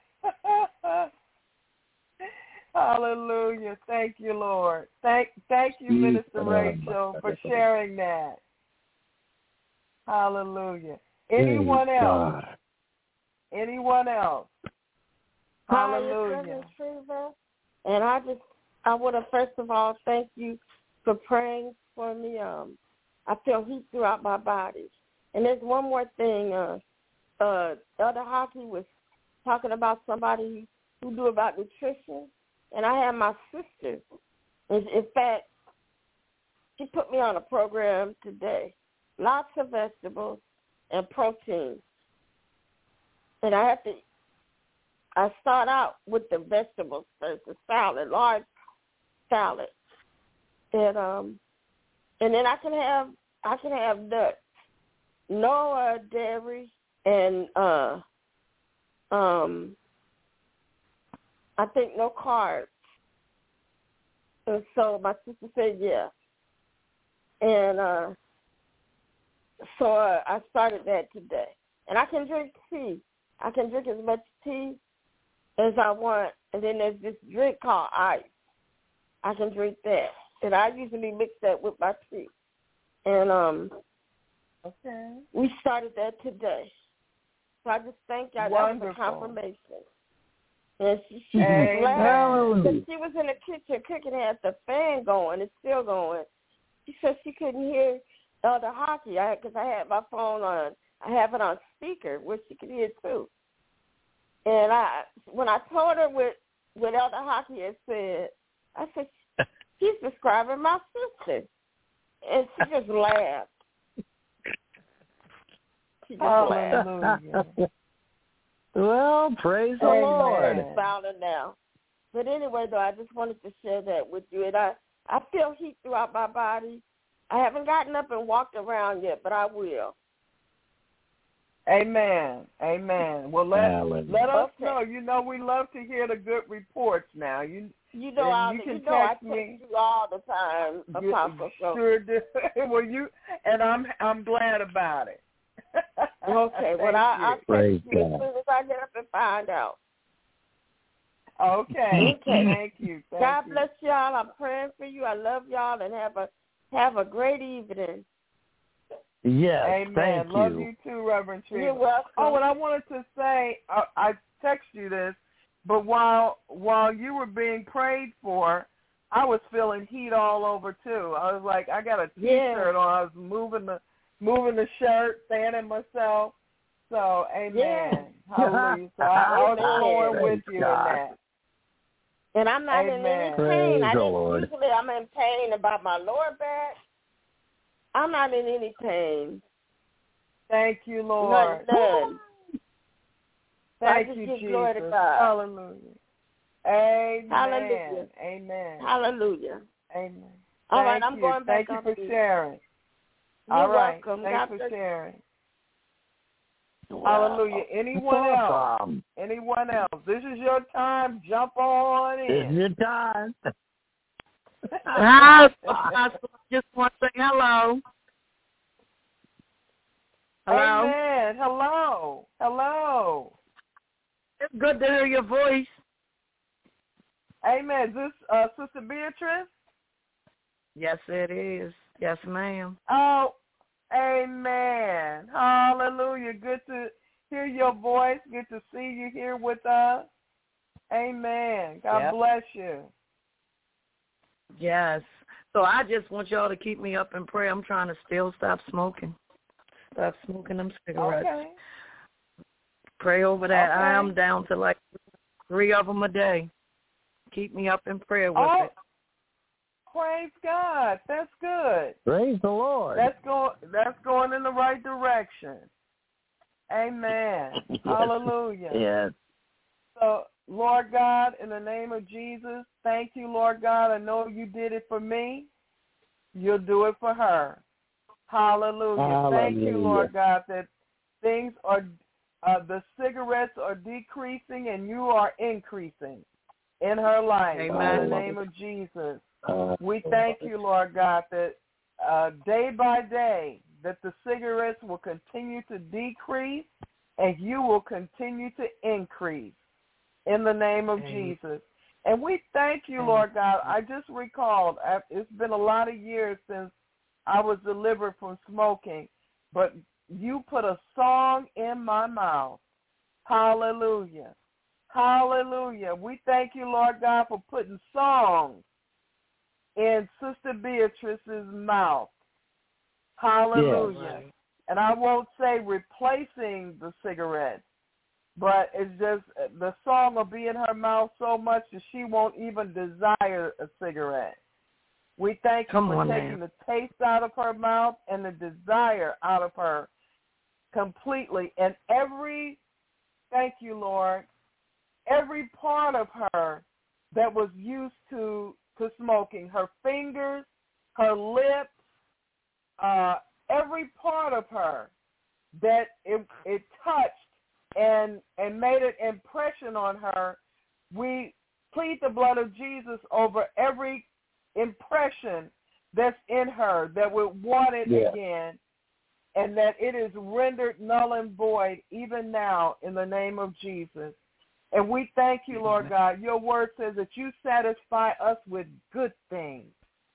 Hallelujah. Thank you, Lord. Thank thank you, Minister Rachel, for sharing that. Hallelujah. Anyone else? Anyone else? Hallelujah. Hi, and I just, I want to first of all thank you for praying for me. Um, I feel heat throughout my body. And there's one more thing. Uh, uh, Elder Hockey was talking about somebody who do about nutrition, and I have my sister. In, in fact, she put me on a program today. Lots of vegetables and protein. And I have to, I start out with the vegetables first, the salad, large salad. And um and then I can have I can have nuts. No uh, dairy and uh um I think no carbs. And so my sister said yeah. And uh so uh, I started that today. And I can drink tea. I can drink as much tea as I want. And then there's this drink called ice. I can drink that. And I usually mix that with my tea. And um, okay, we started that today. So I just thank y'all. That was a confirmation. And she, she was glad because she was in the kitchen cooking, had the fan going. It's still going. She said she couldn't hear Elder Hockey because I, I had my phone on. I have it on speaker where she could hear too. And I, when I told her what, what Elder Hockey had said, I said, he's describing my sister. And she just laughed. She just Hallelujah. laughed. Well, praise the Amen. Lord. It's silent now. But anyway, though, I just wanted to share that with you. And I, I feel heat throughout my body. I haven't gotten up and walked around yet, but I will. Amen. Amen. Well, let Hallelujah. let us Okay. know. You know, we love to hear the good reports. Now, you you know, I you, you can know I text text me you all the time, Apostle. So. Sure do. Well, you and I'm I'm glad about it. Okay. Well, I I Praise text you as God. soon as I get up and find out. Okay. Okay. Thank you. Thank God you. bless y'all. I'm praying for you. I love y'all, and have a have a great evening. Yes, Amen. thank Love you. you too, Reverend Tree. You're welcome. Oh, and I wanted to say, uh, I text you this, but while while you were being prayed for, I was feeling heat all over too. I was like, I got a T-shirt Yeah. on. I was moving the moving the shirt, fanning myself. So, amen. Yeah. Hallelujah. So I, I was Amen. going with you God. in that. And I'm not Amen. in any pain. Praise I the didn't, Lord. usually I'm in pain about my lower back. I'm not in any pain. Thank you, Lord. None. none. Thank I just you, give Jesus. glory to God. Hallelujah. Amen. Hallelujah. Amen. Hallelujah. Amen. All Thank right, I'm you. going back Thank you on for mute. sharing. You're All right. welcome. Thanks God for bless you. sharing. Wow. Hallelujah. Anyone else? Awesome. Anyone else? This is your time. Jump on in. This is your time. Hi, I just want to say hello. Hello. Amen. Hello. Hello. It's good to hear your voice. Amen. Is this uh, Sister Beatrice? Yes, it is. Yes, ma'am. Oh, amen. Hallelujah. Good to hear your voice. Good to see you here with us. Amen. God Yep. bless you. Yes. So I just want y'all to keep me up in prayer. I'm trying to still stop smoking. Stop smoking them cigarettes. Okay. Pray over that. Okay. I am down to like three of them a day. Keep me up in prayer with oh, it. Praise God. That's good. Praise the Lord. That's going. That's going in the right direction. Amen. Yes. Hallelujah. Yes. So, Lord God, in the name of Jesus, thank you, Lord God. I know you did it for me. You'll do it for her. Hallelujah. Hallelujah. Thank you, Lord God, that things are, uh, the cigarettes are decreasing and you are increasing in her life. Amen. In the name of Jesus. Uh, We thank you, Lord God, that uh, day by day that the cigarettes will continue to decrease and you will continue to increase in the name of Amen. Jesus. And we thank you, Lord God. I just recalled, it's been a lot of years since I was delivered from smoking, but you put a song in my mouth. Hallelujah. Hallelujah. We thank you, Lord God, for putting songs in Sister Beatrice's mouth. Hallelujah. Yes. And I won't say replacing the cigarette, but it's just the song will be in her mouth so much that she won't even desire a cigarette. We thank you Come for on taking now. the taste out of her mouth and the desire out of her completely. And every, thank you, Lord, every part of her that was used to, to smoking, her fingers, her lips, uh, every part of her that it, it touched and and made an impression on her, we plead the blood of Jesus over every impression that's in her that would want it Yeah. again, and that it is rendered null and void even now in the name of Jesus. And we thank you, Lord God. Your word says that you satisfy us with good things.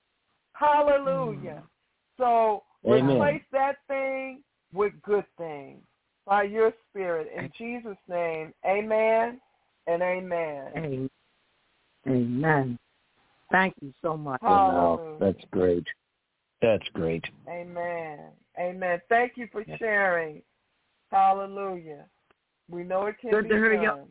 Hallelujah. So Amen. replace that thing with good things by your Spirit. In Jesus' name, amen and amen. Amen. Thank you so much. Hallelujah. That's great. That's great. Amen. Amen. Thank you for sharing. Hallelujah. We know it can Good be to hear you. done.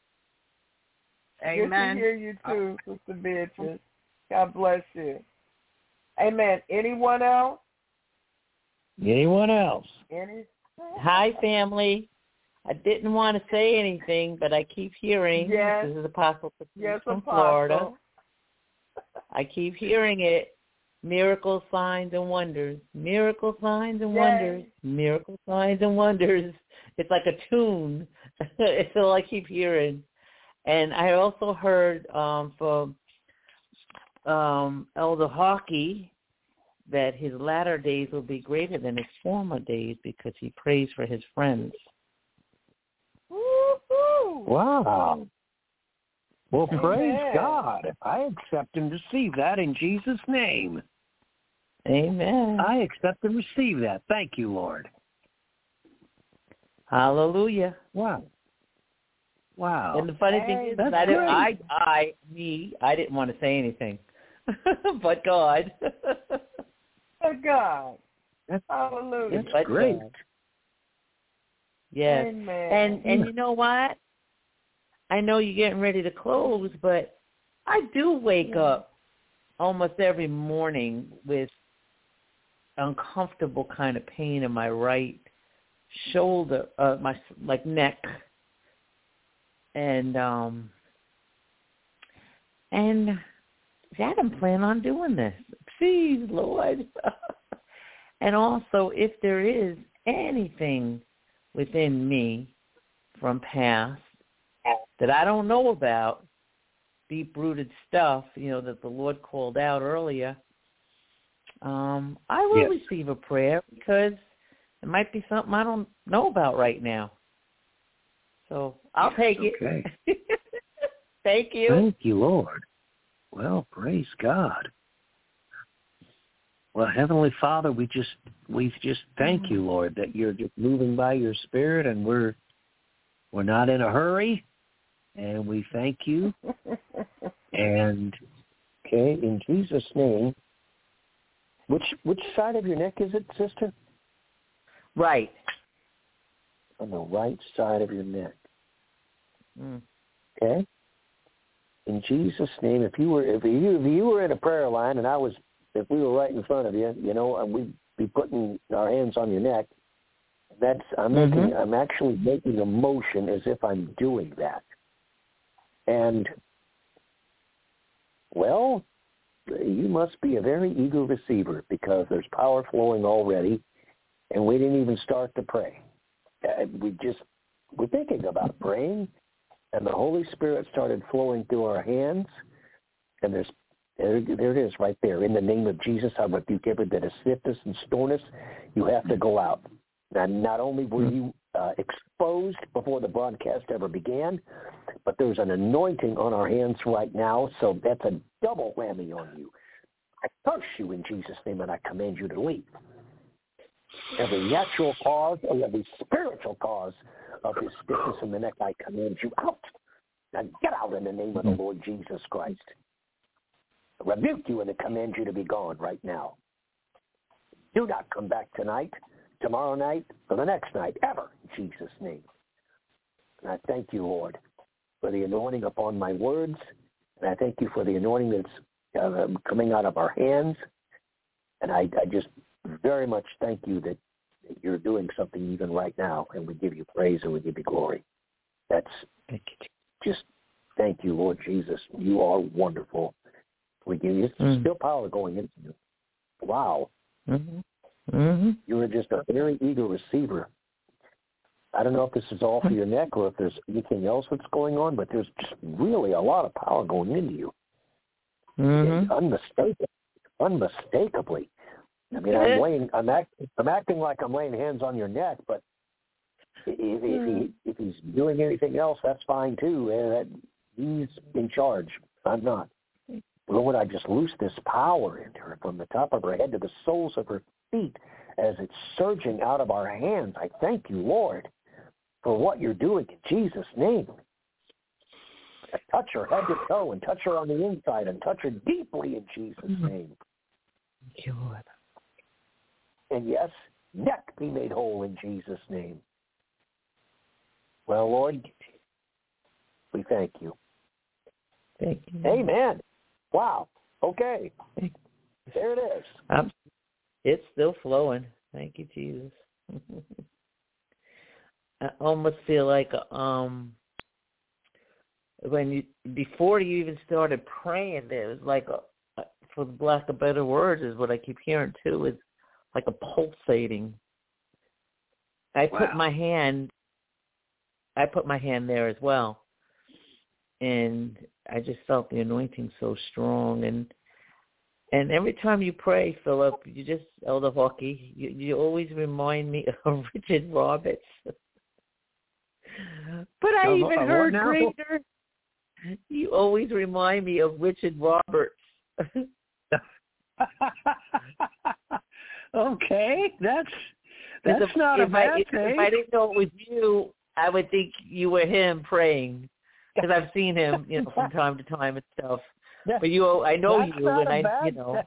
Amen. Good to hear you too, Sister Beatrice. God bless you. Amen. Anyone else? Anyone else? Any? Hi, family. I didn't want to say anything, but I keep hearing, Yes. this is Apostle Patrice Yes, from Apostle. Florida. I keep hearing it, miracle signs and wonders, miracle signs and Yay. wonders, miracle signs and wonders. It's like a tune. It's all I keep hearing. And I also heard um, from um, Elder Hawkey that his latter days will be greater than his former days because he prays for his friends. Woo-hoo. Wow. Well, Amen. praise God. I accept and receive that in Jesus' name. Amen. I accept and receive that. Thank you, Lord. Hallelujah. Wow. Wow. And the funny thing is, That's I, didn't, I, great. I, me, I didn't want to say anything, but God. But God. That's, Hallelujah. that's But great. God. Yes. Amen. And and Yeah. you know what? I know you're getting ready to close, but I do wake Yeah. up almost every morning with uncomfortable kind of pain in my right shoulder, uh, my like neck, and um, and Dad, I'm planning on doing this. Please, Lord. And also, if there is anything within me from past that I don't know about, deep-rooted stuff, you know, that the Lord called out earlier, um, I will Yes. receive a prayer because it might be something I don't know about right now. So I'll take Okay. it. Thank you. Thank you, Lord. Well, praise God. Well, Heavenly Father, we just we just thank you, Lord, that you're just moving by your Spirit, and we're we're not in a hurry, and we thank you. And Okay, in Jesus' name. Which which side of your neck is it, sister? Right. On the right side of your neck. Mm. Okay. In Jesus' name, if you were if you if you were in a prayer line and I was if we were right in front of you, you know, we'd be putting our hands on your neck. That's I'm mm-hmm. making I'm actually making a motion as if I'm doing that. And well, you must be a very eager receiver because there's power flowing already, and we didn't even start to pray. Uh, we just we're thinking about praying, and the Holy Spirit started flowing through our hands, and there's there, there it is right there. In the name of Jesus, I rebuke every bit of stiffness and soreness. You have to go out. And not only were you uh, exposed before the broadcast ever began, but there's an anointing on our hands right now, so that's a double whammy on you. I curse you in Jesus' name, and I command you to leave. Every natural cause or every spiritual cause of this stiffness in the neck, I command you out. Now get out in the name of the Lord Jesus Christ. I rebuke you and I command you to be gone right now. Do not come back tonight, tomorrow night, or the next night, ever, in Jesus' name. And I thank you, Lord, for the anointing upon my words, and I thank you for the anointing that's uh, coming out of our hands. And I, I just very much thank you that, that you're doing something even right now, and we give you praise and we give you glory. That's thank you. Just thank you, Lord Jesus. You are wonderful. We give you mm. still power going into you. Wow. Mm-hmm. Mm-hmm. You're just a very eager receiver. I don't know if this is all for your neck or if there's anything else that's going on, but there's just really a lot of power going into you. Mm-hmm. Unmistakably. Unmistakably. I mean, I'm laying, I'm, act, I'm acting like I'm laying hands on your neck, but if, if, he, if he's doing anything else, that's fine too. And he's in charge. I'm not. Lord, I just loose this power into her from the top of her head to the soles of her feet as it's surging out of our hands. I thank you, Lord, for what you're doing in Jesus' name. Touch her head to toe and touch her on the inside and touch her deeply in Jesus' mm-hmm. name. Thank you, Lord. And yes, neck be made whole in Jesus' name. Well, Lord, we thank you. Thank you. Amen. Wow. Okay. There it is. Um, it's still flowing. Thank you, Jesus. I almost feel like um, when you before you even started praying, there was like a, for the lack of better words, is what I keep hearing too, is like a pulsating. I wow. put my hand. I put my hand there as well, and I just felt the anointing so strong. And and every time you pray, Philip, you just, Elder Hawkey, you, you always remind me of Richard Roberts. But I uh, even uh, heard greater. You always remind me of Richard Roberts. Okay, that's that's if, not if a bad I, if, thing. If I didn't know it was you, I would think you were him praying, because I've seen him, you know, from time to time and stuff. But you, I know that's you, and I, you know.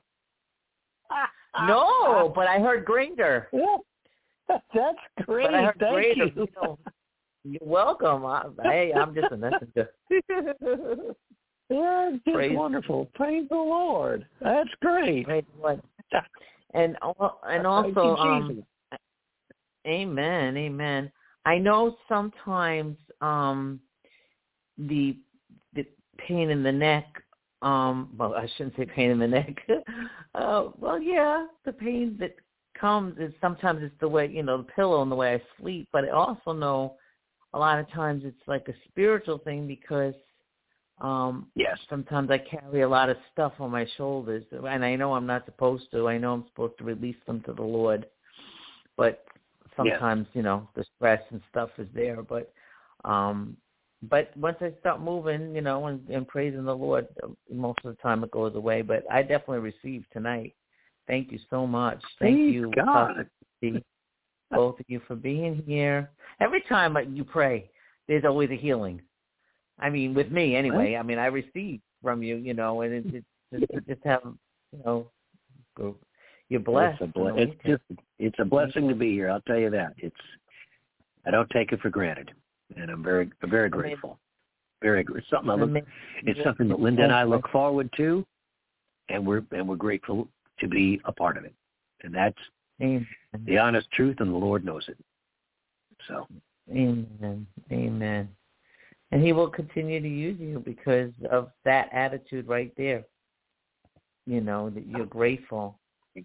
No, but I heard greater. That's great. But I heard Thank greater. you. You know, you're welcome. I, hey, I'm just a messenger. Yeah, it's Praise wonderful. Praise the Lord. That's great. Praise the Lord. And and also, um, amen, amen. I know sometimes um, the the pain in the neck. Um, well, I shouldn't say pain in the neck. uh, well, yeah, the pain that comes is sometimes it's the way, you know, the pillow and the way I sleep. But I also know a lot of times it's like a spiritual thing because um, yes, sometimes I carry a lot of stuff on my shoulders, and I know I'm not supposed to. I know I'm supposed to release them to the Lord, but sometimes, yes. you know, the stress and stuff is there. But um, but once I start moving, you know, and, and praising the Lord, most of the time it goes away. But I definitely received tonight. Thank you so much. Thank Praise you, God. both of you, for being here. Every time you pray, there's always a healing. I mean, with me anyway. I mean, I receive from you, you know, and it, it, just, just have, you know, go. You're blessed. It's, a ble- it's just it's a blessing to be here. I'll tell you that. It's I don't take it for granted, and I'm very very grateful. Very it's something I look, it's something that Linda and I look forward to, and we're and we're grateful to be a part of it. And that's Amen. The honest truth, and the Lord knows it. So, Amen, Amen. And He will continue to use you because of that attitude right there. You know that you're grateful.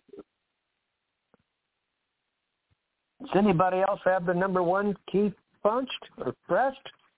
Does anybody else have the number one key punched or pressed?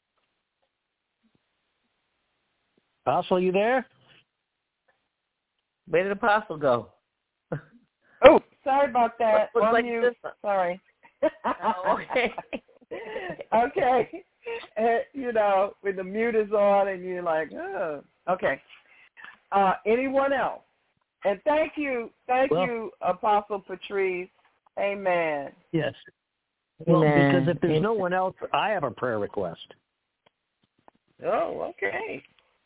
Apostle, you there? Where did Apostle go? Oh, sorry about that. Looks On like mute. this- Sorry. Oh, okay. Okay. Uh, you know, when the mute is on and you're like, oh. Okay. Uh, anyone else? And thank you, thank well, you, Apostle Patrice. Amen. Yes. Well, Amen. because if there's no one else, I have a prayer request. Oh, okay.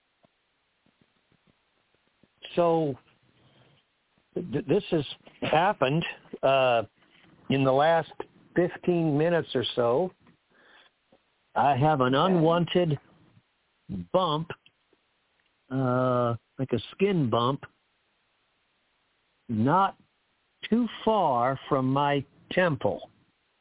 So th- this has happened uh, in the last fifteen minutes or so. I have an unwanted bump, uh, like a skin bump, not too far from my temple.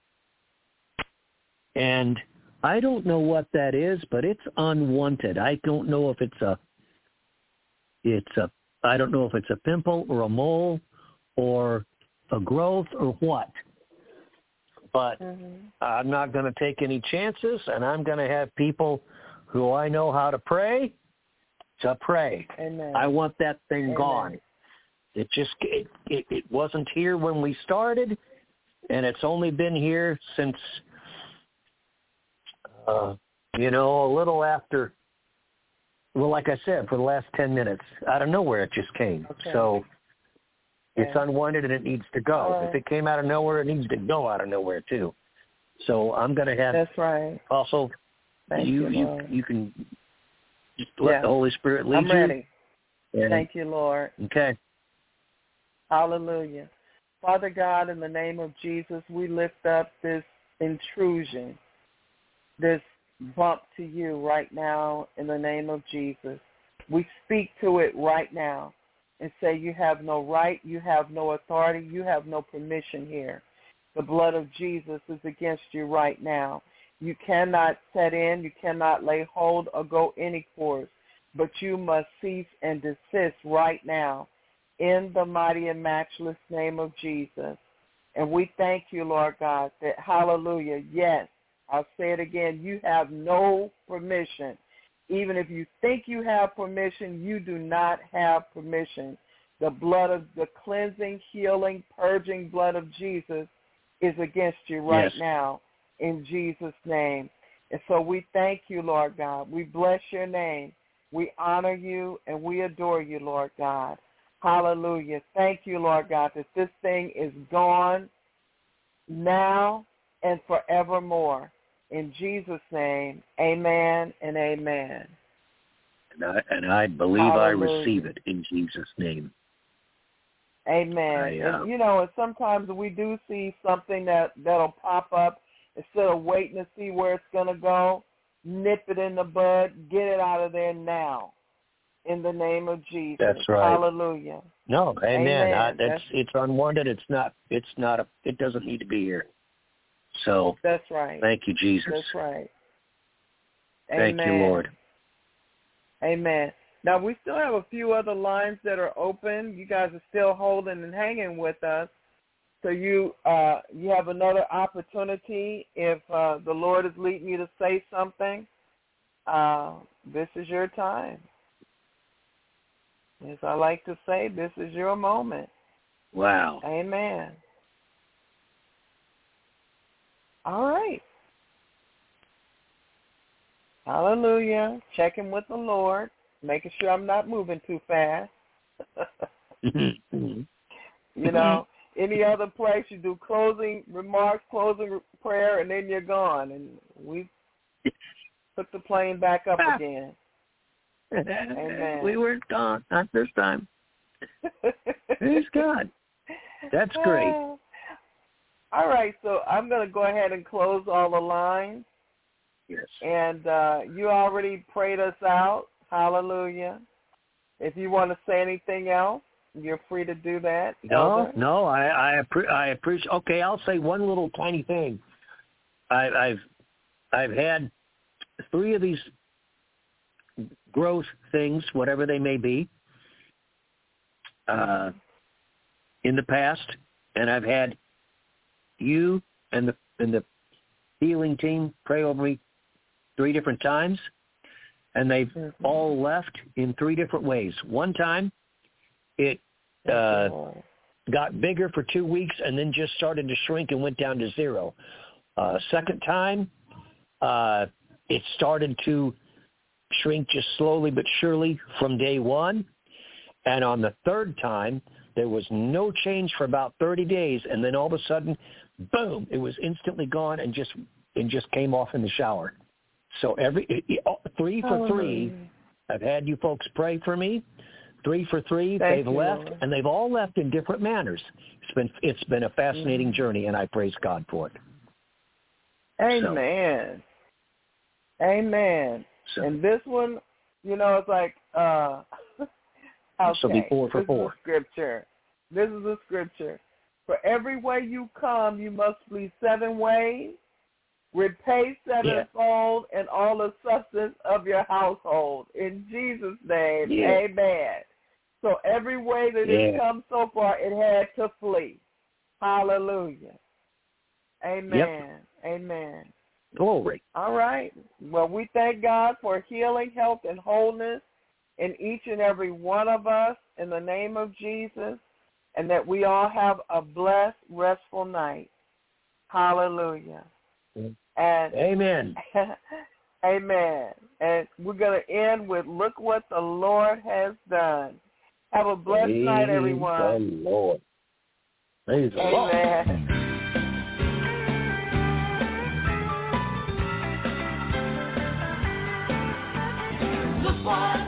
And I don't know what that is, but it's unwanted. I don't know if it's a, it's a, I don't know if it's a pimple or a mole or a growth or what. But mm-hmm. I'm not going to take any chances, and I'm going to have people who I know how to pray to pray. Amen. I want that thing Amen. gone. It just it, it, it wasn't here when we started, and it's only been here since, uh, you know, a little after, well, like I said, for the last ten minutes. Out of nowhere it just came. Okay. So it's yeah. unwanted and it needs to go. Right. If it came out of nowhere, it needs to go out of nowhere too. So I'm going to have That's right. also Thank you, you, you, Lord. you can just let yeah. the Holy Spirit lead I'm you. ready. And, Thank you, Lord. Okay. Hallelujah. Father God, in the name of Jesus, we lift up this intrusion, this bump to you right now in the name of Jesus. We speak to it right now and say you have no right, you have no authority, you have no permission here. The blood of Jesus is against you right now. You cannot set in, you cannot lay hold or go any course, but you must cease and desist right now in the mighty and matchless name of Jesus. And we thank you, Lord God, that hallelujah, yes, I'll say it again, you have no permission. Even if you think you have permission, you do not have permission. The blood of the cleansing, healing, purging blood of Jesus is against you right yes. now in Jesus' name. And so we thank you, Lord God. We bless your name. We honor you and we adore you, Lord God. Hallelujah. Thank you, Lord God, that this thing is gone now and forevermore. In Jesus' name, amen and amen. And I, and I believe Hallelujah. I receive it in Jesus' name. Amen. I, uh, and, you know, and sometimes we do see something that, that'll pop up. Instead of waiting to see where it's going to go, nip it in the bud, get it out of there now. In the name of Jesus. That's right. Hallelujah. No, amen. Amen. I, it's, That's, it's unwanted. It's not, it's not, a, it doesn't need to be here. So that's right. thank you, Jesus. That's right. Thank Amen. you, Lord. Amen. Now, we still have a few other lines that are open. You guys are still holding and hanging with us. So you uh, you have another opportunity. If uh, the Lord is leading you to say something, uh, this is your time. As I like to say, this is your moment. Wow. Amen. All right. Hallelujah. Checking with the Lord, making sure I'm not moving too fast. You know, any other place you do closing remarks, closing prayer, and then you're gone. And we put the plane back up again. Amen. We weren't gone. Not this time. Praise God. That's great. Uh, all right, so I'm going to go ahead and close all the lines. Yes. And uh, you already prayed us out. Hallelujah. If you want to say anything else, you're free to do that. No, Elder. no, I I, appre- I appreciate. Okay, I'll say one little tiny thing. I, I've I've had three of these growth things, whatever they may be, uh, in the past, and I've had you and the and the healing team pray over me three different times, and they've mm-hmm. all left in three different ways. One time, it uh, got bigger for two weeks and then just started to shrink and went down to zero. Uh, second time, uh, it started to shrink just slowly but surely from day one. And on the third time, there was no change for about thirty days, and then all of a sudden, boom, it was instantly gone and just and just came off in the shower. So every three for three, I've had you folks pray for me. Three for three, Thank they've you, left, Lord. and they've all left in different manners. It's been it's been a fascinating mm-hmm. journey, and I praise God for it. Amen. So. Amen. So. And this one, you know, it's like, uh, okay, so be four for this four. is a scripture. This is a scripture. For every way you come, you must flee seven ways. Repay sevenfold yeah. and all the substance of your household. In Jesus' name, yeah. amen. So every way that yeah. it's come so far, it had to flee. Hallelujah. Amen. Yep. Amen. Glory. All right. Well, we thank God for healing, health, and wholeness in each and every one of us in the name of Jesus, and that we all have a blessed, restful night. Hallelujah. And amen. Amen. And we're going to end with, look what the Lord has done. Have a blessed Praise night, everyone. the Lord. Praise the Lord. Amen. Look what